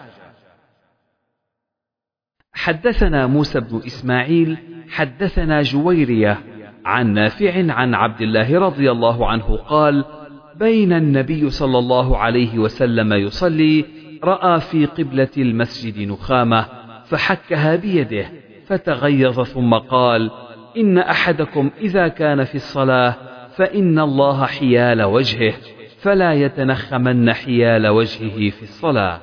حدثنا موسى بن إسماعيل حدثنا جويرية عن نافع عن عبد الله رضي الله عنه قال: بين النبي صلى الله عليه وسلم يصلي رأى في قبلة المسجد نخامة فحكها بيده فتغيظ، ثم قال: إن أحدكم إذا كان في الصلاة فإن الله حيال وجهه، فلا يتنخمن حيال وجهه في الصلاة.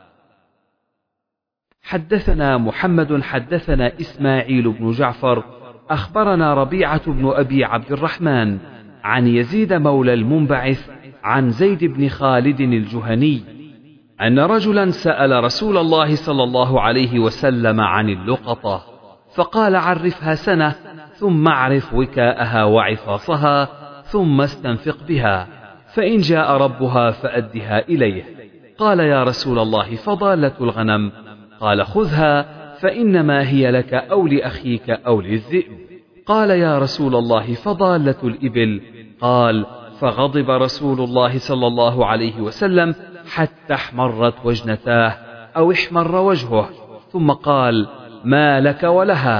حدثنا محمد حدثنا إسماعيل بن جعفر أخبرنا ربيعة بن أبي عبد الرحمن عن يزيد مولى المنبعث عن زيد بن خالد الجهني أن رجلا سأل رسول الله صلى الله عليه وسلم عن اللقطة، فقال: عرفها سنة، ثم اعرف وكاءها وعفاصها، ثم استنفق بها، فإن جاء ربها فأدها إليه. قال: يا رسول الله، فضالة الغنم؟ قال: خذها، فإنما هي لك أو لأخيك أو للذئب. قال: يا رسول الله، فضالة الإبل؟ قال: فغضب رسول الله صلى الله عليه وسلم حتى احمرت وجنتاه أو احمر وجهه، ثم قال: ما لك ولها؟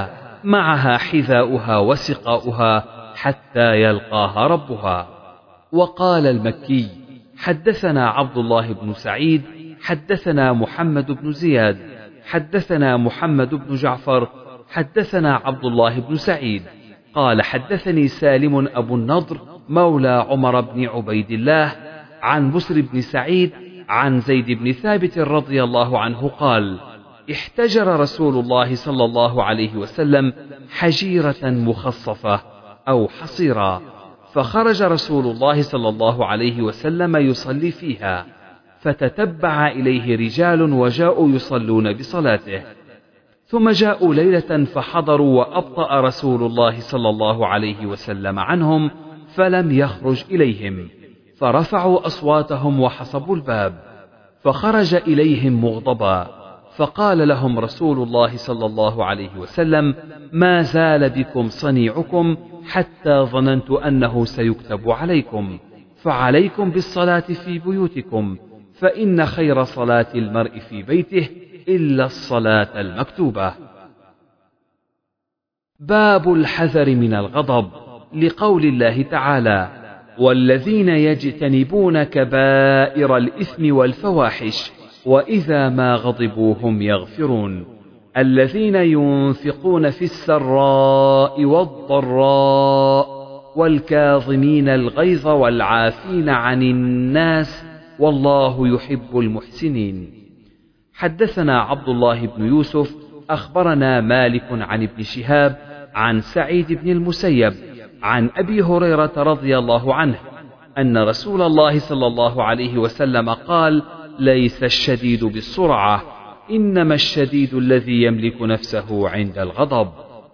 معها حذاؤها وسقاؤها حتى يلقاها ربها. وقال المكي: حدثنا عبد الله بن سعيد حدثنا محمد بن زياد حدثنا محمد بن جعفر حدثنا عبد الله بن سعيد قال: حدثني سالم أبو النضر مولى عمر بن عبيد الله عن بسر بن سعيد عن زيد بن ثابت رضي الله عنه قال: احتجر رسول الله صلى الله عليه وسلم حجيرة مخصفة أو حصيرا، فخرج رسول الله صلى الله عليه وسلم يصلي فيها، فتتبع إليه رجال وجاءوا يصلون بصلاته، ثم جاءوا ليلة فحضروا وأبطأ رسول الله صلى الله عليه وسلم عنهم فلم يخرج إليهم، فرفعوا أصواتهم وحصبوا الباب، فخرج إليهم مغضبا، فقال لهم رسول الله صلى الله عليه وسلم: ما زال بكم صنيعكم حتى ظننت أنه سيكتب عليكم، فعليكم بالصلاة في بيوتكم، فإن خير صلاة المرء في بيته إلا الصلاة المكتوبة. باب الحذر من الغضب، لقول الله تعالى: والذين يجتنبون كبائر الإثم والفواحش وإذا ما غضبوا هم يغفرون، الذين ينفقون في السراء والضراء والكاظمين الغيظ والعافين عن الناس والله يحب المحسنين. حدثنا عبد الله بن يوسف أخبرنا مالك عن ابن شهاب عن سعيد بن المسيب عن أبي هريرة رضي الله عنه أن رسول الله صلى الله عليه وسلم قال: ليس الشديد بالسرعة، إنما الشديد الذي يملك نفسه عند الغضب.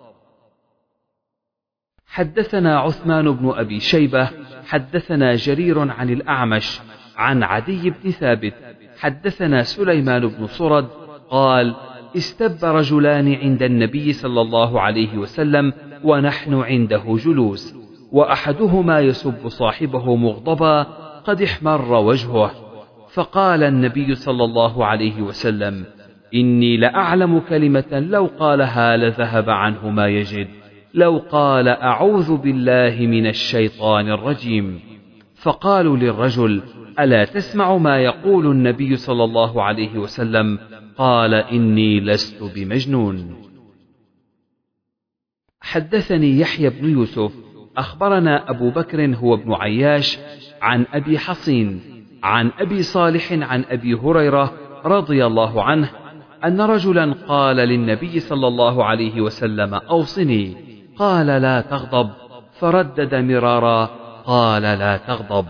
حدثنا عثمان بن أبي شيبة حدثنا جرير عن الأعمش عن عدي بن ثابت حدثنا سليمان بن صرد قال: استب رجلان عند النبي صلى الله عليه وسلم ونحن عنده جلوس، وأحدهما يسب صاحبه مغضبا قد احمر وجهه، فقال النبي صلى الله عليه وسلم: إني لأعلم كلمة لو قالها لذهب عنه ما يجد، لو قال: أعوذ بالله من الشيطان الرجيم. فقالوا للرجل: ألا تسمع ما يقول النبي صلى الله عليه وسلم؟ قال: إني لست بمجنون. حدثني يحيى بن يوسف أخبرنا أبو بكر هو ابن عياش عن أبي حصين عن أبي صالح عن أبي هريرة رضي الله عنه أن رجلا قال للنبي صلى الله عليه وسلم: أوصني. قال: لا تغضب، فردد مرارا: قال: لا تغضب.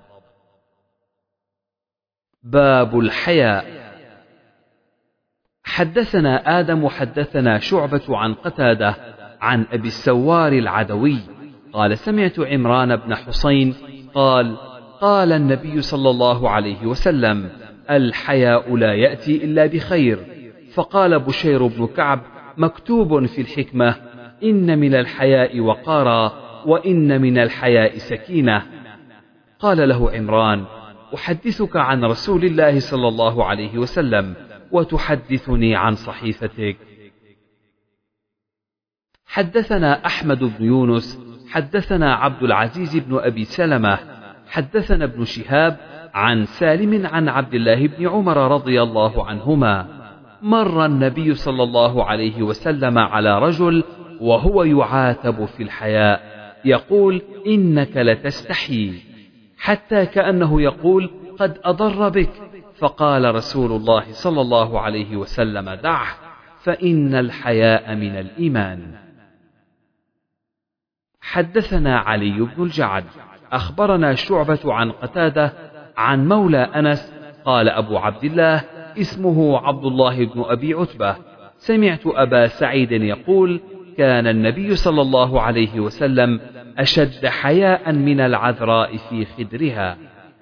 باب الحياء. حدثنا آدم حدثنا شعبة عن قتادة عن أبي السوار العدوي قال: سمعت عمران بن حسين قال: قال النبي صلى الله عليه وسلم: الحياء لا يأتي إلا بخير. فقال بشير بن كعب: مكتوب في الحكمة: إن من الحياء وقارا، وإن من الحياء سكينة. قال له عمران: أحدثك عن رسول الله صلى الله عليه وسلم وتحدثني عن صحيفتك. حدثنا أحمد بن يونس حدثنا عبد العزيز بن أبي سلمة حدثنا ابن شهاب عن سالم عن عبد الله بن عمر رضي الله عنهما: مر النبي صلى الله عليه وسلم على رجل وهو يعاتب في الحياء يقول: إنك لتستحي، حتى كأنه يقول: قد أضر بك. فقال رسول الله صلى الله عليه وسلم: دعه، فإن الحياء من الإيمان. حدثنا علي بن الجعد أخبرنا شعبة عن قتادة عن مولى أنس قال أبو عبد الله اسمه عبد الله بن أبي عتبة: سمعت أبا سعيد يقول: كان النبي صلى الله عليه وسلم أشد حياء من العذراء في خدرها.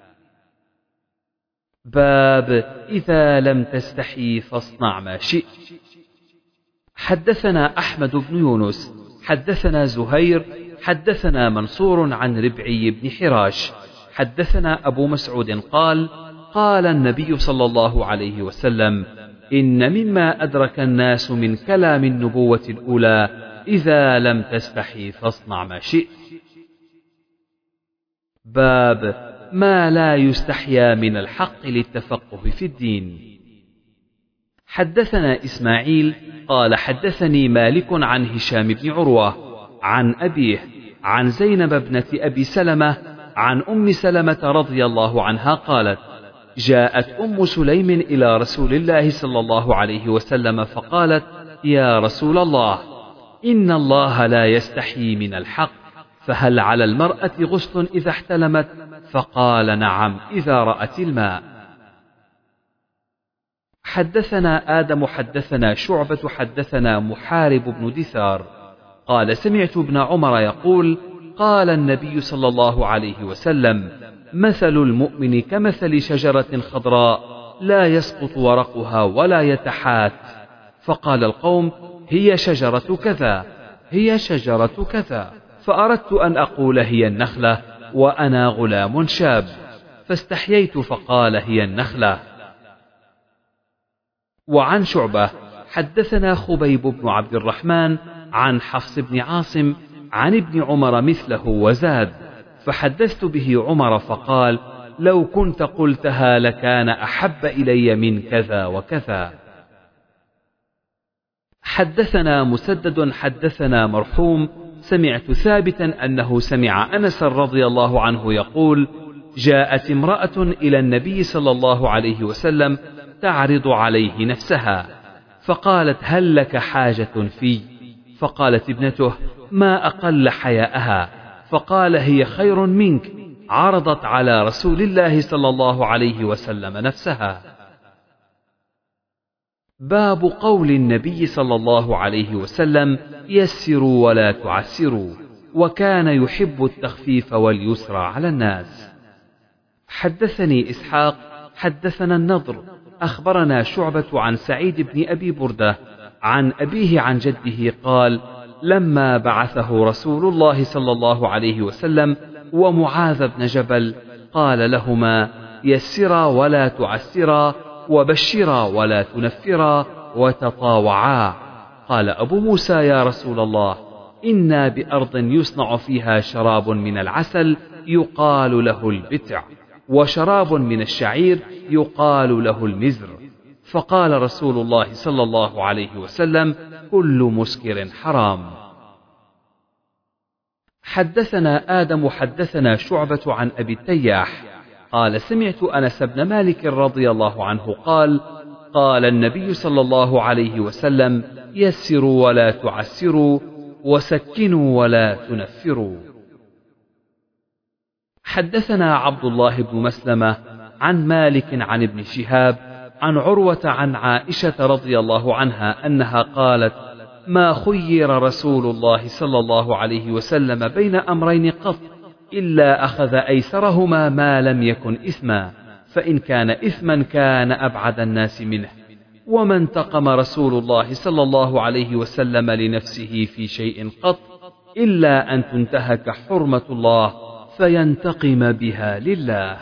باب إذا لم تستحي فاصنع ما شئت. حدثنا أحمد بن يونس حدثنا زهير حدثنا منصور عن ربعي بن حراش حدثنا أبو مسعود قال: قال النبي صلى الله عليه وسلم: إن مما أدرك الناس من كلام النبوة الأولى إذا لم تستحي فاصنع ما شئت. باب ما لا يستحيا من الحق للتفقه في الدين. حدثنا إسماعيل قال حدثني مالك عن هشام بن عروة عن أبيه عن زينب ابنة أبي سلمة عن أم سلمة رضي الله عنها قالت: جاءت أم سليم إلى رسول الله صلى الله عليه وسلم فقالت: يا رسول الله، إن الله لا يستحيي من الحق، فهل على المرأة غسل إذا احتلمت؟ فقال: نعم، إذا رأت الماء. حدثنا آدم حدثنا شعبة حدثنا محارب بن دثار قال: سمعت ابن عمر يقول: قال النبي صلى الله عليه وسلم: مثل المؤمن كمثل شجرة خضراء لا يسقط ورقها ولا يتحات. فقال القوم: هي شجرة كذا، هي شجرة كذا. فأردت أن أقول هي النخلة وأنا غلام شاب، فاستحييت فقال: هي النخلة. وعن شعبة حدثنا خبيب بن عبد الرحمن عن حفص بن عاصم عن ابن عمر مثله وزاد، فحدثت به عمر فقال: لو كنت قلتها لكان أحب إلي من كذا وكذا. حدثنا مسدد حدثنا مرحوم سمعت ثابتا أنه سمع أنس رضي الله عنه يقول: جاءت امرأة إلى النبي صلى الله عليه وسلم تعرض عليه نفسها، فقالت: هل لك حاجة في؟ فقالت ابنته: ما أقل حياءها. فقال: هي خير منك، عرضت على رسول الله صلى الله عليه وسلم نفسها. باب قول النبي صلى الله عليه وسلم: يسروا ولا تعسروا، وكان يحب التخفيف واليسر على الناس. حدثني إسحاق حدثنا النضر أخبرنا شعبة عن سعيد بن أبي بردة عن أبيه عن جده قال: لما بعثه رسول الله صلى الله عليه وسلم ومعاذ بن جبل قال لهما: يسرا ولا تعسرا، وبشرا ولا تنفرا، وتطاوعا. قال أبو موسى: يا رسول الله، إنا بأرض يصنع فيها شراب من العسل يقال له البتع، وشراب من الشعير يقال له المزر. فقال رسول الله صلى الله عليه وسلم: كل مسكر حرام. حدثنا آدم حدثنا شعبة عن أبي التياح قال: سمعت أنس بن مالك رضي الله عنه قال: قال النبي صلى الله عليه وسلم: يسروا ولا تعسروا، وسكنوا ولا تنفروا. حدثنا عبد الله بن مسلمة عن مالك عن ابن شهاب عن عروة عن عائشة رضي الله عنها أنها قالت: ما خير رسول الله صلى الله عليه وسلم بين أمرين قط إلا أخذ أيسرهما ما لم يكن إثما، فإن كان إثما كان أبعد الناس منه. وما انتقم رسول الله صلى الله عليه وسلم لنفسه في شيء قط إلا أن تنتهك حرمة الله فينتقم بها لله.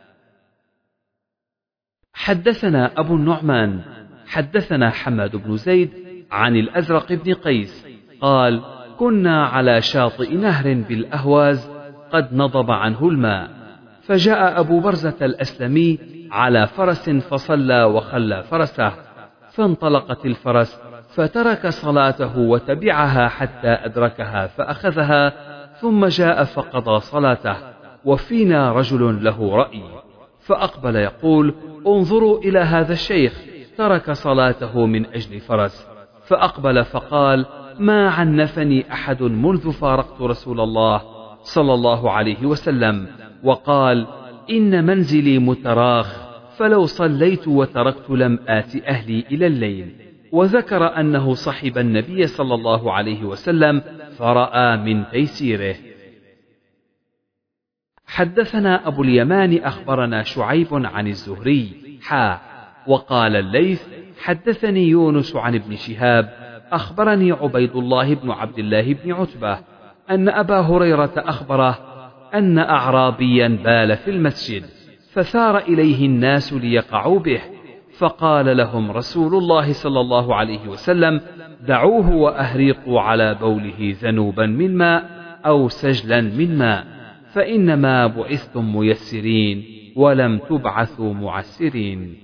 حدثنا أبو النعمان حدثنا حماد بن زيد عن الأزرق بن قيس قال: كنا على شاطئ نهر بالأهواز قد نضب عنه الماء، فجاء أبو برزة الأسلمي على فرس فصلى وخلى فرسه، فانطلقت الفرس فترك صلاته وتبعها حتى أدركها فأخذها، ثم جاء فقضى صلاته، وفينا رجل له رأي، فأقبل يقول: انظروا إلى هذا الشيخ ترك صلاته من أجل فرس. فأقبل فقال: ما عنفني أحد منذ فارقت رسول الله صلى الله عليه وسلم، وقال: إن منزلي متراخ، فلو صليت وتركت لم آت أهلي إلى الليل. وذكر أنه صحب النبي صلى الله عليه وسلم فرأى من تيسيره. حدثنا أبو اليمان أخبرنا شعيب عن الزهري وقال الليث: حدثني يونس عن ابن شهاب أخبرني عبيد الله بن عبد الله بن عتبة أن أبا هريرة أخبره أن أعرابيا بال في المسجد، فثار إليه الناس ليقعوا به، فقال لهم رسول الله صلى الله عليه وسلم: دعوه وأهريقوا على بوله ذنوبا من ماء أو سجلا من ماء، فإنما بعثتم ميسرين ولم تبعثوا معسرين.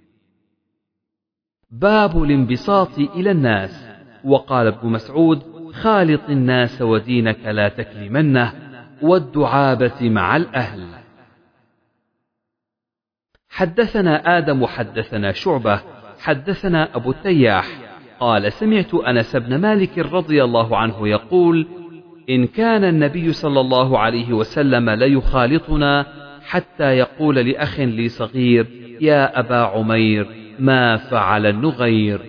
باب الانبساط إلى الناس. وقال ابن مسعود: خالط الناس ودينك لا تكلمنه، والدعابة مع الأهل. حدثنا آدم حدثنا شعبة حدثنا أبو التياح قال: سمعت أنس بن مالك رضي الله عنه يقول: إن كان النبي صلى الله عليه وسلم ليخالطنا حتى يقول لأخ لي صغير: يا أبا عمير، ما فعل النغير.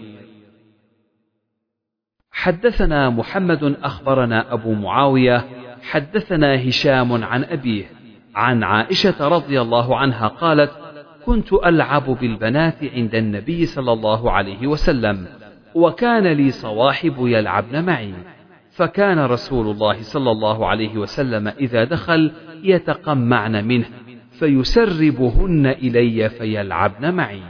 حدثنا محمد أخبرنا أبو معاوية حدثنا هشام عن أبيه عن عائشة رضي الله عنها قالت: كنت ألعب بالبنات عند النبي صلى الله عليه وسلم، وكان لي صواحب يلعبن معي، فكان رسول الله صلى الله عليه وسلم إذا دخل يتقمعن منه فيسربهن إلي فيلعبن معي.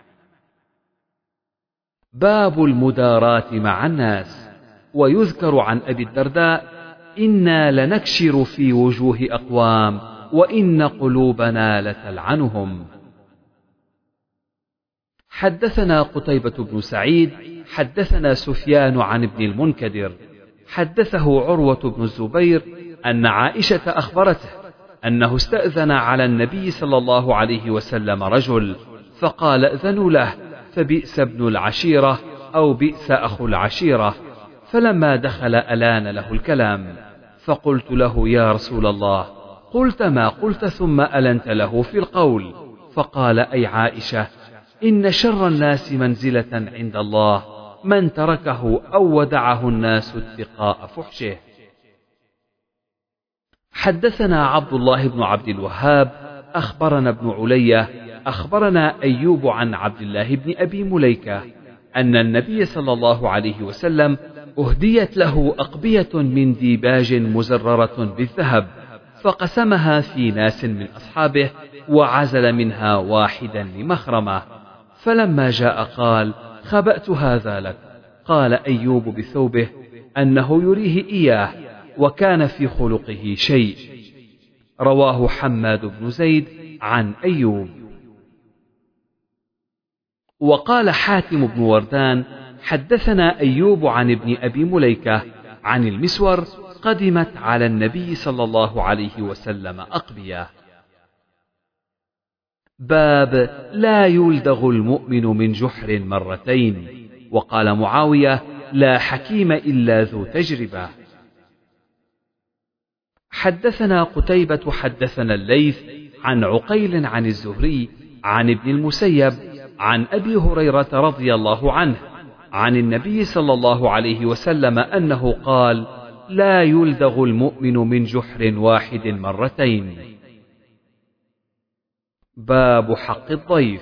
باب المداراة مع الناس. ويذكر عن أبي الدرداء: إنا لنكشر في وجوه أقوام وإن قلوبنا لتلعنهم. حدثنا قتيبة بن سعيد حدثنا سفيان عن ابن المنكدر حدثه عروة بن الزبير أن عائشة أخبرته أنه استأذن على النبي صلى الله عليه وسلم رجل، فقال: أذنوا له، فبئس ابن العشيرة أو بئس أخو العشيرة. فلما دخل ألان له الكلام، فقلت له: يا رسول الله، قلت ما قلت ثم ألنت له في القول. فقال: أي عائشة، إن شر الناس منزلة عند الله من تركه أو ودعه الناس اتقاء فحشه. حدثنا عبد الله بن عبد الوهاب أخبرنا ابن علية أخبرنا أيوب عن عبد الله بن أبي مليكة أن النبي صلى الله عليه وسلم أهديت له أقبية من ديباج مزررة بالذهب، فقسمها في ناس من أصحابه وعزل منها واحدا لمخرمة، فلما جاء قال: خبأت هذا لك. قال أيوب بثوبه أنه يريه إياه، وكان في خلقه شيء. رواه حماد بن زيد عن أيوب. وقال حاتم بن وردان: حدثنا أيوب عن ابن أبي مليكة عن المسور: قدمت على النبي صلى الله عليه وسلم أقبية. باب لا يلدغ المؤمن من جحر مرتين. وقال معاوية: لا حكيم إلا ذو تجربة. حدثنا قتيبة حدثنا الليث عن عقيل عن الزهري عن ابن المسيب عن أبي هريرة رضي الله عنه عن النبي صلى الله عليه وسلم أنه قال: لا يلدغ المؤمن من جحر واحد مرتين. باب حق الضيف.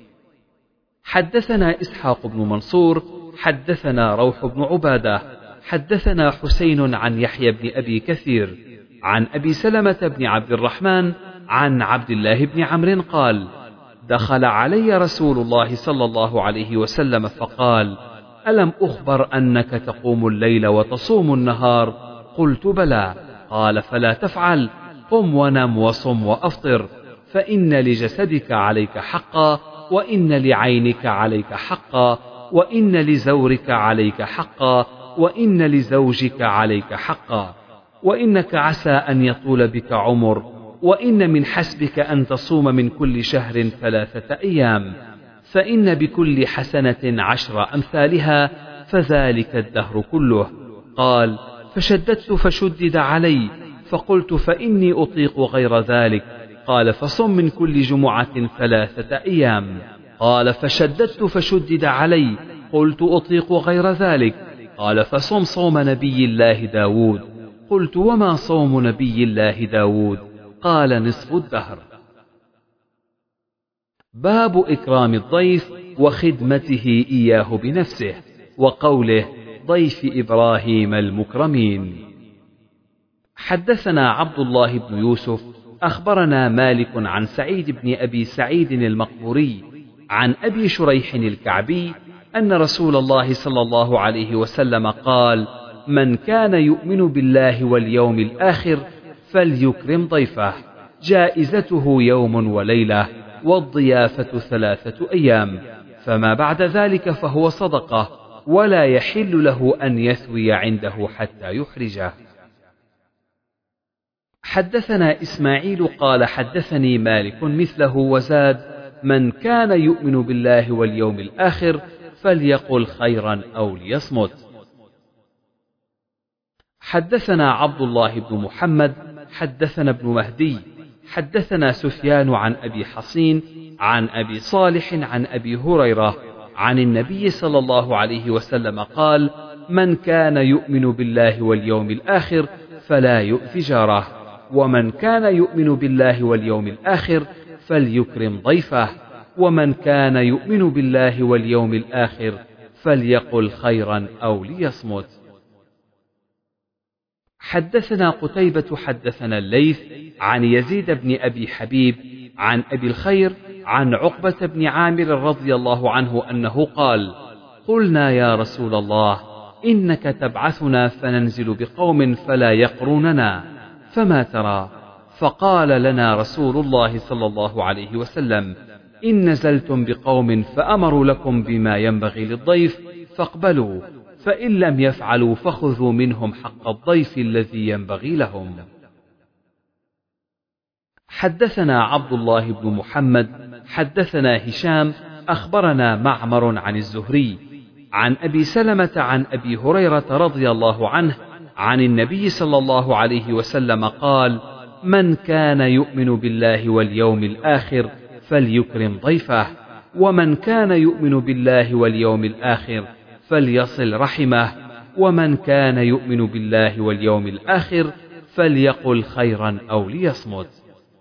حدثنا إسحاق بن منصور حدثنا روح بن عبادة حدثنا حسين عن يحيى بن أبي كثير عن أبي سلمة بن عبد الرحمن عن عبد الله بن عمرو قال: دخل علي رسول الله صلى الله عليه وسلم فقال: ألم أخبر أنك تقوم الليل وتصوم النهار؟ قلت: بلى. قال: فلا تفعل، قم ونم وصم وأفطر، فإن لجسدك عليك حقا، وإن لعينك عليك حقا، وإن لزورك عليك حقا، وإن لزوجك عليك حقا، وإنك عسى أن يطول بك عمر، وإن من حسبك أن تصوم من كل شهر 3 أيام، فإن بكل حسنة 10 أمثالها، فذلك الدهر كله. قال: فشددت فشدد علي، فقلت: فإني أطيق غير ذلك. قال: فصم من كل جمعة 3 أيام. قال: فشددت فشدد علي، قلت: أطيق غير ذلك. قال: فصم صوم نبي الله داود. قلت: وما صوم نبي الله داود؟ قال: نصف الدهر. باب إكرام الضيف وخدمته إياه بنفسه، وقوله: ضيف إبراهيم المكرمين. حدثنا عبد الله بن يوسف أخبرنا مالك عن سعيد بن أبي سعيد المقبوري عن أبي شريح الكعبي أن رسول الله صلى الله عليه وسلم قال: من كان يؤمن بالله واليوم الآخر فليكرم ضيفه، جائزته يوم وليلة، والضيافة 3 أيام، فما بعد ذلك فهو صدقة، ولا يحل له أن يثوي عنده حتى يحرجه. حدثنا إسماعيل قال حدثني مالك مثله وزاد: من كان يؤمن بالله واليوم الآخر فليقل خيرا أو ليصمت. حدثنا عبد الله بن محمد حدثنا ابن مهدي حدثنا سفيان عن أبي حصين عن أبي صالح عن أبي هريرة عن النبي صلى الله عليه وسلم قال: من كان يؤمن بالله واليوم الآخر فلا يؤذ جاره، ومن كان يؤمن بالله واليوم الآخر فليكرم ضيفه، ومن كان يؤمن بالله واليوم الآخر فليقل خيرا أو ليصمت. حدثنا قتيبة حدثنا الليث عن يزيد بن أبي حبيب عن أبي الخير عن عقبة بن عامر رضي الله عنه أنه قال: قلنا يا رسول الله إنك تبعثنا فننزل بقوم فلا يقروننا، فما ترى؟ فقال لنا رسول الله صلى الله عليه وسلم: إن نزلتم بقوم فأمروا لكم بما ينبغي للضيف فاقبلوا، فإن لم يفعلوا فخذوا منهم حق الضيف الذي ينبغي لهم. حدثنا عبد الله بن محمد حدثنا هشام أخبرنا معمر عن الزهري عن أبي سلمة عن أبي هريرة رضي الله عنه عن النبي صلى الله عليه وسلم قال: من كان يؤمن بالله واليوم الآخر فليكرم ضيفه، ومن كان يؤمن بالله واليوم الآخر فليصل رحمه، ومن كان يؤمن بالله واليوم الآخر فليقل خيرا أو ليصمت.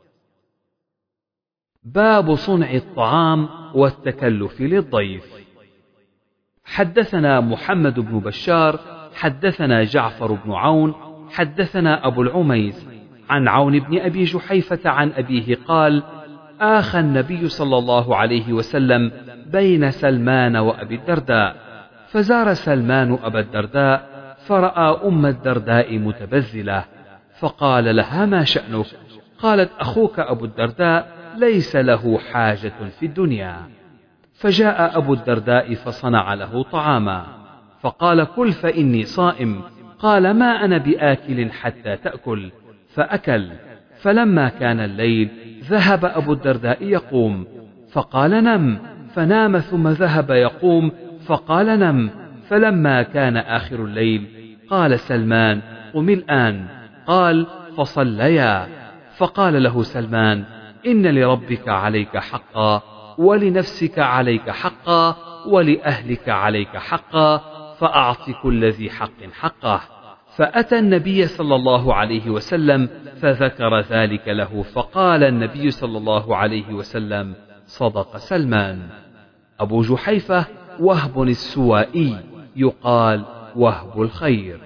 باب صنع الطعام والتكلف للضيف. حدثنا محمد بن بشار حدثنا جعفر بن عون حدثنا أبو العميس عن عون بن أبي جحيفة عن أبيه قال: آخى النبي صلى الله عليه وسلم بين سلمان وأبي الدرداء، فزار سلمان أبا الدرداء فرأى أم الدرداء متبذلة، فقال لها: ما شأنك؟ قالت: أخوك أبو الدرداء ليس له حاجة في الدنيا. فجاء أبو الدرداء فصنع له طعاما، فقال: كل فإني صائم. قال: ما أنا بآكل حتى تأكل، فأكل. فلما كان الليل ذهب أبو الدرداء يقوم، فقال: نم، فنام، ثم ذهب يقوم، فقال: نم. فلما كان آخر الليل قال سلمان: قم الآن. قال: فصليا. فقال له سلمان: إن لربك عليك حقا، ولنفسك عليك حقا، ولأهلك عليك حقا، فأعط كل ذي حق حقه. فأتى النبي صلى الله عليه وسلم فذكر ذلك له، فقال النبي صلى الله عليه وسلم: صدق سلمان. أبو جحيفة وهب السوائي، يقال وهب الخير.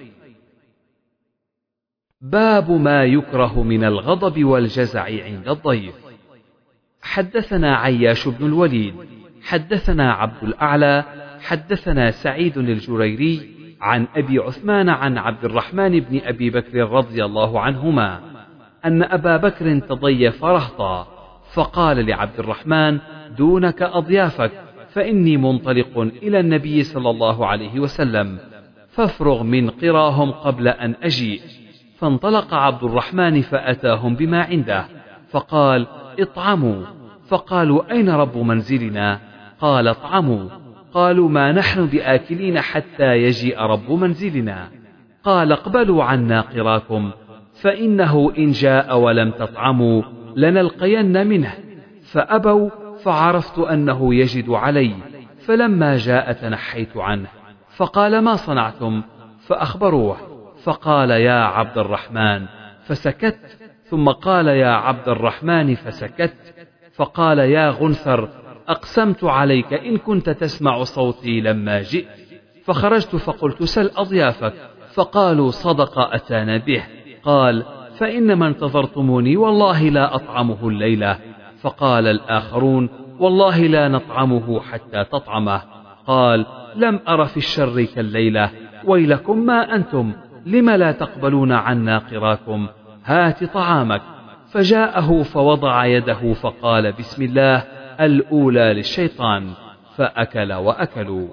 باب ما يكره من الغضب والجزع عند الضيف. حدثنا عياش بن الوليد حدثنا عبد الأعلى حدثنا سعيد الجريري عن أبي عثمان عن عبد الرحمن بن أبي بكر رضي الله عنهما أن أبا بكر تضيف رهطا، فقال لعبد الرحمن: دونك أضيافك، فإني منطلق إلى النبي صلى الله عليه وسلم، فافرغ من قراهم قبل أن أجيء. فانطلق عبد الرحمن فأتاهم بما عنده، فقال: اطعموا. فقالوا: أين رب منزلنا؟ قال: اطعموا. قالوا: ما نحن بآكلين حتى يجيء رب منزلنا. قال: اقبلوا عنا قراكم، فإنه إن جاء ولم تطعموا لنلقين منه. فأبوا، فعرفت أنه يجد علي، فلما جاء تنحيت عنه. فقال: ما صنعتم؟ فأخبروه، فقال: يا عبد الرحمن، فسكت. ثم قال: يا عبد الرحمن، فسكت. فقال: يا غنثر، أقسمت عليك إن كنت تسمع صوتي لما جئت. فخرجت فقلت: سل أضيافك. فقالوا: صدق، أتانا به. قال: فإنما انتظرتموني والله لا أطعمه الليلة. فقال الآخرون: والله لا نطعمه حتى تطعمه. قال: لم أر في الشر كالليلة، ويلكم ما أنتم، لم لا تقبلون عنا قراكم، هات طعامك. فجاءه فوضع يده فقال: بسم الله، الأولى للشيطان، فأكل وأكلوا.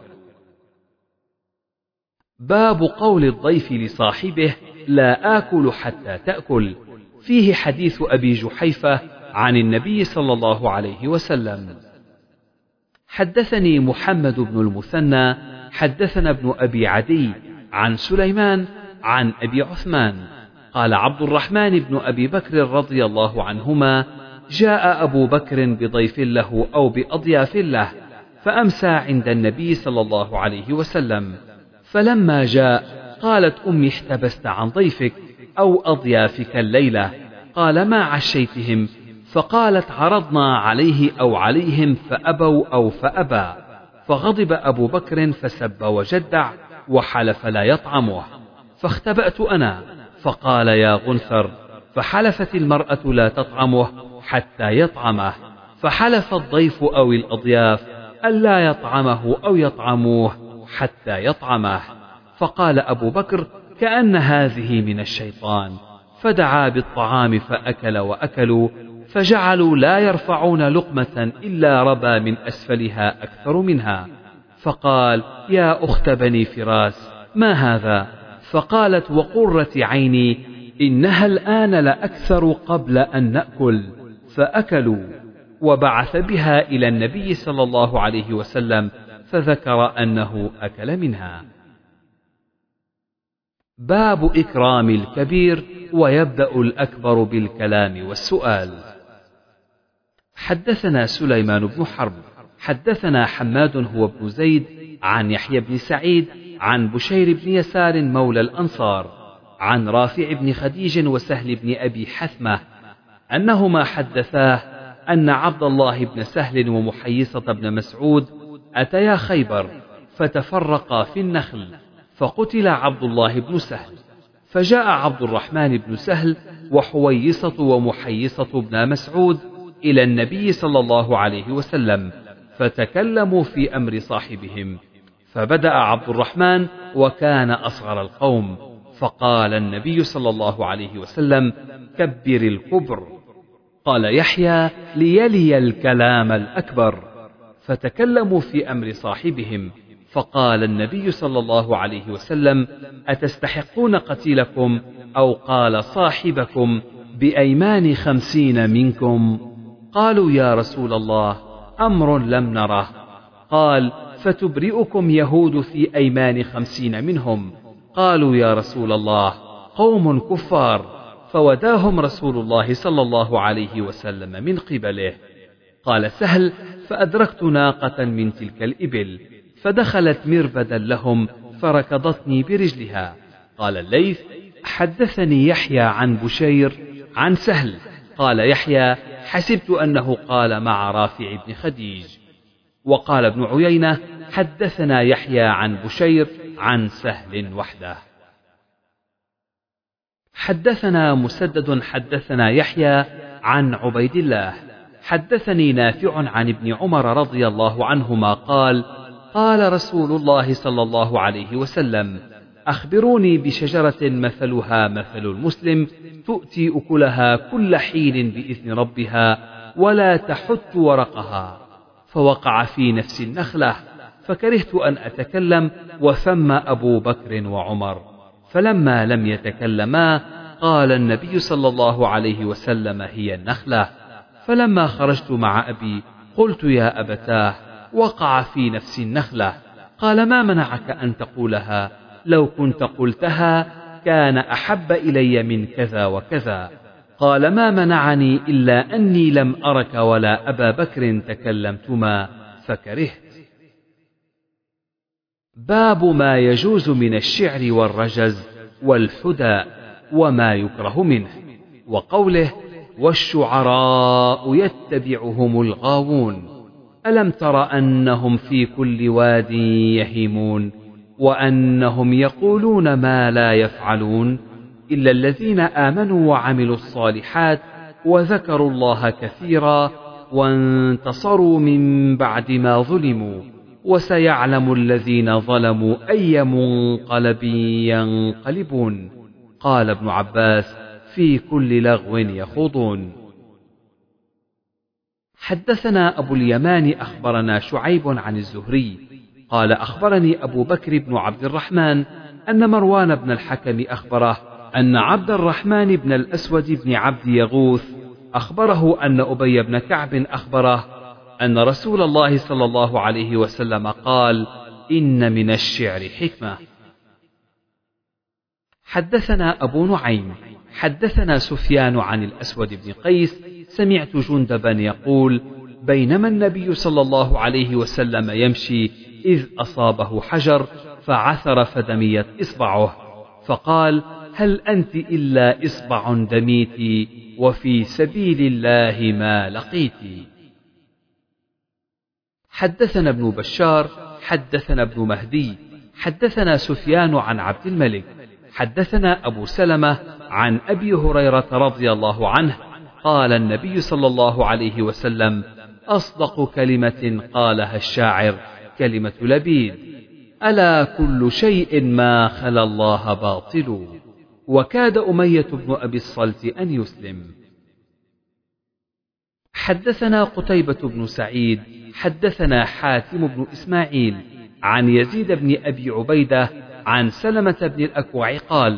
باب قول الضيف لصاحبه: لا آكل حتى تأكل. فيه حديث أبي جحيفة عن النبي صلى الله عليه وسلم. حدثني محمد بن المثنى حدثنا ابن أبي عدي عن سليمان عن أبي عثمان قال: عبد الرحمن بن أبي بكر رضي الله عنهما: جاء أبو بكر بضيف له أو بأضياف له، فأمسى عند النبي صلى الله عليه وسلم، فلما جاء قالت أمي: احتبست عن ضيفك أو أضيافك الليلة؟ قال: ما عشيتهم؟ فقالت: عرضنا عليه أو عليهم فأبوا أو فأبى. فغضب أبو بكر فسب وجدع وحلف لا يطعمه، فاختبأت أنا، فقال: يا غنثر. فحلفت المرأة لا تطعمه حتى يطعمه، فحلف الضيف أو الأضياف ألا يطعمه أو يطعموه حتى يطعمه. فقال أبو بكر: كأن هذه من الشيطان، فدعا بالطعام فأكل وأكلوا، فجعلوا لا يرفعون لقمة إلا ربى من أسفلها أكثر منها. فقال: يا أخت بني فراس، ما هذا؟ فقالت: وقرة عيني، إنها الآن لأكثر قبل أن نأكل. فأكلوا، وبعث بها إلى النبي صلى الله عليه وسلم، فذكر أنه أكل منها. باب إكرام الكبير، ويبدأ الأكبر بالكلام والسؤال. حدثنا سليمان بن حرب حدثنا حماد هو ابن زيد عن يحيى بن سعيد عن بشير بن يسار مولى الأنصار عن رافع بن خديج وسهل بن أبي حثمة أنهما حدثاه أن عبد الله بن سهل ومحيصة بن مسعود أتيا خيبر فتفرقا في النخل، فقتل عبد الله بن سهل، فجاء عبد الرحمن بن سهل وحويصة ومحيصة بن مسعود إلى النبي صلى الله عليه وسلم، فتكلموا في أمر صاحبهم، فبدأ عبد الرحمن وكان أصغر القوم، فقال النبي صلى الله عليه وسلم: كبر الكبر. قال يحيى: ليلي الكلام الأكبر. فتكلموا في أمر صاحبهم، فقال النبي صلى الله عليه وسلم: أتستحقون قتيلكم؟ أو قال صاحبكم: بأيمان 50 منكم؟ قالوا: يا رسول الله، أمر لم نره. قال: فتبرئكم يهود في أيمان 50 منهم؟ قالوا: يا رسول الله، قوم كفار. فوداهم رسول الله صلى الله عليه وسلم من قبله. قال سهل: فأدركت ناقة من تلك الإبل، فدخلت مربدا لهم فركضتني برجلها. قال الليث: حدثني يحيى عن بشير عن سهل. قال يحيى: حسبت أنه قال مع رافع بن خديج. وقال ابن عيينة: حدثنا يحيى عن بشير عن سهل وحده. حدثنا مسدد حدثنا يحيى عن عبيد الله حدثني نافع عن ابن عمر رضي الله عنهما قال: قال رسول الله صلى الله عليه وسلم: أخبروني بشجرة مثلها مثل المسلم، تؤتي أكلها كل حين بإذن ربها، ولا تحت ورقها. فوقع في نفس النخلة، فكرهت أن أتكلم، وثم أبو بكر وعمر، فلما لم يتكلما قال النبي صلى الله عليه وسلم: هي النخلة. فلما خرجت مع أبي قلت: يا أبتاه، وقع في نفس النخلة. قال: ما منعك أن تقولها؟ لو كنت قلتها كان أحب إلي من كذا وكذا. قال: ما منعني إلا أني لم أرك ولا أبا بكر تكلمتما فكرهت. باب ما يجوز من الشعر والرجز والحدى وما يكره منه، وقوله: والشعراء يتبعهم الغاوون، ألم تر أنهم في كل واد يهيمون، وأنهم يقولون ما لا يفعلون، إلا الذين آمنوا وعملوا الصالحات وذكروا الله كثيرا وانتصروا من بعد ما ظلموا، وسيعلم الذين ظلموا أي منقلب ينقلبون. قال ابن عباس: في كل لغو يخوضون. حدثنا أبو اليمان أخبرنا شعيب عن الزهري قال: أخبرني أبو بكر بن عبد الرحمن أن مروان بن الحكم أخبره أن عبد الرحمن بن الأسود بن عبد يغوث أخبره أن أبي بن كعب أخبره أن رسول الله صلى الله عليه وسلم قال: إن من الشعر حكمة. حدثنا أبو نعيم حدثنا سفيان عن الأسود بن قيس سمعت جندبا يقول: بينما النبي صلى الله عليه وسلم يمشي إذ أصابه حجر فعثر فدميت إصبعه، فقال: هل أنت إلا إصبع دميت وفي سبيل الله ما لقيت. حدثنا ابن بشار حدثنا ابن مهدي حدثنا سفيان عن عبد الملك حدثنا أبو سلمة عن أبي هريرة رضي الله عنه قال: النبي صلى الله عليه وسلم: أصدق كلمة قالها الشاعر كلمة لبيد: ألا كل شيء ما خلا الله باطل. وكاد أمية بن أبي الصلت أن يسلم. حدثنا قتيبة بن سعيد حدثنا حاتم بن إسماعيل عن يزيد بن أبي عبيدة عن سلمة بن الأكوع قال: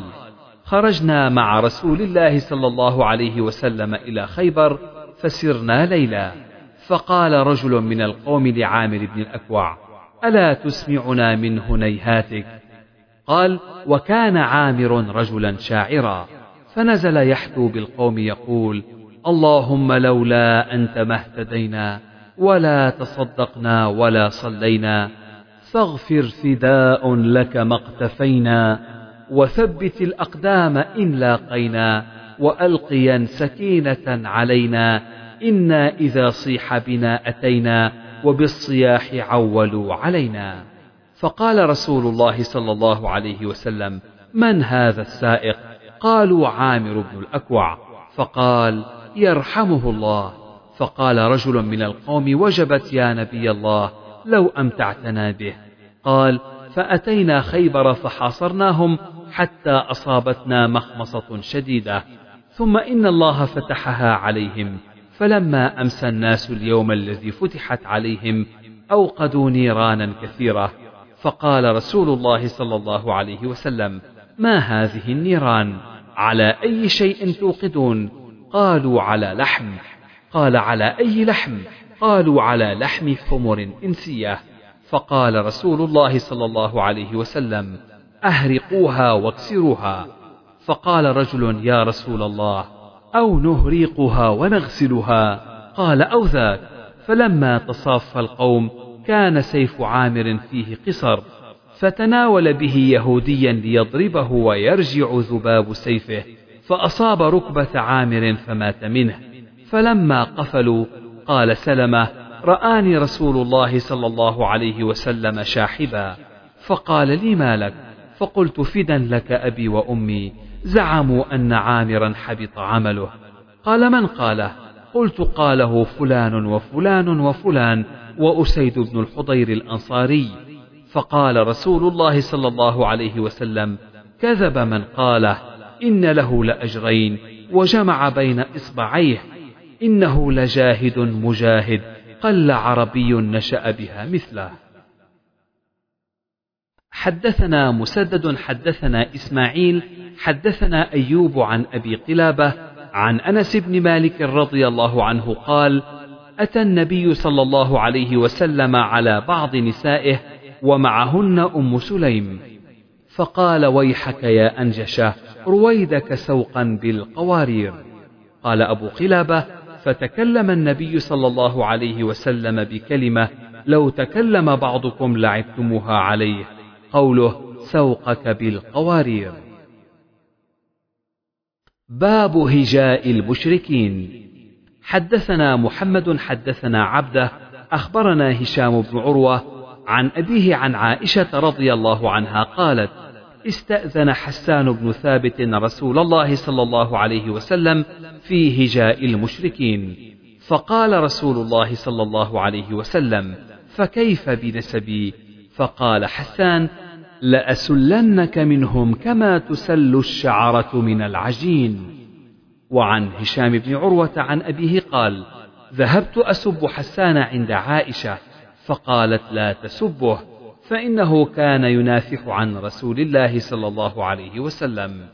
خرجنا مع رسول الله صلى الله عليه وسلم إلى خيبر فسرنا ليلا، فقال رجل من القوم لعامر بن الأكوع: ألا تسمعنا من هنيهاتك؟ قال: وكان عامر رجلا شاعرا، فنزل يحثو بالقوم يقول: اللهم لولا أنت ما اهتدينا ولا تصدقنا ولا صلينا، فاغفر فداء لك ما اقتفينا، وثبت الأقدام إن لاقينا، وألقيا سكينة علينا، إنا إذا صيح بنا أتينا، وبالصياح عولوا علينا. فقال رسول الله صلى الله عليه وسلم: من هذا السائق؟ قالوا: عامر بن الأكوع. فقال: يرحمه الله. فقال رجل من القوم: وجبت يا نبي الله، لو أمتعتنا به. قال: فأتينا خيبر فحاصرناهم حتى أصابتنا مخمصة شديدة، ثم إن الله فتحها عليهم، فلما أمسى الناس اليوم الذي فتحت عليهم أوقدوا نيرانا كثيرة. فقال رسول الله صلى الله عليه وسلم: ما هذه النيران؟ على أي شيء توقدون؟ قالوا: على لحم. قال: على أي لحم؟ قالوا: على لحم حمر إنسية. فقال رسول الله صلى الله عليه وسلم: أهرقوها واكسروها. فقال رجل: يا رسول الله، أو نهريقها ونغسلها؟ قال: أو ذاك. فلما تصاف القوم كان سيف عامر فيه قصر، فتناول به يهوديا ليضربه ويرجع ذباب سيفه، فأصاب ركبة عامر فمات منه. فلما قفلوا قال سلمة: رآني رسول الله صلى الله عليه وسلم شاحبا، فقال لي: ما لك؟ فقلت: فدا لك أبي وأمي، زعموا أن عامرا حبط عمله. قال: من قاله؟ قلت: قاله فلان وفلان وفلان وأسيد بن الحضير الأنصاري. فقال رسول الله صلى الله عليه وسلم: كذب من قاله، إن له لأجرين وجمع بين إصبعيه، إنه لجاهد مجاهد، قل عربي نشأ بها مثله. حدثنا مسدد حدثنا إسماعيل حدثنا أيوب عن أبي قلابة عن أنس بن مالك رضي الله عنه قال: أتى النبي صلى الله عليه وسلم على بعض نسائه ومعهن أم سليم، فقال: ويحك يا أنجشة، رويدك سوقا بالقوارير. قال أبو قلابة: فتكلم النبي صلى الله عليه وسلم بكلمة لو تكلم بعضكم لعبتموها عليه، قوله: سوقك بالقوارير. باب هجاء المشركين. حدثنا محمد حدثنا عبده أخبرنا هشام بن عروة عن أبيه عن عائشة رضي الله عنها قالت: استأذن حسان بن ثابت رسول الله صلى الله عليه وسلم في هجاء المشركين، فقال رسول الله صلى الله عليه وسلم: فكيف بنسبي؟ فقال حسان: لأسلنك منهم كما تسل الشعرة من العجين. وعن هشام بن عروة عن أبيه قال: ذهبت أسب حسان عند عائشة فقالت: لا تسبه فإنه كان ينافح عن رسول الله صلى الله عليه وسلم.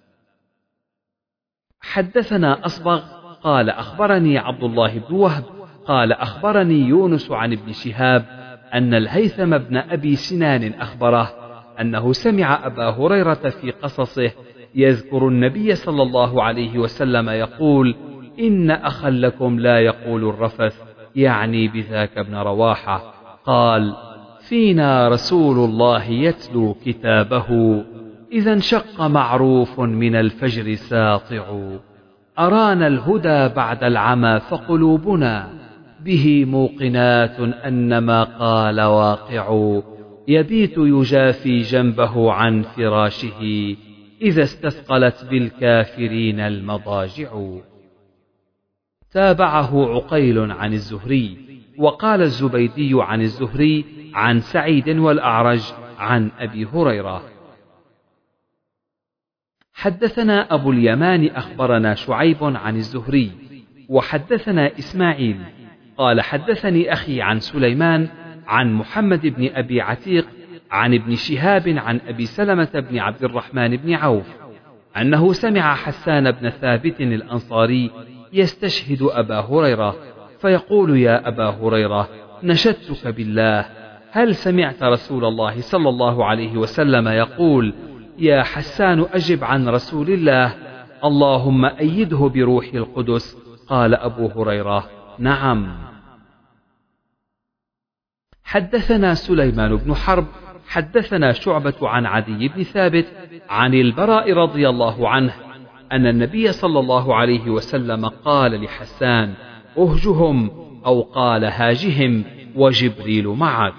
حدثنا أصبغ قال أخبرني عبد الله بن وهب قال أخبرني يونس عن ابن شهاب أن الهيثم بن أبي سنان أخبره أنه سمع أبا هريرة في قصصه يذكر النبي صلى الله عليه وسلم يقول: إن أخا لكم لا يقول الرفث، يعني بذاك ابن رواحة. قال: فينا رسول الله يتلو كتابه، إذا انشق معروف من الفجر ساطع، أرانا الهدى بعد العمى فقلوبنا به موقنات أن ما قال واقع، يبيت يجافي جنبه عن فراشه إذا استثقلت بالكافرين المضاجع. تابعه عقيل عن الزهري، وقال الزبيدي عن الزهري عن سعيد والأعرج عن أبي هريرة. حدثنا أبو اليمان أخبرنا شعيب عن الزهري، وحدثنا إسماعيل قال حدثني أخي عن سليمان عن محمد بن أبي عتيق عن ابن شهاب عن أبي سلمة بن عبد الرحمن بن عوف أنه سمع حسان بن ثابت الأنصاري يستشهد أبا هريرة فيقول: يا أبا هريرة، نشدتك بالله، هل سمعت رسول الله صلى الله عليه وسلم يقول: يا حسان أجب عن رسول الله، اللهم أيده بروح القدس؟ قال أبو هريرة: نعم. حدثنا سليمان بن حرب حدثنا شعبة عن عدي بن ثابت عن البراء رضي الله عنه أن النبي صلى الله عليه وسلم قال لحسان: أهجهم، أو قال: هاجهم، وجبريل معك.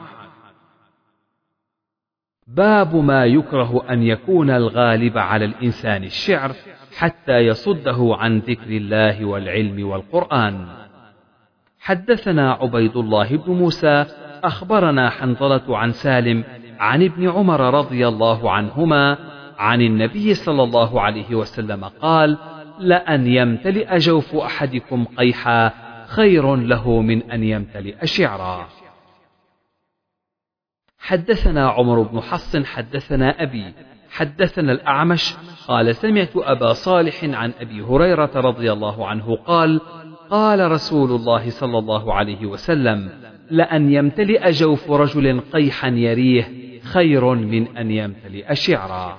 باب ما يكره أن يكون الغالب على الإنسان الشعر حتى يصده عن ذكر الله والعلم والقرآن. حدثنا عبيد الله بن موسى أخبرنا حنظلة عن سالم عن ابن عمر رضي الله عنهما عن النبي صلى الله عليه وسلم قال: لأن يمتلئ جوف أحدكم قيحا خير له من أن يمتلئ شعرا. حدثنا عمر بن حفص حدثنا أبي حدثنا الأعمش قال: سمعت أبا صالح عن أبي هريرة رضي الله عنه قال: قال رسول الله صلى الله عليه وسلم: لأن يمتلئ جوف رجل قيحا يريه خير من أن يمتلئ شعرا.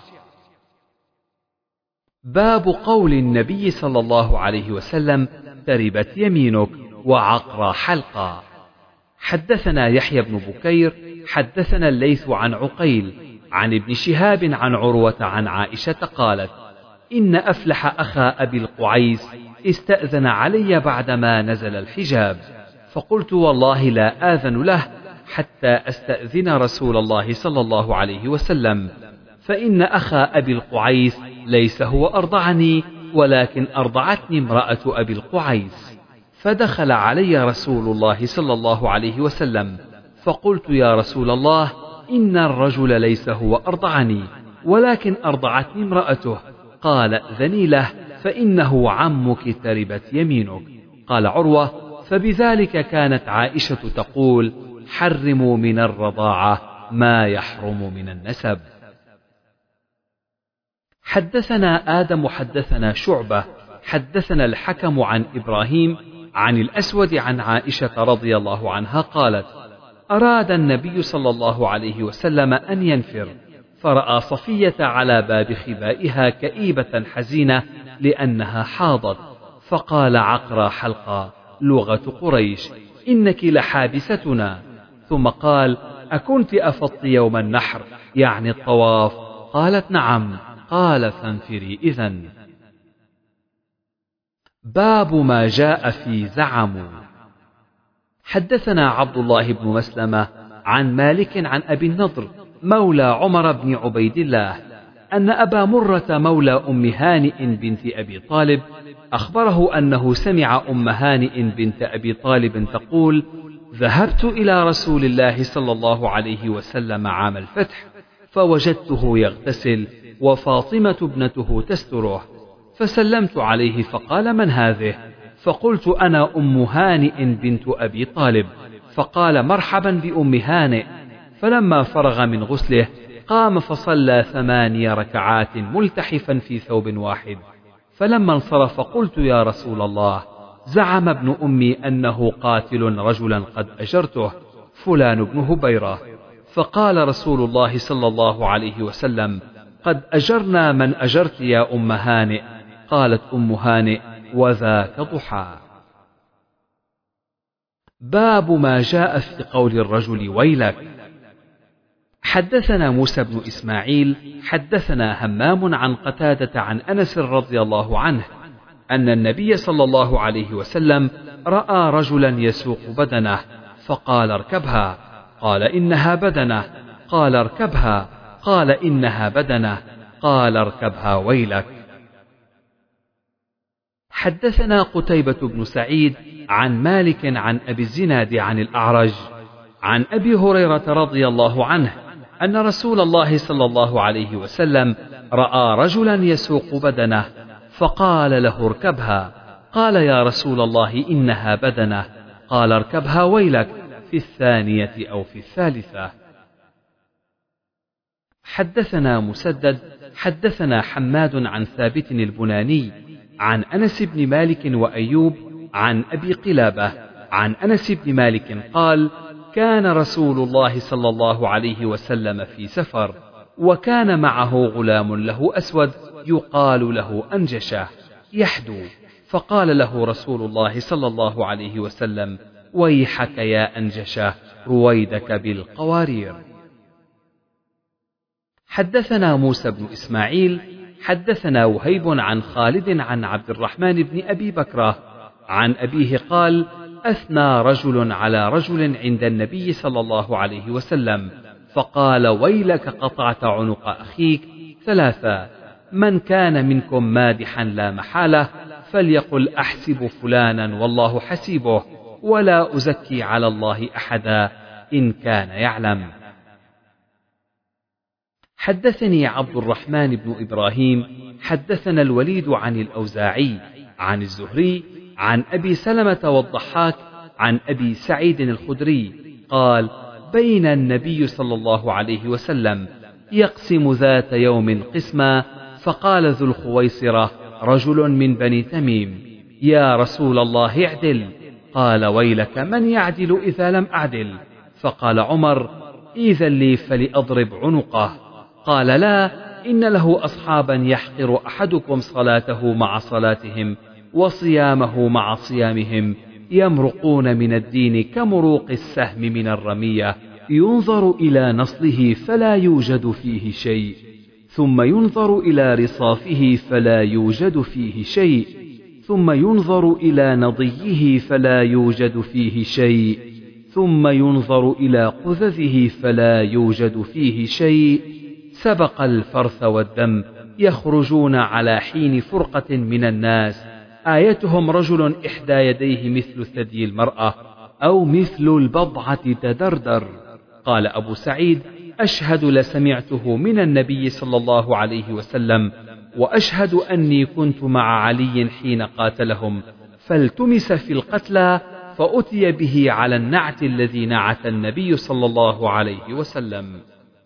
باب قول النبي صلى الله عليه وسلم: تربت يمينك، وعقر حلقا. حدثنا يحيى بن بكير حدثنا الليث عن عقيل عن ابن شهاب عن عروة عن عائشة قالت: إن أفلح أخا أبي القعيس استأذن علي بعدما نزل الحجاب، فقلت: والله لا آذن له حتى أستأذن رسول الله صلى الله عليه وسلم، فإن أخا أبي القعيس ليس هو أرضعني، ولكن أرضعتني امرأة أبي القعيس. فدخل علي رسول الله صلى الله عليه وسلم، فقلت: يا رسول الله، إن الرجل ليس هو أرضعني، ولكن أرضعتني امرأته. قال: ائذني له، فإنه عمك تربت يمينك. قال عروة: فبذلك كانت عائشة تقول: حرموا من الرضاعة ما يحرم من النسب. حدثنا آدم حدثنا شعبة حدثنا الحكم عن إبراهيم عن الأسود عن عائشة رضي الله عنها قالت: أراد النبي صلى الله عليه وسلم أن ينفر، فرأى صفية على باب خبائها كئيبة حزينة لأنها حاضت، فقال: عقرى حلقا، لغة قريش، إنك لحابستنا. ثم قال: أكنت أفضت يوم النحر، يعني الطواف؟ قالت: نعم. قال: فانفري إذن. باب ما جاء في زعموا. حدثنا عبد الله بن مسلمة عن مالك عن أبي النضر مولى عمر بن عبيد الله أن أبا مرة مولى أم هانئ بنت أبي طالب أخبره أنه سمع أم هانئ بنت أبي طالب تقول: ذهبت إلى رسول الله صلى الله عليه وسلم عام الفتح فوجدته يغتسل وفاطمة ابنته تستره، فسلمت عليه فقال: من هذه؟ فقلت: أنا أم هانئ بنت أبي طالب. فقال: مرحبا بأم هانئ. فلما فرغ من غسله قام فصلى 8 ركعات ملتحفا في ثوب واحد. فلما انصرف قلت: يا رسول الله، زعم ابن أمي أنه قاتل رجلا قد أجرته، فلان بن هبيرة. فقال رسول الله صلى الله عليه وسلم: قد أجرنا من أجرت يا أم هانئ. قالت أم هانئ: وذاك ضحى. باب ما جاء في قول الرجل ويلك. حدثنا موسى بن إسماعيل حدثنا همام عن قتادة عن أنس رضي الله عنه أن النبي صلى الله عليه وسلم رأى رجلا يسوق بدنه فقال: اركبها. قال: إنها بدنه. قال: اركبها. قال: إنها بدنه. قال: اركبها ويلك. حدثنا قتيبة بن سعيد عن مالك عن أبي الزناد عن الأعرج عن أبي هريرة رضي الله عنه أن رسول الله صلى الله عليه وسلم رأى رجلا يسوق بدنه فقال له: اركبها. قال: يا رسول الله، إنها بدنه. قال: اركبها ويلك، في 2 أو في 3. حدثنا مسدد حدثنا حماد عن ثابت البناني عن أنس بن مالك وأيوب عن أبي قلابة عن أنس بن مالك قال: كان رسول الله صلى الله عليه وسلم في سفر، وكان معه غلام له أسود يقال له أنجشة يحدو، فقال له رسول الله صلى الله عليه وسلم: ويحك يا أنجشة، رويدك بالقوارير. حدثنا موسى بن إسماعيل حدثنا وهيب عن خالد عن عبد الرحمن بن أبي بكرة عن أبيه قال: أثنى رجل على رجل عند النبي صلى الله عليه وسلم فقال: ويلك، قطعت عنق أخيك 3. من كان منكم مادحا لا محالة فليقل: أحسب فلانا والله حسيبه، ولا أزكي على الله أحدا إن كان يعلم. حدثني عبد الرحمن بن إبراهيم حدثنا الوليد عن الأوزاعي عن الزهري عن أبي سلمة والضحاك عن أبي سعيد الخدري قال: بين النبي صلى الله عليه وسلم يقسم ذات يوم قسما، فقال ذو الخويصرة رجل من بني تميم: يا رسول الله، اعدل. قال: ويلك، من يعدل إذا لم أعدل؟ فقال عمر: إذن لي فلأضرب عنقه. قال: لا، إن له أصحابا يحقر أحدكم صلاته مع صلاتهم وصيامه مع صيامهم، يمرقون من الدين كمروق السهم من الرمية، ينظر إلى نصله فلا يوجد فيه شيء، ثم ينظر إلى رصافه فلا يوجد فيه شيء، ثم ينظر إلى نضيه فلا يوجد فيه شيء، ثم ينظر إلى قذذه فلا يوجد فيه شيء، سبق الفرث والدم، يخرجون على حين فرقة من الناس، آيتهم رجل إحدى يديه مثل ثدي المرأة أو مثل البضعة تدردر. قال أبو سعيد: أشهد لسمعته من النبي صلى الله عليه وسلم، وأشهد أني كنت مع علي حين قاتلهم، فالتمس في القتلى فأتي به على النعت الذي نعت النبي صلى الله عليه وسلم.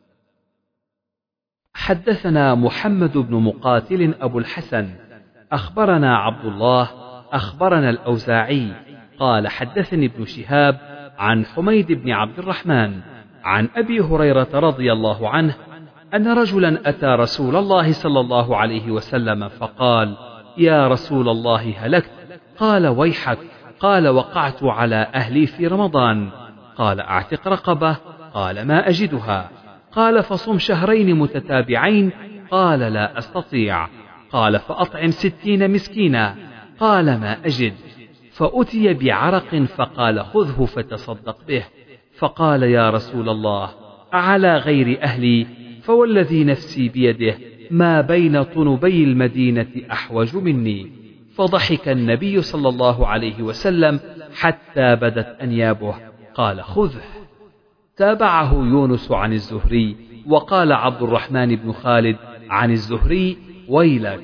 حدثنا محمد بن مقاتل أبو الحسن أخبرنا عبد الله أخبرنا الأوزاعي قال: حدثني ابن شهاب عن حميد بن عبد الرحمن عن أبي هريرة رضي الله عنه أن رجلا أتى رسول الله صلى الله عليه وسلم فقال: يا رسول الله، هلكت. قال: ويحك. قال: وقعت على أهلي في رمضان. قال: أعتق رقبة. قال: ما أجدها. قال: فصم 2 متتابعين. قال: لا أستطيع. قال: فأطعم 60 مسكينا. قال: ما أجد. فأتي بعرق فقال: خذه فتصدق به. فقال: يا رسول الله، أعلى غير أهلي؟ فوالذي نفسي بيده ما بين طنبي المدينة أحوج مني. فضحك النبي صلى الله عليه وسلم حتى بدت أنيابه. قال خذه. تابعه يونس عن الزهري، وقال عبد الرحمن بن خالد عن الزهري ويلك.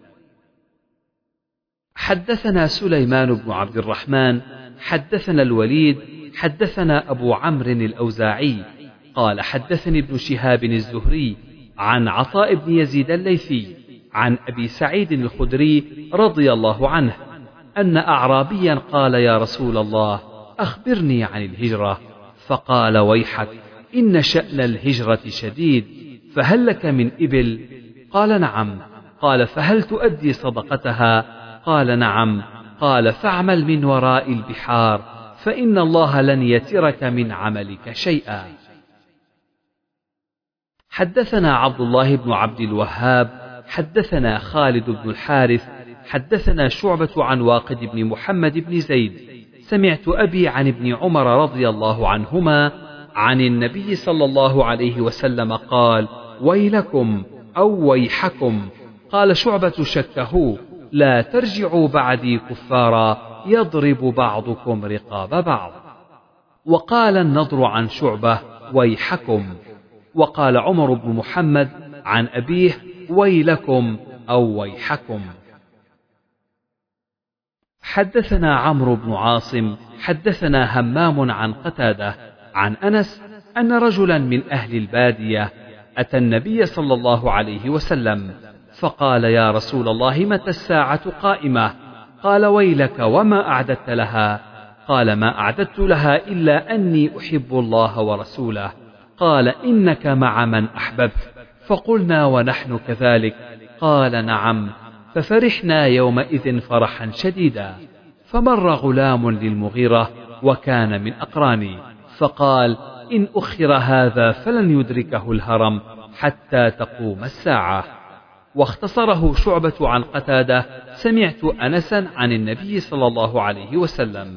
حدثنا سليمان بن عبد الرحمن حدثنا الوليد حدثنا أبو عمرو الأوزاعي قال حدثني ابن شهاب الزهري عن عطاء بن يزيد الليثي عن أبي سعيد الخدري رضي الله عنه أن أعرابيا قال يا رسول الله أخبرني عن الهجرة، فقال ويحك إن شأن الهجرة شديد، فهل لك من إبل؟ قال نعم. قال فهل تؤدي صدقتها؟ قال نعم. قال فاعمل من وراء البحار، فإن الله لن يترك من عملك شيئا. حدثنا عبد الله بن عبد الوهاب حدثنا خالد بن الحارث حدثنا شعبة عن واقد بن محمد بن زيد سمعت أبي عن ابن عمر رضي الله عنهما عن النبي صلى الله عليه وسلم قال ويلكم أو ويحكم. قال شعبة شكه لا ترجعوا بعدي كفارا يضرب بعضكم رقاب بعض. وقال النضر عن شعبة ويحكم. وقال عمر بن محمد عن أبيه ويلكم أو ويحكم. حدثنا عمرو بن عاصم حدثنا همام عن قتادة عن أنس أن رجلا من أهل البادية أتى النبي صلى الله عليه وسلم فقال يا رسول الله متى الساعة قائمة؟ قال ويلك وما أعددت لها؟ قال ما أعددت لها إلا أني أحب الله ورسوله. قال إنك مع من أحببت. فقلنا ونحن كذلك. قال نعم. ففرحنا يومئذ فرحا شديدا. فمر غلام للمغيرة وكان من أقراني فقال إن أخر هذا فلن يدركه الهرم حتى تقوم الساعة. واختصره شعبة عن قتادة سمعت أنسا عن النبي صلى الله عليه وسلم.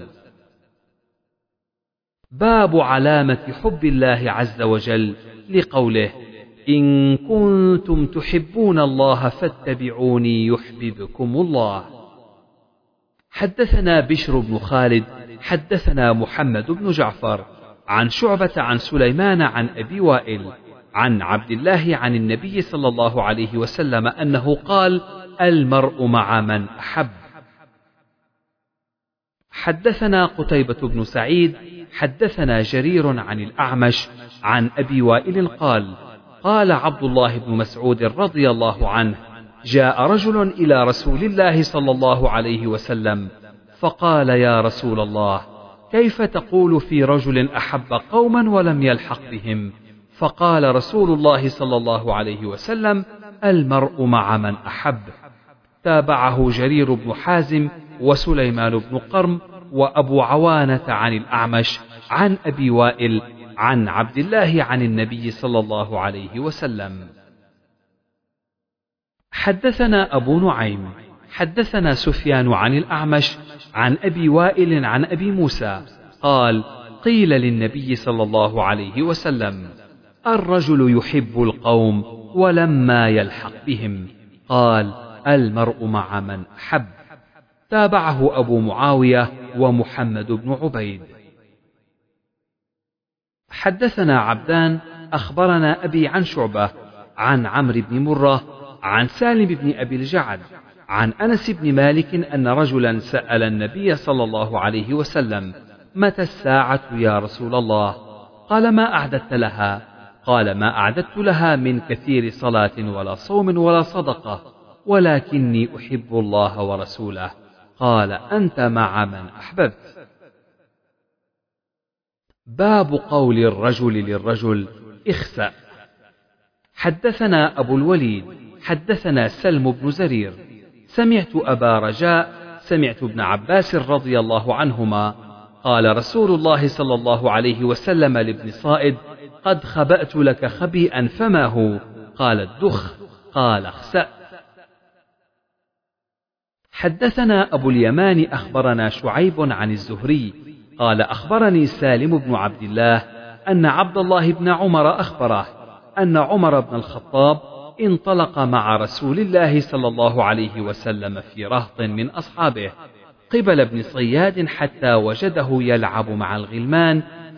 باب علامة حب الله عز وجل لقوله إن كنتم تحبون الله فاتبعوني يحببكم الله. حدثنا بشر بن خالد حدثنا محمد بن جعفر عن شعبة عن سليمان عن أبي وائل عن عبد الله عن النبي صلى الله عليه وسلم أنه قال المرء مع من أحب. حدثنا قتيبة بن سعيد حدثنا جرير عن الأعمش عن أبي وائل قال قال عبد الله بن مسعود رضي الله عنه جاء رجل إلى رسول الله صلى الله عليه وسلم فقال يا رسول الله كيف تقول في رجل أحب قوما ولم يلحق بهم؟ فقال رسول الله صلى الله عليه وسلم المرء مع من أحب. تابعه جرير بن حازم وسليمان بن قرم وأبو عوانة عن الأعمش عن أبي وائل عن عبد الله عن النبي صلى الله عليه وسلم. حدثنا أبو نعيم حدثنا سفيان عن الأعمش عن أبي وائل عن أبي موسى قال قيل للنبي صلى الله عليه وسلم الرجل يحب القوم ولما يلحق بهم؟ قال المرء مع من أحب. تابعه أبو معاوية ومحمد بن عبيد. حدثنا عبدان أخبرنا أبي عن شعبة عن عمرو بن مرة عن سالم بن أبي الجعد عن أنس بن مالك أن رجلا سأل النبي صلى الله عليه وسلم متى الساعة يا رسول الله؟ قال ما أعددت لها؟ قال ما أعددت لها من كثير صلاة ولا صوم ولا صدقة ولكني أحب الله ورسوله. قال أنت مع من أحببت. باب قول الرجل للرجل اخسأ. حدثنا أبو الوليد حدثنا سلم بن زرير سمعت أبا رجاء سمعت ابن عباس رضي الله عنهما قال رسول الله صلى الله عليه وسلم لابن صائد قد خبأت لك خبيئا فما هو؟ قال الدخ. قال اخسأ. حدثنا أبو اليمان أخبرنا شعيب عن الزهري قال أخبرني سالم بن عبد الله أن عبد الله بن عمر أخبره أن عمر بن الخطاب انطلق مع رسول الله صلى الله عليه وسلم في رهط من أصحابه قبل ابن صياد حتى وجده يلعب مع الغلمان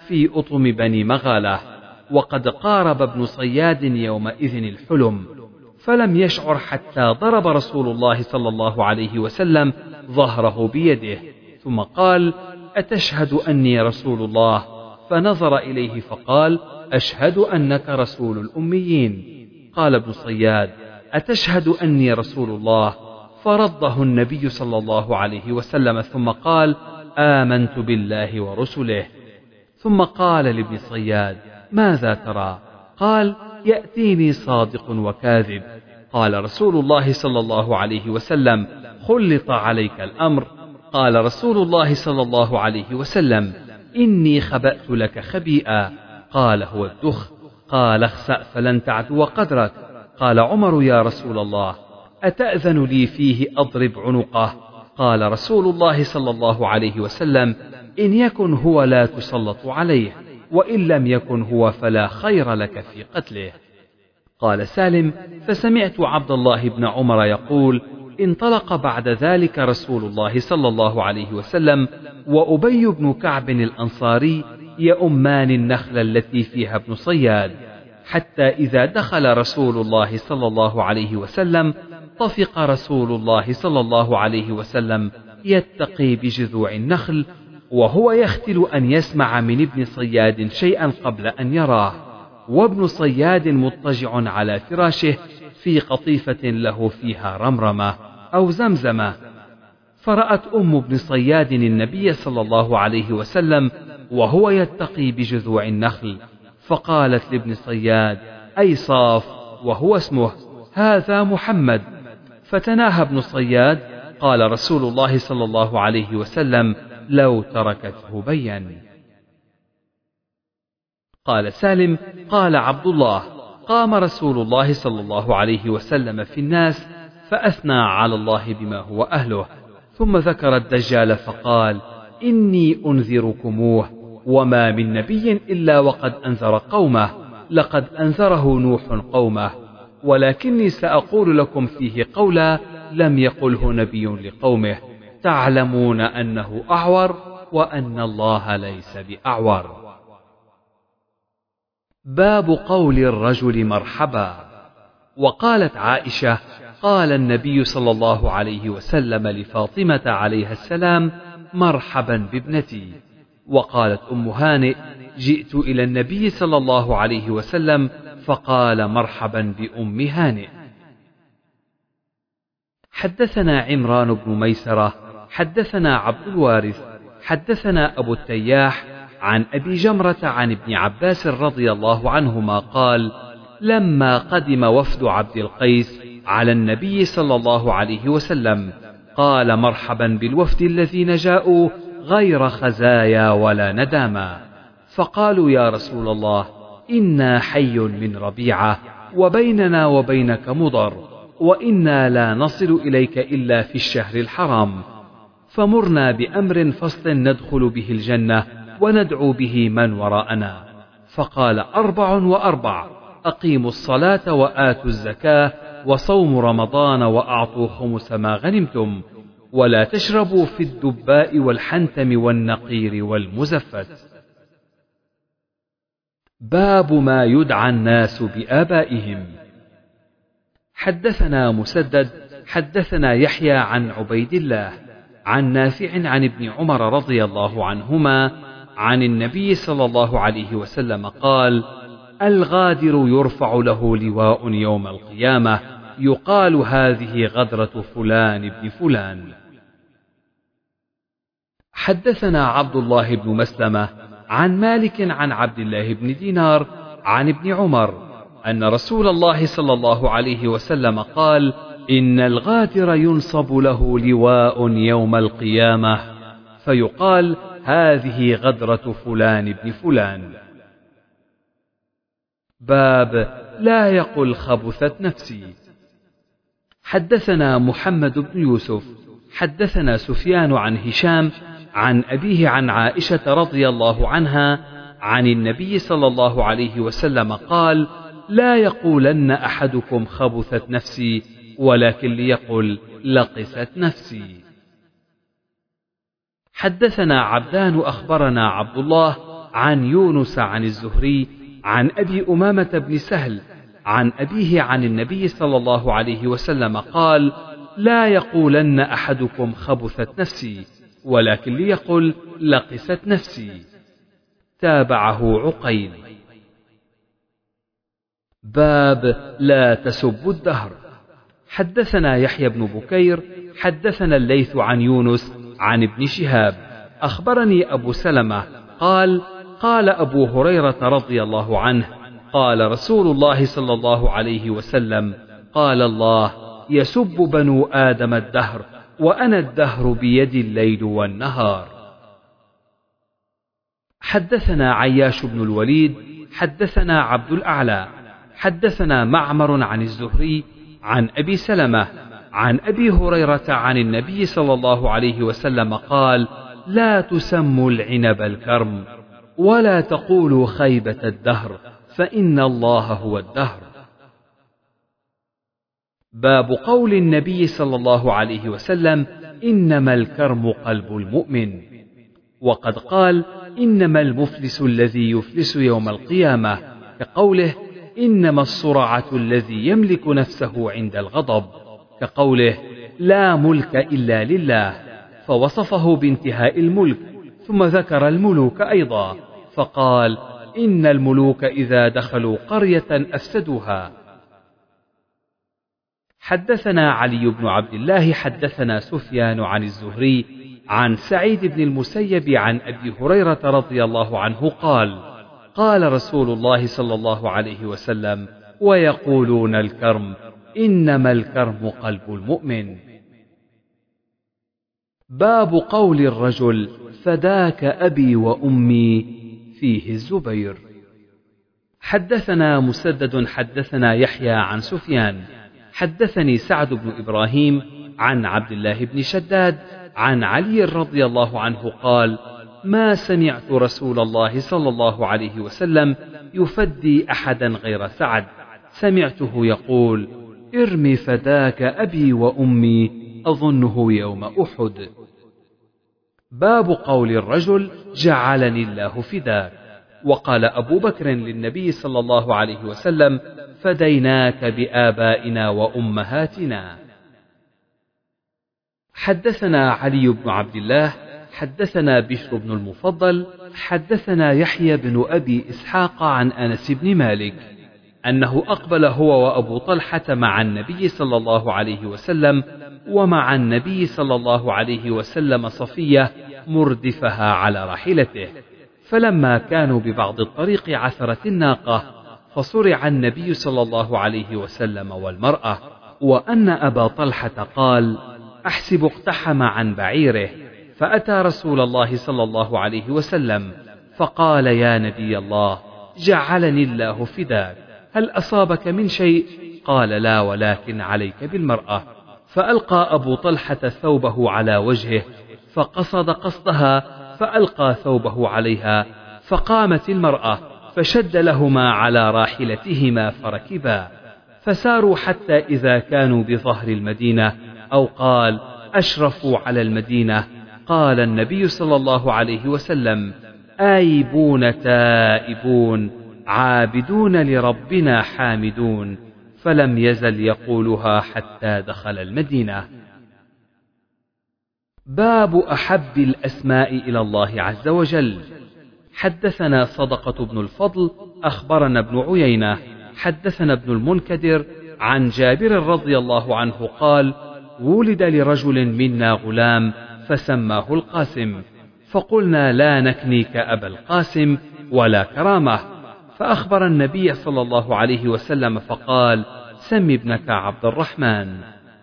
في أطم بني مغالة، وقد قارب ابن صياد يومئذ الحلم، فلم يشعر حتى ضرب رسول الله صلى الله عليه وسلم ظهره بيده، ثم قال: أتشهد أني رسول الله؟ فنظر إليه فقال: أشهد أنك رسول الأميين. قال ابن صياد: أتشهد أني رسول الله؟ فرده النبي صلى الله عليه وسلم، ثم قال: آمنت بالله ورسله. ثم قال لابن صياد: ماذا ترى؟ قال: يأتيني صادق وكاذب. قال رسول الله صلى الله عليه وسلم: خلط عليك الأمر. قال رسول الله صلى الله عليه وسلم: إني خبأت لك خبيئا. قال: هو الدخ. قال: اخسأ فلن تعدو قدرك. قال عمر: يا رسول الله، أتأذن لي فيه أضرب عنقه؟ قال رسول الله صلى الله عليه وسلم: إن يكن هو لا تسلط عليه، وإن لم يكن هو فلا خير لك في قتله. قال سالم: فسمعت عبد الله بن عمر يقول: انطلق بعد ذلك رسول الله صلى الله عليه وسلم وأبي بن كعب الأنصاري يؤمان النخل التي فيها ابن صياد، حتى إذا دخل رسول الله صلى الله عليه وسلم طفق رسول الله صلى الله عليه وسلم يتقي بجذوع النخل، وهو يختل أن يسمع من ابن صياد شيئا قبل أن يراه، وابن صياد مضطجع على فراشه في قطيفة له فيها رمرمة أو زمزمة. فرأت أم ابن صياد النبي صلى الله عليه وسلم وهو يتقي بجذوع النخل، فقالت لابن صياد: أي صاف، وهو اسمه، هذا محمد. فتناهى ابن صياد. قال رسول الله صلى الله عليه وسلم: لو تركته بين. قال سالم: قال عبد الله: قام رسول الله صلى الله عليه وسلم في الناس فأثنى على الله بما هو أهله، ثم ذكر الدجال فقال: إني أنذركموه، وما من نبي إلا وقد أنذر قومه، لقد أنذره نوح قومه، ولكني سأقول لكم فيه قولا لم يقله نبي لقومه، تعلمون أنه أعور وأن الله ليس بأعور. باب قول الرجل مرحبا. وقالت عائشة: قال النبي صلى الله عليه وسلم لفاطمة عليها السلام: مرحبا بابنتي. وقالت أم هانئ: جئت إلى النبي صلى الله عليه وسلم فقال: مرحبا بأم هانئ. حدثنا عمران بن ميسرة حدثنا عبد الوارث حدثنا أبو التياح عن أبي جمرة عن ابن عباس رضي الله عنهما قال: لما قدم وفد عبد القيس على النبي صلى الله عليه وسلم قال: مرحبا بالوفد الذين جاءوا غير خزايا ولا نداما. فقالوا: يا رسول الله، إنا حي من ربيعة، وبيننا وبينك مضر، وإنا لا نصل إليك إلا في الشهر الحرام، فمرنا بأمر فصل ندخل به الجنة وندعو به من وراءنا. فقال: 4 و4، أقيموا الصلاة وآتوا الزكاة وصوموا رمضان وأعطوا خمس ما غنمتم، ولا تشربوا في الدباء والحنتم والنقير والمزفت. باب ما يدعى الناس بآبائهم. حدثنا مسدد حدثنا يحيى عن عبيد الله عن نافع عن ابن عمر رضي الله عنهما عن النبي صلى الله عليه وسلم قال: الغادر يرفع له لواء يوم القيامة يقال: هذه غدرة فلان ابن فلان. حدثنا عبد الله بن مسلمة عن مالك عن عبد الله بن دينار عن ابن عمر أن رسول الله صلى الله عليه وسلم قال: إن الغادر ينصب له لواء يوم القيامة فيقال: هذه غدرة فلان ابن فلان. باب لا يقل خبثت نفسي. حدثنا محمد بن يوسف حدثنا سفيان عن هشام عن أبيه عن عائشة رضي الله عنها عن النبي صلى الله عليه وسلم قال: لا يقولن أحدكم خبثت نفسي، ولكن ليقل لقست نفسي. حدثنا عبدان أخبرنا عبد الله عن يونس عن الزهري عن أبي أمامة بن سهل عن أبيه عن النبي صلى الله عليه وسلم قال: لا يقولن أحدكم خبثت نفسي، ولكن ليقل لقست نفسي. تابعه عقيل. باب لا تسبوا الدهر. حدثنا يحيى بن بكير حدثنا الليث عن يونس عن ابن شهاب أخبرني أبو سلمة قال: قال أبو هريرة رضي الله عنه: قال رسول الله صلى الله عليه وسلم: قال الله: يسب بنو آدم الدهر، وأنا الدهر بيدي الليل والنهار. حدثنا عياش بن الوليد حدثنا عبد الأعلى حدثنا معمر عن الزهري عن أبي سلمة عن أبي هريرة عن النبي صلى الله عليه وسلم قال: لا تسموا العنب الكرم، ولا تقولوا خيبة الدهر، فإن الله هو الدهر. باب قول النبي صلى الله عليه وسلم: إنما الكرم قلب المؤمن. وقد قال: إنما المفلس الذي يفلس يوم القيامة، كقوله: إنما الصرعة الذي يملك نفسه عند الغضب، كقوله: لا ملك إلا لله، فوصفه بانتهاء الملك، ثم ذكر الملوك أيضا فقال: إن الملوك إذا دخلوا قرية أفسدوها. حدثنا علي بن عبد الله حدثنا سفيان عن الزهري عن سعيد بن المسيب عن أبي هريرة رضي الله عنه قال: قال رسول الله صلى الله عليه وسلم: ويقولون الكرم، إنما الكرم قلب المؤمن. باب قول الرجل: فداك أبي وأمي، فيه الزبير. حدثنا مسدد حدثنا يحيى عن سفيان حدثني سعد بن إبراهيم عن عبد الله بن شداد عن علي رضي الله عنه قال: ما سمعت رسول الله صلى الله عليه وسلم يفدي أحدا غير سعد، سمعته يقول: ارمي فداك أبي وأمي، أظنه يوم أحد. باب قول الرجل: جعلني الله فداك. وقال أبو بكر للنبي صلى الله عليه وسلم: فديناك بآبائنا وأمهاتنا. حدثنا علي بن عبد الله حدثنا بشر بن المفضل حدثنا يحيى بن أبي إسحاق عن أنس بن مالك أنه أقبل هو وأبو طلحة مع النبي صلى الله عليه وسلم، ومع النبي صلى الله عليه وسلم صفية مردفها على راحلته، فلما كانوا ببعض الطريق عثرت الناقة، فصرع النبي صلى الله عليه وسلم والمرأة، وأن أبا طلحة قال: أحسب اقتحم عن بعيره، فأتى رسول الله صلى الله عليه وسلم فقال: يا نبي الله، جعلني الله فداك، هل أصابك من شيء؟ قال: لا، ولكن عليك بالمرأة. فألقى أبو طلحة ثوبه على وجهه، فقصد قصدها، فألقى ثوبه عليها، فقامت المرأة، فشد لهما على راحلتهما فركبا، فساروا حتى إذا كانوا بظهر المدينة، أو قال أشرفوا على المدينة، قال النبي صلى الله عليه وسلم: آيبون تائبون عابدون لربنا حامدون، فلم يزل يقولها حتى دخل المدينة. باب أحب الأسماء إلى الله عز وجل. حدثنا صدقة بن الفضل أخبرنا ابن عيينة حدثنا ابن المنكدر عن جابر رضي الله عنه قال: ولد لرجل منا غلام فسماه القاسم، فقلنا: لا نكنيك أبا القاسم ولا كرامة، فأخبر النبي صلى الله عليه وسلم فقال: سم ابنك عبد الرحمن.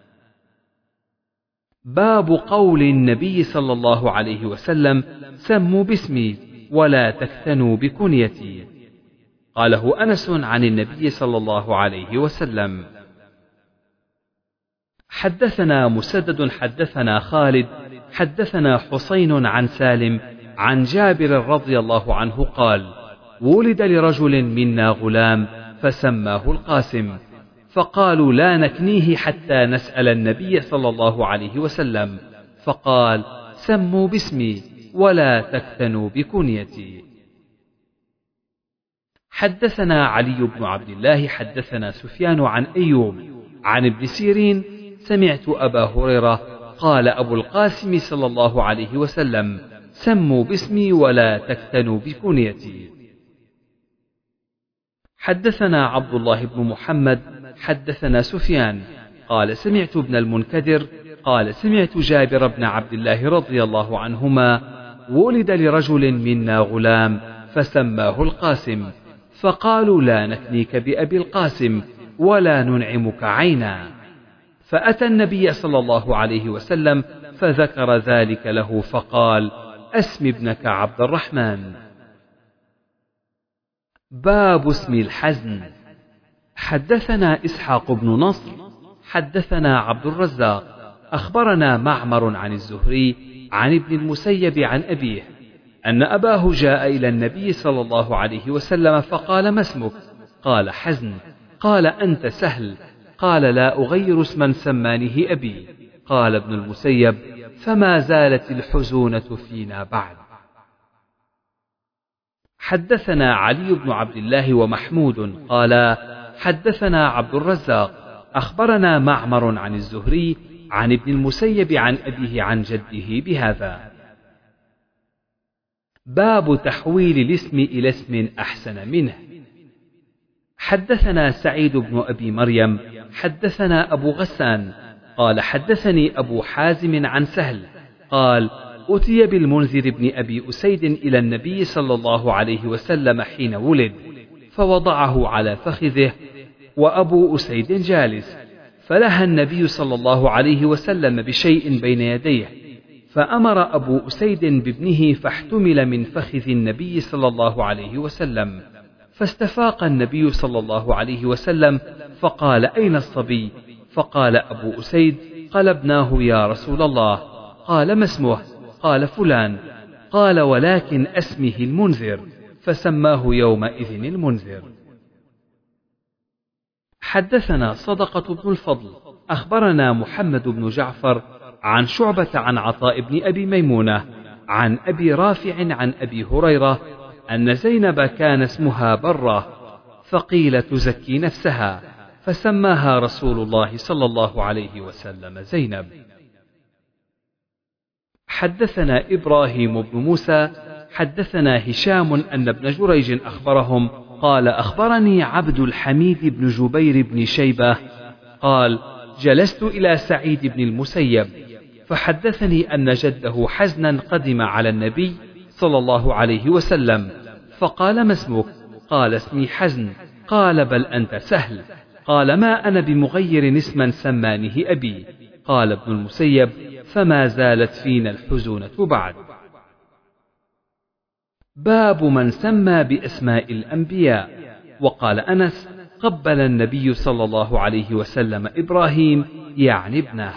باب قول النبي صلى الله عليه وسلم: سموا باسمي ولا تكتنوا بكنيتي. قاله أنس عن النبي صلى الله عليه وسلم. حدثنا مسدد حدثنا خالد حدثنا حسين عن سالم عن جابر رضي الله عنه قال: ولد لرجل منا غلام فسماه القاسم، فقالوا: لا نكنيه حتى نسأل النبي صلى الله عليه وسلم، فقال: سموا باسمي ولا تكتنوا بكنيتي. حدثنا علي بن عبد الله حدثنا سفيان عن أيوب عن ابن سيرين سمعت أبا هريرة قال أبو القاسم صلى الله عليه وسلم: سموا باسمي ولا تكتنوا بكنيتي. حدثنا عبد الله بن محمد حدثنا سفيان قال سمعت ابن المنكدر قال سمعت جابر بن عبد الله رضي الله عنهما: ولد لرجل منا غلام فسماه القاسم، فقالوا: لا نكنيك بأبي القاسم ولا ننعمك عينا. فأتى النبي صلى الله عليه وسلم فذكر ذلك له فقال: أسم ابنك عبد الرحمن. باب اسم الحزن. حدثنا إسحاق بن نصر حدثنا عبد الرزاق أخبرنا معمر عن الزهري عن ابن المسيب عن أبيه أن أباه جاء إلى النبي صلى الله عليه وسلم فقال: ما اسمك؟ قال: حزن. قال: أنت سهل. قال: لا أغير اسما سمانه أبي. قال ابن المسيب: فما زالت الحزونة فينا بعد. حدثنا علي بن عبد الله ومحمود قال حدثنا عبد الرزاق أخبرنا معمر عن الزهري عن ابن المسيب عن أبيه عن جده بهذا. باب تحويل الاسم إلى اسم أحسن منه. حدثنا سعيد بن أبي مريم حدثنا أبو غسان قال حدثني أبو حازم عن سهل قال: أتي بالمنذر بن أبي أسيد إلى النبي صلى الله عليه وسلم حين ولد، فوضعه على فخذه وأبو أسيد جالس، فلهى النبي صلى الله عليه وسلم بشيء بين يديه، فأمر أبو أسيد بابنه فاحتمل من فخذ النبي صلى الله عليه وسلم، فاستفاق النبي صلى الله عليه وسلم فقال: أين الصبي؟ فقال أبو أسيد: قلبناه يا رسول الله. قال: ما اسمه؟ قال: فلان. قال: ولكن اسمه المنذر، فسماه يومئذ المنذر. حدثنا صدقة بن الفضل أخبرنا محمد بن جعفر عن شعبة عن عطاء بن أبي ميمونة عن أبي رافع عن أبي هريرة أن زينب كان اسمها برة، فقيل تزكي نفسها، فسماها رسول الله صلى الله عليه وسلم زينب. حدثنا إبراهيم بن موسى حدثنا هشام أن ابن جريج أخبرهم قال: أخبرني عبد الحميد بن جبير بن شيبة قال: جلست إلى سعيد بن المسيب فحدثني أن جده حزنا قدم على النبي صلى الله عليه وسلم، فقال: ما اسمك؟ قال: اسمي حزن. قال: بل أنت سهل. قال: ما أنا بمغير اسما سمانه أبي. قال ابن المسيب: فما زالت فينا الحزونة بعد. باب من سمى بأسماء الأنبياء. وقال أنس: قبل النبي صلى الله عليه وسلم إبراهيم يعني ابنه.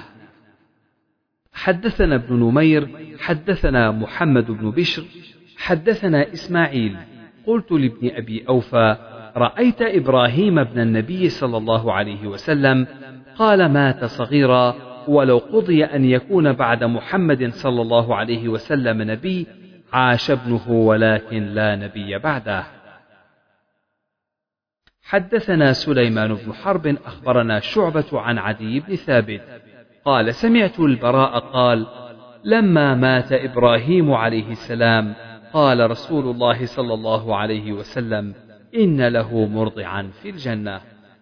حدثنا ابن نمير حدثنا محمد بن بشر حدثنا إسماعيل قلت لابن أبي أوفى: رأيت إبراهيم ابن النبي صلى الله عليه وسلم؟ قال: مات صغيرا، ولو قضي أن يكون بعد محمد صلى الله عليه وسلم نبي عاش ابنه، ولكن لا نبي بعده. حدثنا سليمان بن حرب أخبرنا شعبة عن عدي بن ثابت قال: سمعت البراء قال: لما مات إبراهيم عليه السلام قال رسول الله صلى الله عليه وسلم: إن له مرضعا في الجنة.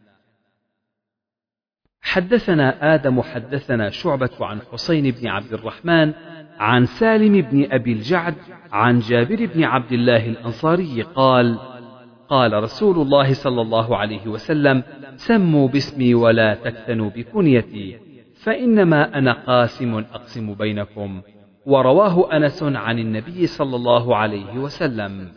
حدثنا آدم حدثنا شعبة عن حسين بن عبد الرحمن عن سالم بن أبي الجعد عن جابر بن عبد الله الأنصاري قال: قال رسول الله صلى الله عليه وسلم: سموا باسمي ولا تكتنوا بكنيتي، فإنما أنا قاسم أقسم بينكم. ورواه أنس عن النبي صلى الله عليه وسلم.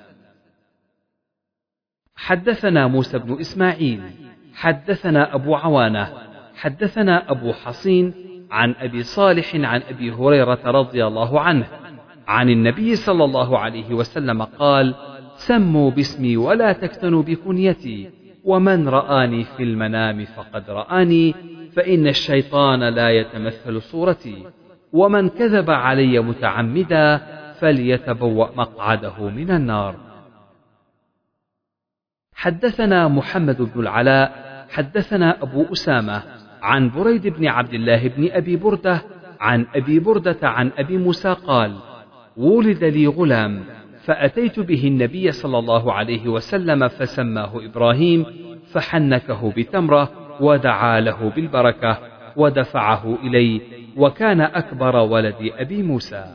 حدثنا موسى بن إسماعيل حدثنا أبو عوانة حدثنا أبو حصين عن أبي صالح عن أبي هريرة رضي الله عنه عن النبي صلى الله عليه وسلم قال: سموا باسمي ولا تكتنوا بكنيتي، ومن رآني في المنام فقد رآني، فإن الشيطان لا يتمثل صورتي، ومن كذب علي متعمدا فليتبوأ مقعده من النار. حدثنا محمد بن العلاء حدثنا أبو أسامة عن بريد بن عبد الله بن أبي بردة عن أبي بردة عن أبي موسى قال: ولد لي غلام فأتيت به النبي صلى الله عليه وسلم فسماه إبراهيم، فحنكه بتمرة ودعا له بالبركة ودفعه إلي، وكان أكبر ولد أبي موسى.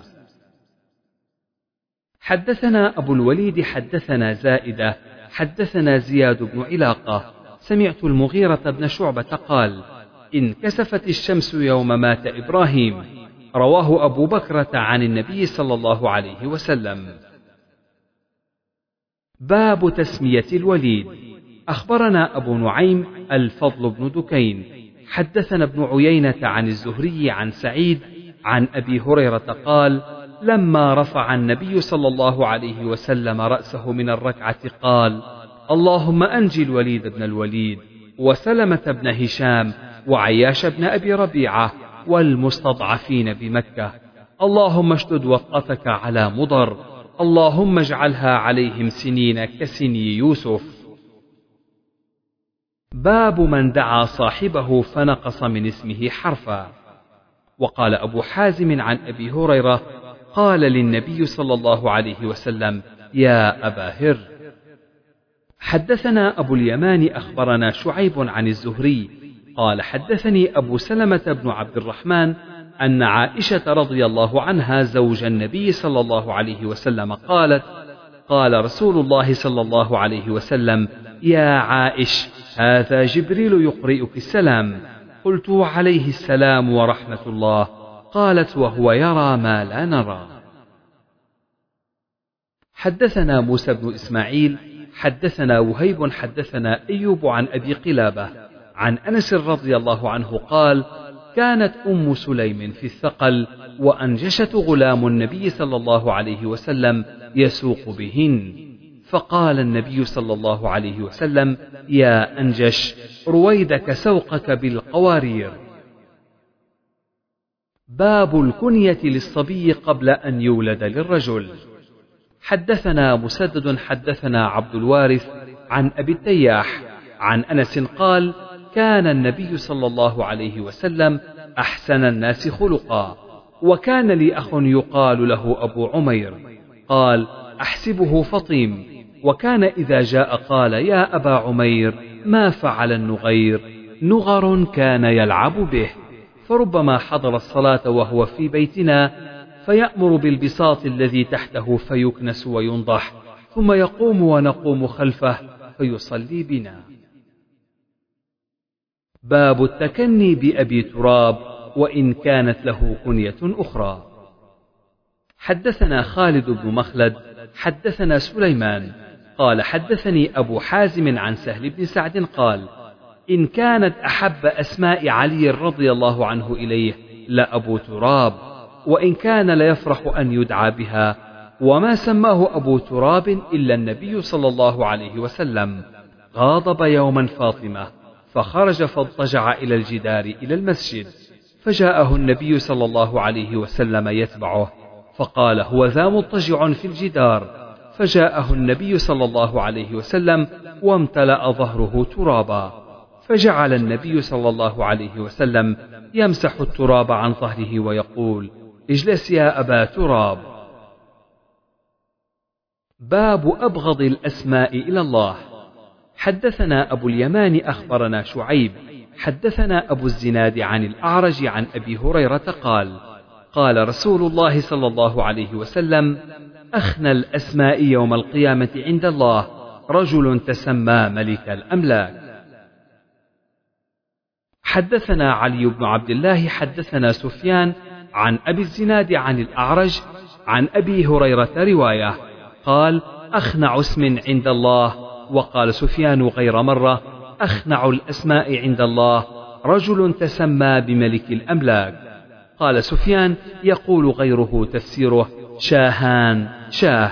حدثنا أبو الوليد حدثنا زائدة حدثنا زياد بن علاقة سمعت المغيرة بن شعبة قال: انكسفت الشمس يوم مات إبراهيم. رواه أبو بكرة عن النبي صلى الله عليه وسلم. باب تسمية الوليد. أخبرنا أبو نعيم الفضل بن دكين حدثنا ابن عيينة عن الزهري عن سعيد عن أبي هريرة قال: لما رفع النبي صلى الله عليه وسلم رأسه من الركعة قال: اللهم أنجي الوليد بن الوليد وسلمة بن هشام وعياش بن أبي ربيعة والمستضعفين بمكة، اللهم اشدد وطأتك على مضر، اللهم اجعلها عليهم سنين كسني يوسف. باب من دعا صاحبه فنقص من اسمه حرفا. وقال أبو حازم عن أبي هريرة: قال للنبي صلى الله عليه وسلم: يا أبا هر. حدثنا أبو اليمان أخبرنا شعيب عن الزهري قال: حدثني أبو سلمة بن عبد الرحمن أن عائشة رضي الله عنها زوج النبي صلى الله عليه وسلم قالت: قال رسول الله صلى الله عليه وسلم: يا عائش، هذا جبريل يقرئك السلام. قلت: عليه السلام ورحمة الله. قالت: وهو يرى ما لا نرى. حدثنا موسى بن إسماعيل حدثنا وهيب حدثنا أيوب عن أبي قلابة عن أنس رضي الله عنه قال: كانت أم سليم في الثقل وأنجشت غلام النبي صلى الله عليه وسلم يسوق بهن، فقال النبي صلى الله عليه وسلم: يا أنجش، رويدك سوقك بالقوارير. باب الكنية للصبي قبل أن يولد للرجل. حدثنا مسدد حدثنا عبد الوارث عن أبي التياح عن أنس قال: كان النبي صلى الله عليه وسلم أحسن الناس خلقا، وكان لي أخ يقال له أبو عمير، قال: أحسبه فطيم، وكان إذا جاء قال: يا أبا عمير، ما فعل النغير؟ نغر كان يلعب به، فربما حضر الصلاة وهو في بيتنا فيأمر بالبساط الذي تحته فيكنس وينضح، ثم يقوم ونقوم خلفه فيصلي بنا. باب التكني بأبي تراب وإن كانت له كنية أخرى. حدثنا خالد بن مخلد حدثنا سليمان قال: حدثني أبو حازم عن سهل بن سعد قال: إن كانت أحب أسماء علي رضي الله عنه إليه لأبو تراب، وإن كان ليفرح أن يدعى بها، وما سماه أبو تراب إلا النبي صلى الله عليه وسلم. غاضب يوما فاطمة فخرج فاضطجع إلى الجدار إلى المسجد، فجاءه النبي صلى الله عليه وسلم يتبعه، فقال: هو ذا مضطجع في الجدار. فجاءه النبي صلى الله عليه وسلم وامتلأ ظهره ترابا، فجعل النبي صلى الله عليه وسلم يمسح التراب عن ظهره ويقول: اجلس يا أبا تراب. باب أبغض الأسماء إلى الله. حدثنا أبو اليمان أخبرنا شعيب حدثنا أبو الزناد عن الأعرج عن أبي هريرة قال: قال رسول الله صلى الله عليه وسلم: أخنى الأسماء يوم القيامة عند الله رجل تسمى ملك الأملاك. حدثنا علي بن عبد الله حدثنا سفيان عن أبي الزناد عن الأعرج عن أبي هريرة رواية قال: أخنع اسم عند الله. وقال سفيان غير مرة: أخنع الأسماء عند الله رجل تسمى بملك الأملاك. قال سفيان: يقول غيره تفسيره شاهان شاه.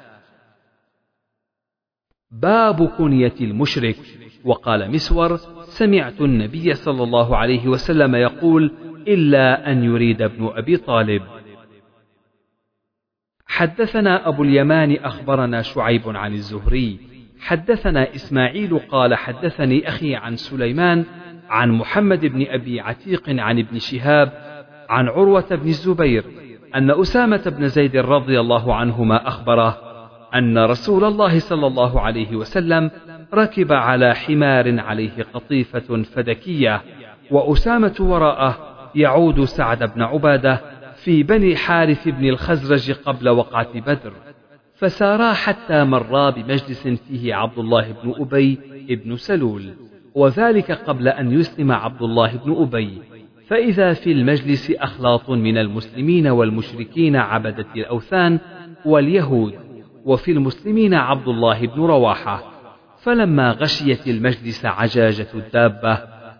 باب كنية المشرك. وقال مسور: سمعت النبي صلى الله عليه وسلم يقول: إلا أن يريد ابن أبي طالب. حدثنا أبو اليمان أخبرنا شعيب عن الزهري حدثنا إسماعيل قال حدثني أخي عن سليمان عن محمد بن أبي عتيق عن ابن شهاب عن عروة بن الزبير أن أسامة بن زيد رضي الله عنهما أخبره أن رسول الله صلى الله عليه وسلم ركب على حمار عليه قطيفة فدكية، وأسامة وراءه يعود سعد بن عبادة في بني حارث بن الخزرج قبل وقعة بدر، فسارا حتى مرا بمجلس فيه عبد الله بن أبي بن سلول، وذلك قبل أن يسلم عبد الله بن أبي، فإذا في المجلس أخلاط من المسلمين والمشركين عبدة الأوثان واليهود، وفي المسلمين عبد الله بن رواحة. فلما غشيت المجلس عجاجة الدابة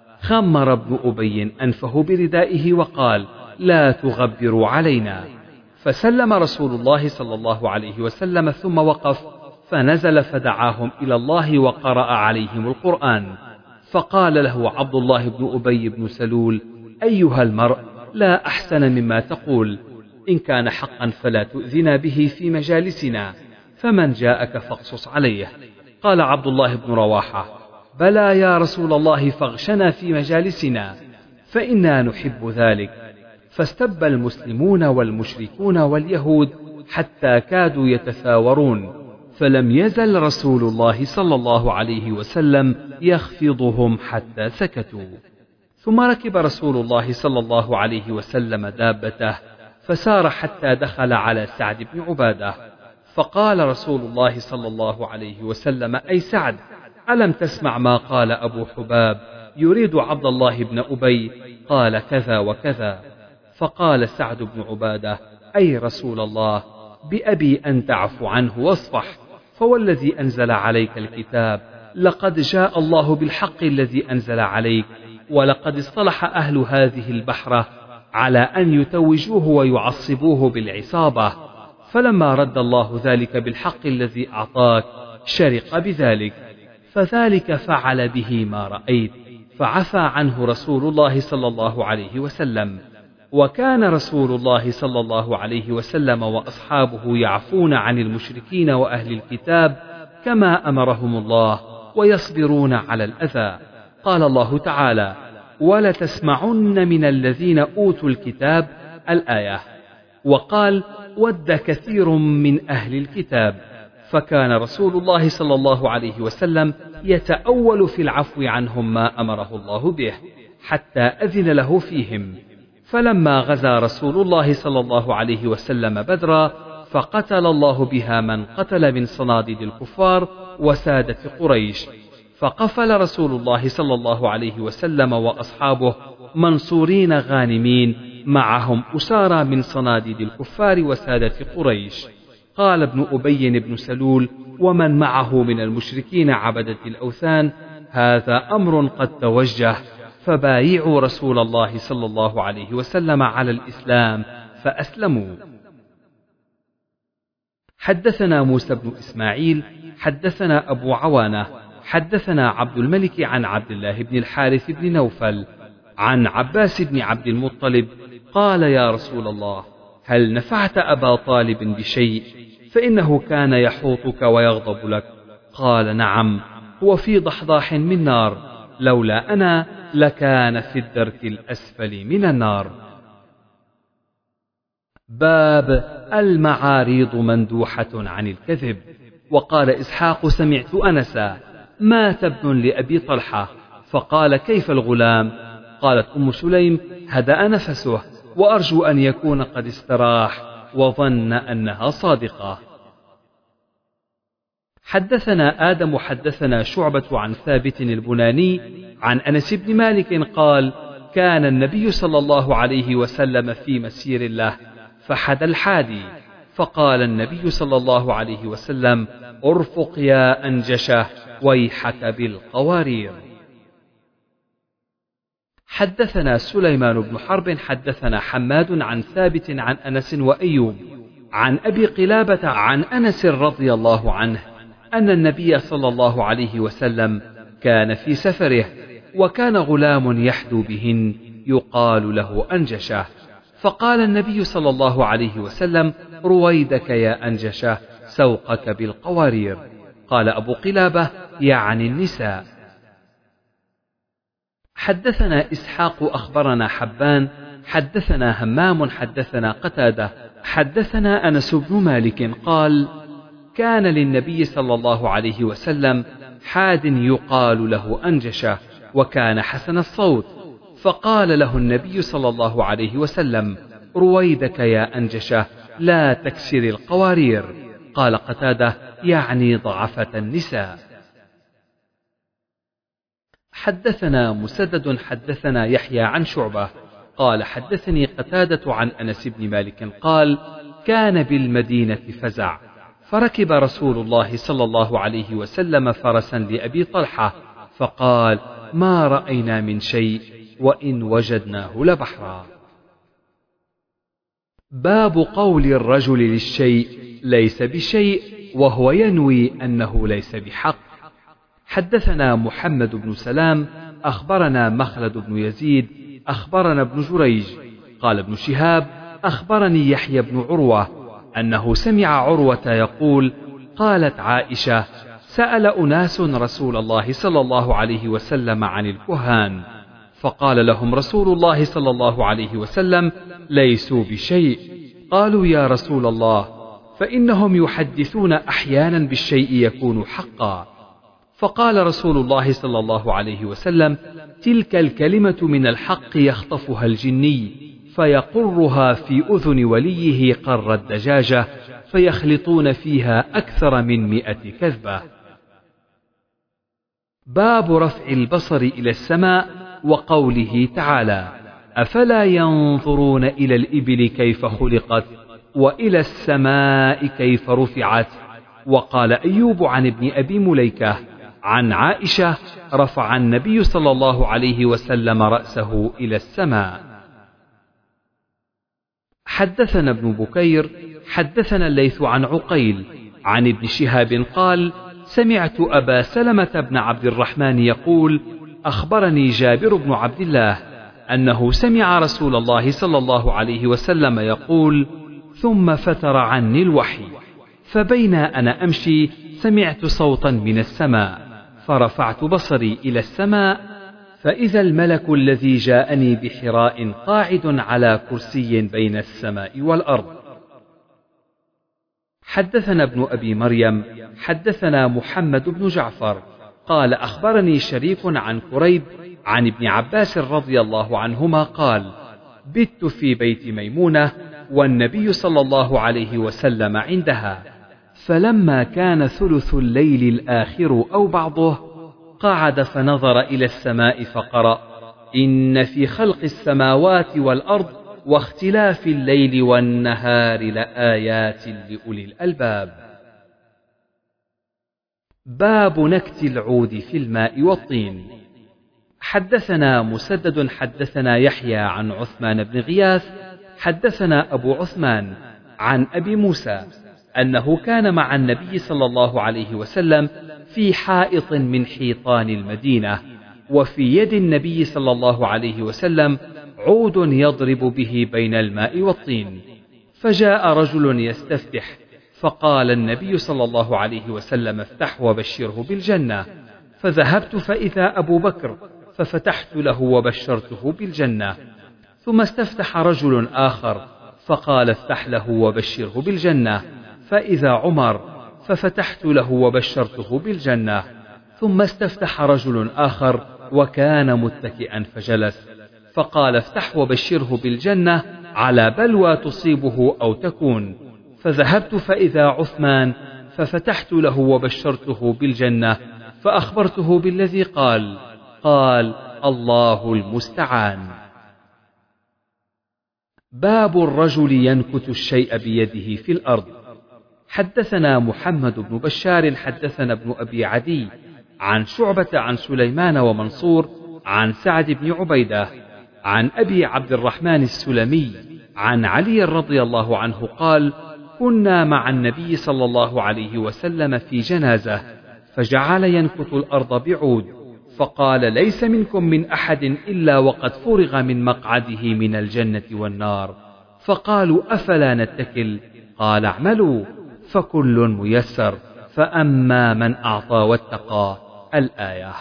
خمر ابن أبي أنفه بردائه وقال: لا تغبروا علينا. فسلم رسول الله صلى الله عليه وسلم ثم وقف، فنزل فدعاهم إلى الله وقرأ عليهم القرآن. فقال له عبد الله بن أبي بن سلول: أيها المرء، لا أحسن مما تقول، إن كان حقا فلا تؤذنا به في مجالسنا، فمن جاءك فاقصص عليه. قال عبد الله بن رواحة: بلى يا رسول الله، فاغشنا في مجالسنا، فإنا نحب ذلك. فاستب المسلمون والمشركون واليهود حتى كادوا يتثاورون، فلم يزل رسول الله صلى الله عليه وسلم يخفضهم حتى سكتوا. ثم ركب رسول الله صلى الله عليه وسلم دابته، فسار حتى دخل على سعد بن عبادة، فقال رسول الله صلى الله عليه وسلم: أي سعد، ألم تسمع ما قال أبو حباب يريد عبد الله بن أبي؟ قال كذا وكذا. فقال سعد بن عبادة: أي رسول الله، بأبي أن تعفو عنه واصفح، فوالذي أنزل عليك الكتاب لقد جاء الله بالحق الذي أنزل عليك، ولقد اصطلح أهل هذه البحرة على أن يتوجوه ويعصبوه بالعصابة، فلما رد الله ذلك بالحق الذي أعطاك شرق بذلك، فذلك فعل به ما رأيت، فعفى عنه رسول الله صلى الله عليه وسلم. وكان رسول الله صلى الله عليه وسلم وأصحابه يعفون عن المشركين وأهل الكتاب كما أمرهم الله، ويصبرون على الأذى. قال الله تعالى: ولتسمعن من الذين أوتوا الكتاب، الآية. وقال: ود كثير من أهل الكتاب. فكان رسول الله صلى الله عليه وسلم يتأول في العفو عنهم ما أمره الله به حتى أذن له فيهم. فلما غزا رسول الله صلى الله عليه وسلم بدرا، فقتل الله بها من قتل من صناديد الكفار وسادة قريش، فقفل رسول الله صلى الله عليه وسلم وأصحابه منصورين غانمين، معهم أسارى من صناديد الكفار وسادة قريش. قال ابن أبي بن سلول ومن معه من المشركين عبدة الأوثان: هذا أمر قد توجه، فبايعوا رسول الله صلى الله عليه وسلم على الإسلام، فأسلموا. حدثنا موسى بن إسماعيل حدثنا أبو عوانة حدثنا عبد الملك عن عبد الله بن الحارث بن نوفل عن عباس بن عبد المطلب قال: يا رسول الله، هل نفعت أبا طالب بشيء؟ فإنه كان يحوطك ويغضب لك. قال: نعم، هو في ضحضاح من نار، لولا أنا لكان في الدرك الأسفل من النار. باب المعاريض مندوحة عن الكذب. وقال إسحاق: سمعت أنسا: مات ابن لأبي طلحة، فقال: كيف الغلام؟ قالت أم سليم: هدأ نفسه، وأرجو أن يكون قد استراح، وظن أنها صادقة. حدثنا آدم حدثنا شعبة عن ثابت البناني عن أنس بن مالك قال: كان النبي صلى الله عليه وسلم في مسير له، فحد الحادي، فقال النبي صلى الله عليه وسلم: ارفق يا أنجشة، ويحك بالقوارير. حدثنا سليمان بن حرب حدثنا حماد عن ثابت عن أنس وأيوب عن أبي قلابة عن أنس رضي الله عنه أن النبي صلى الله عليه وسلم كان في سفره، وكان غلام يحدو بهن يقال له أنجشة، فقال النبي صلى الله عليه وسلم: رويدك يا أنجشة، سوقك بالقوارير. قال أبو قلابة يعني النساء. حدثنا إسحاق أخبرنا حبان حدثنا همام حدثنا قتادة حدثنا أنس بن مالك قال كان للنبي صلى الله عليه وسلم حاد يقال له أنجشة وكان حسن الصوت، فقال له النبي صلى الله عليه وسلم رويدك يا أنجشة لا تكسر القوارير. قال قتادة يعني ضعفة النساء. حدثنا مسدد حدثنا يحيى عن شعبة قال حدثني قتادة عن أنس بن مالك قال كان بالمدينة فزع، فركب رسول الله صلى الله عليه وسلم فرسا لأبي طلحة فقال ما رأينا من شيء وإن وجدناه لبحرا. باب قول الرجل للشيء ليس بشيء وهو ينوي أنه ليس بحق. حدثنا محمد بن سلام أخبرنا مخلد بن يزيد أخبرنا ابن جريج قال ابن شهاب أخبرني يحيى بن عروة أنه سمع عروة يقول قالت عائشة سأل أناس رسول الله صلى الله عليه وسلم عن الكهان فقال لهم رسول الله صلى الله عليه وسلم ليسوا بشيء. قالوا يا رسول الله فإنهم يحدثون أحيانا بالشيء يكون حقا. فقال رسول الله صلى الله عليه وسلم تلك الكلمة من الحق يخطفها الجني فيقرها في أذن وليه قر الدجاجة فيخلطون فيها أكثر من 100 كذبة. باب رفع البصر إلى السماء وقوله تعالى أفلا ينظرون إلى الإبل كيف خلقت وإلى السماء كيف رفعت. وقال أيوب عن ابن أبي مليكة عن عائشة رفع النبي صلى الله عليه وسلم رأسه إلى السماء. حدثنا ابن بكير حدثنا الليث عن عقيل عن ابن شهاب قال سمعت أبا سلمة بن عبد الرحمن يقول أخبرني جابر بن عبد الله أنه سمع رسول الله صلى الله عليه وسلم يقول ثم فتر عني الوحي فبين أنا أمشي سمعت صوتا من السماء فرفعت بصري إلى السماء فإذا الملك الذي جاءني بحراء قاعد على كرسي بين السماء والأرض. حدثنا ابن أبي مريم حدثنا محمد بن جعفر قال أخبرني شريك عن كريب عن ابن عباس رضي الله عنهما قال بت في بيت ميمونة والنبي صلى الله عليه وسلم عندها، فلما كان ثلث الليل الآخر أو بعضه قعد فنظر إلى السماء فقرأ إن في خلق السماوات والأرض واختلاف الليل والنهار لآيات لأولي الألباب. باب نكت العود في الماء والطين. حدثنا مسدد حدثنا يحيى عن عثمان بن غياث حدثنا أبو عثمان عن أبي موسى أنه كان مع النبي صلى الله عليه وسلم في حائط من حيطان المدينة، وفي يد النبي صلى الله عليه وسلم عود يضرب به بين الماء والطين، فجاء رجل يستفتح فقال النبي صلى الله عليه وسلم افتح وبشره بالجنة، فذهبت فإذا أبو بكر ففتحت له وبشرته بالجنة، ثم استفتح رجل آخر فقال افتح له وبشره بالجنة، فإذا عمر ففتحت له وبشرته بالجنة، ثم استفتح رجل آخر وكان متكئا فجلس فقال افتح وبشره بالجنة على بلوى تصيبه أو تكون، فذهبت فإذا عثمان ففتحت له وبشرته بالجنة فأخبرته بالذي قال الله المستعان. باب الرجل ينكت الشيء بيده في الأرض. حدثنا محمد بن بشار حدثنا ابن أبي عدي عن شعبة عن سليمان ومنصور عن سعد بن عبيدة عن أبي عبد الرحمن السلمي عن علي رضي الله عنه قال كنا مع النبي صلى الله عليه وسلم في جنازة فجعل ينكت الأرض بعود، فقال ليس منكم من أحد إلا وقد فرغ من مقعده من الجنة والنار، فقالوا أفلا نتكل؟ قال اعملوا فكل ميسر، فأما من أعطى واتقى. الآية.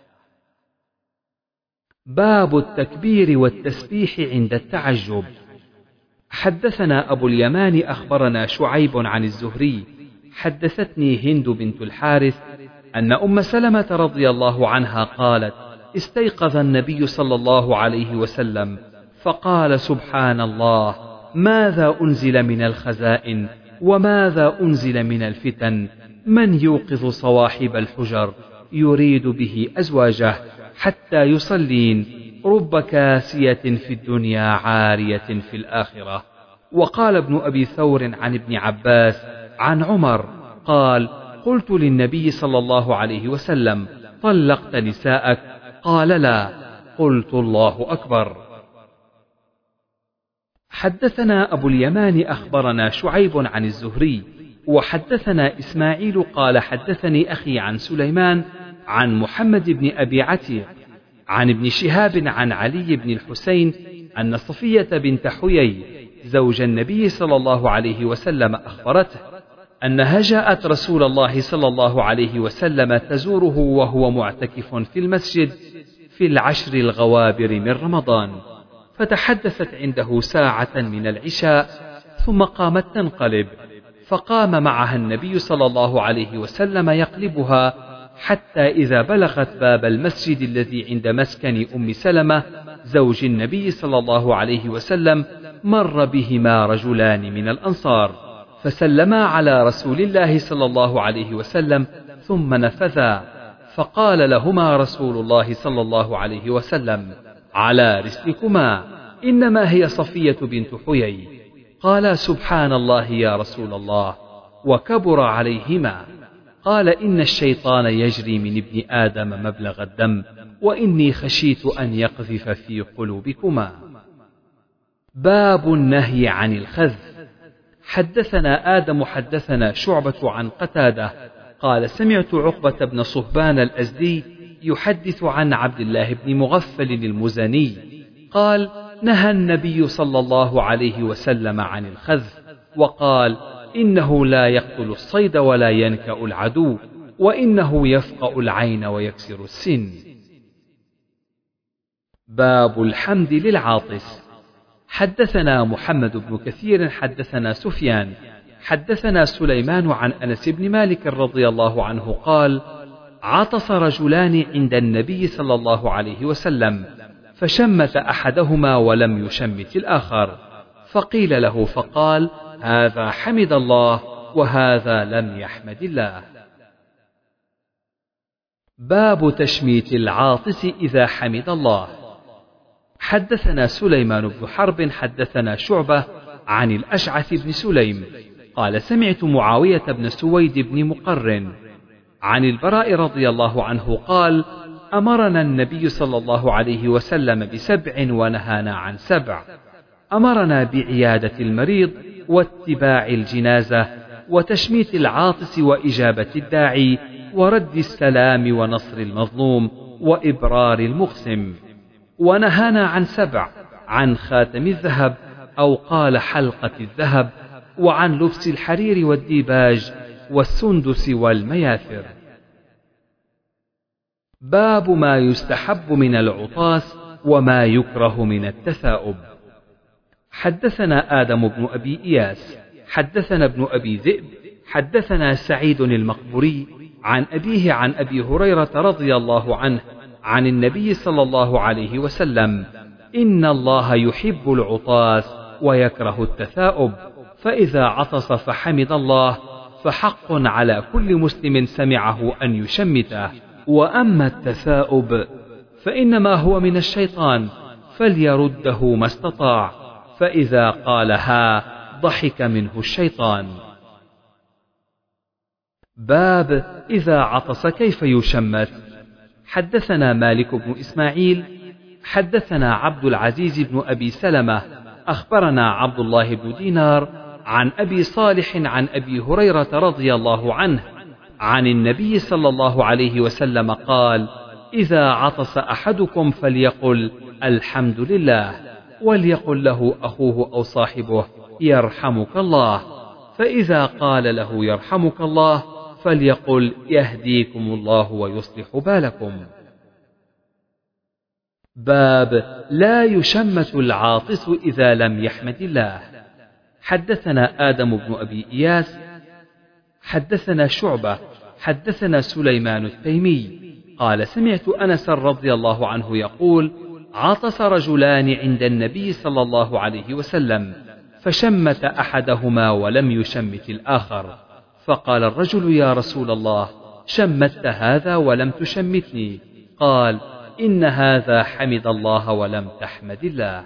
باب التكبير والتسبيح عند التعجب. حدثنا أبو اليمان أخبرنا شعيب عن الزهري حدثتني هند بنت الحارث أن أم سلمة رضي الله عنها قالت: استيقظ النبي صلى الله عليه وسلم فقال: سبحان الله، ماذا أنزل من الخزائن وماذا أنزل من الفتن، من يوقظ صواحب الحجر يريد به أزواجه حتى يصلين، رب كاسية في الدنيا عارية في الآخرة. وقال ابن أبي ثور عن ابن عباس عن عمر قال: قلت للنبي صلى الله عليه وسلم: طلقت نساءك؟ قال: لا. قلت: الله أكبر. حدثنا أبو اليمان أخبرنا شعيب عن الزهري وحدثنا إسماعيل قال: حدثني أخي عن سليمان عن محمد بن أبي عتيق عن ابن شهاب عن علي بن الحسين أن صفية بنت حيي زوج النبي صلى الله عليه وسلم أخبرته أنها جاءت رسول الله صلى الله عليه وسلم تزوره وهو معتكف في المسجد في العشر الغوابر من رمضان، فتحدثت عنده ساعة من العشاء ثم قامت تنقلب، فقام معها النبي صلى الله عليه وسلم يقلبها حتى إذا بلغت باب المسجد الذي عند مسكن أم سلمة زوج النبي صلى الله عليه وسلم مر بهما رجلان من الأنصار فسلما على رسول الله صلى الله عليه وسلم ثم نفذا، فقال لهما رسول الله صلى الله عليه وسلم: على رسلكما، إنما هي صفية بنت حيي. قال: سبحان الله يا رسول الله، وكبر عليهما. قال: إن الشيطان يجري من ابن آدم مبلغ الدم، وإني خشيت أن يقذف في قلوبكما. باب النهي عن الخذف. حدثنا آدم حدثنا شعبة عن قتادة قال: سمعت عقبة بن صهبان الأزدي يحدث عن عبد الله بن مغفل المزني قال: نهى النبي صلى الله عليه وسلم عن الخذف، وقال: إنه لا يقتل الصيد ولا ينكأ العدو، وإنه يفقأ العين ويكسر السن. باب الحمد للعاطس. حدثنا محمد بن كثير حدثنا سفيان حدثنا سليمان عن أنس بن مالك رضي الله عنه قال: عطس رجلان عند النبي صلى الله عليه وسلم، فشمت أحدهما ولم يشمت الآخر، فقيل له فقال: هذا حمد الله وهذا لم يحمد الله. باب تشميت العاطس إذا حمد الله. حدثنا سليمان بن حرب حدثنا شعبة عن الأشعث بن سليم قال: سمعت معاوية بن سويد بن مقرن عن البراء رضي الله عنه قال: أمرنا النبي صلى الله عليه وسلم ب7 ونهانا عن 7. أمرنا بعيادة المريض واتباع الجنازة وتشميت العاطس وإجابة الداعي ورد السلام ونصر المظلوم وإبرار المقسم. ونهانا عن 7: عن خاتم الذهب أو قال حلقة الذهب، وعن لبس الحرير والديباج والسندس والمياثر. باب ما يستحب من العطاس وما يكره من التثاؤب. حدثنا آدم بن أبي إياس حدثنا ابن أبي ذئب حدثنا سعيد المقبري عن أبيه عن أبي هريرة رضي الله عنه عن النبي صلى الله عليه وسلم: إن الله يحب العطاس ويكره التثاؤب، فإذا عطس فحمد الله فحق على كل مسلم سمعه أن يشمته، وأما التثاؤب فإنما هو من الشيطان فليرده ما استطاع، فإذا قالها ضحك منه الشيطان. باب إذا عطس كيف يشمت. حدثنا مالك بن إسماعيل حدثنا عبد العزيز بن أبي سلمة أخبرنا عبد الله بن دينار عن أبي صالح عن أبي هريرة رضي الله عنه عن النبي صلى الله عليه وسلم قال: إذا عطس أحدكم فليقل الحمد لله، وليقل له أخوه أو صاحبه: يرحمك الله. فإذا قال له: يرحمك الله، فليقل يهديكم الله ويصلح بالكم. باب لا يشمت العاطس إذا لم يحمد الله. حدثنا آدم بن أبي إياس حدثنا شعبة حدثنا سليمان التيمي قال سمعت أنس رضي الله عنه يقول عطس رجلان عند النبي صلى الله عليه وسلم فشمت أحدهما ولم يشمت الآخر، فقال الرجل يا رسول الله شمت هذا ولم تشمتني؟ قال إن هذا حمد الله ولم تحمد الله.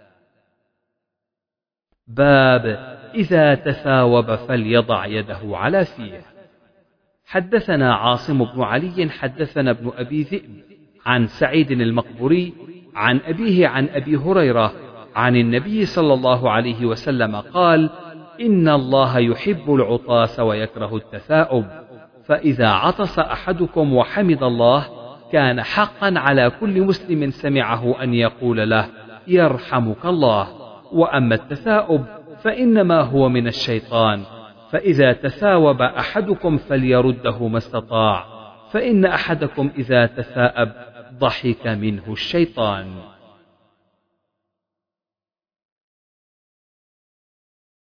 باب إذا تثاوب فليضع يده على فيه. حدثنا عاصم بن علي حدثنا ابن أبي ذئب عن سعيد المقبوري عن أبيه عن أبي هريرة عن النبي صلى الله عليه وسلم قال إن الله يحب العطاس ويكره التثاؤب، فإذا عطس أحدكم وحمد الله كان حقا على كل مسلم سمعه أن يقول له يرحمك الله، وأما التثاؤب فإنما هو من الشيطان، فإذا تثاوب أحدكم فليرده ما استطاع، فإن أحدكم إذا تثاءب ضحك منه الشيطان.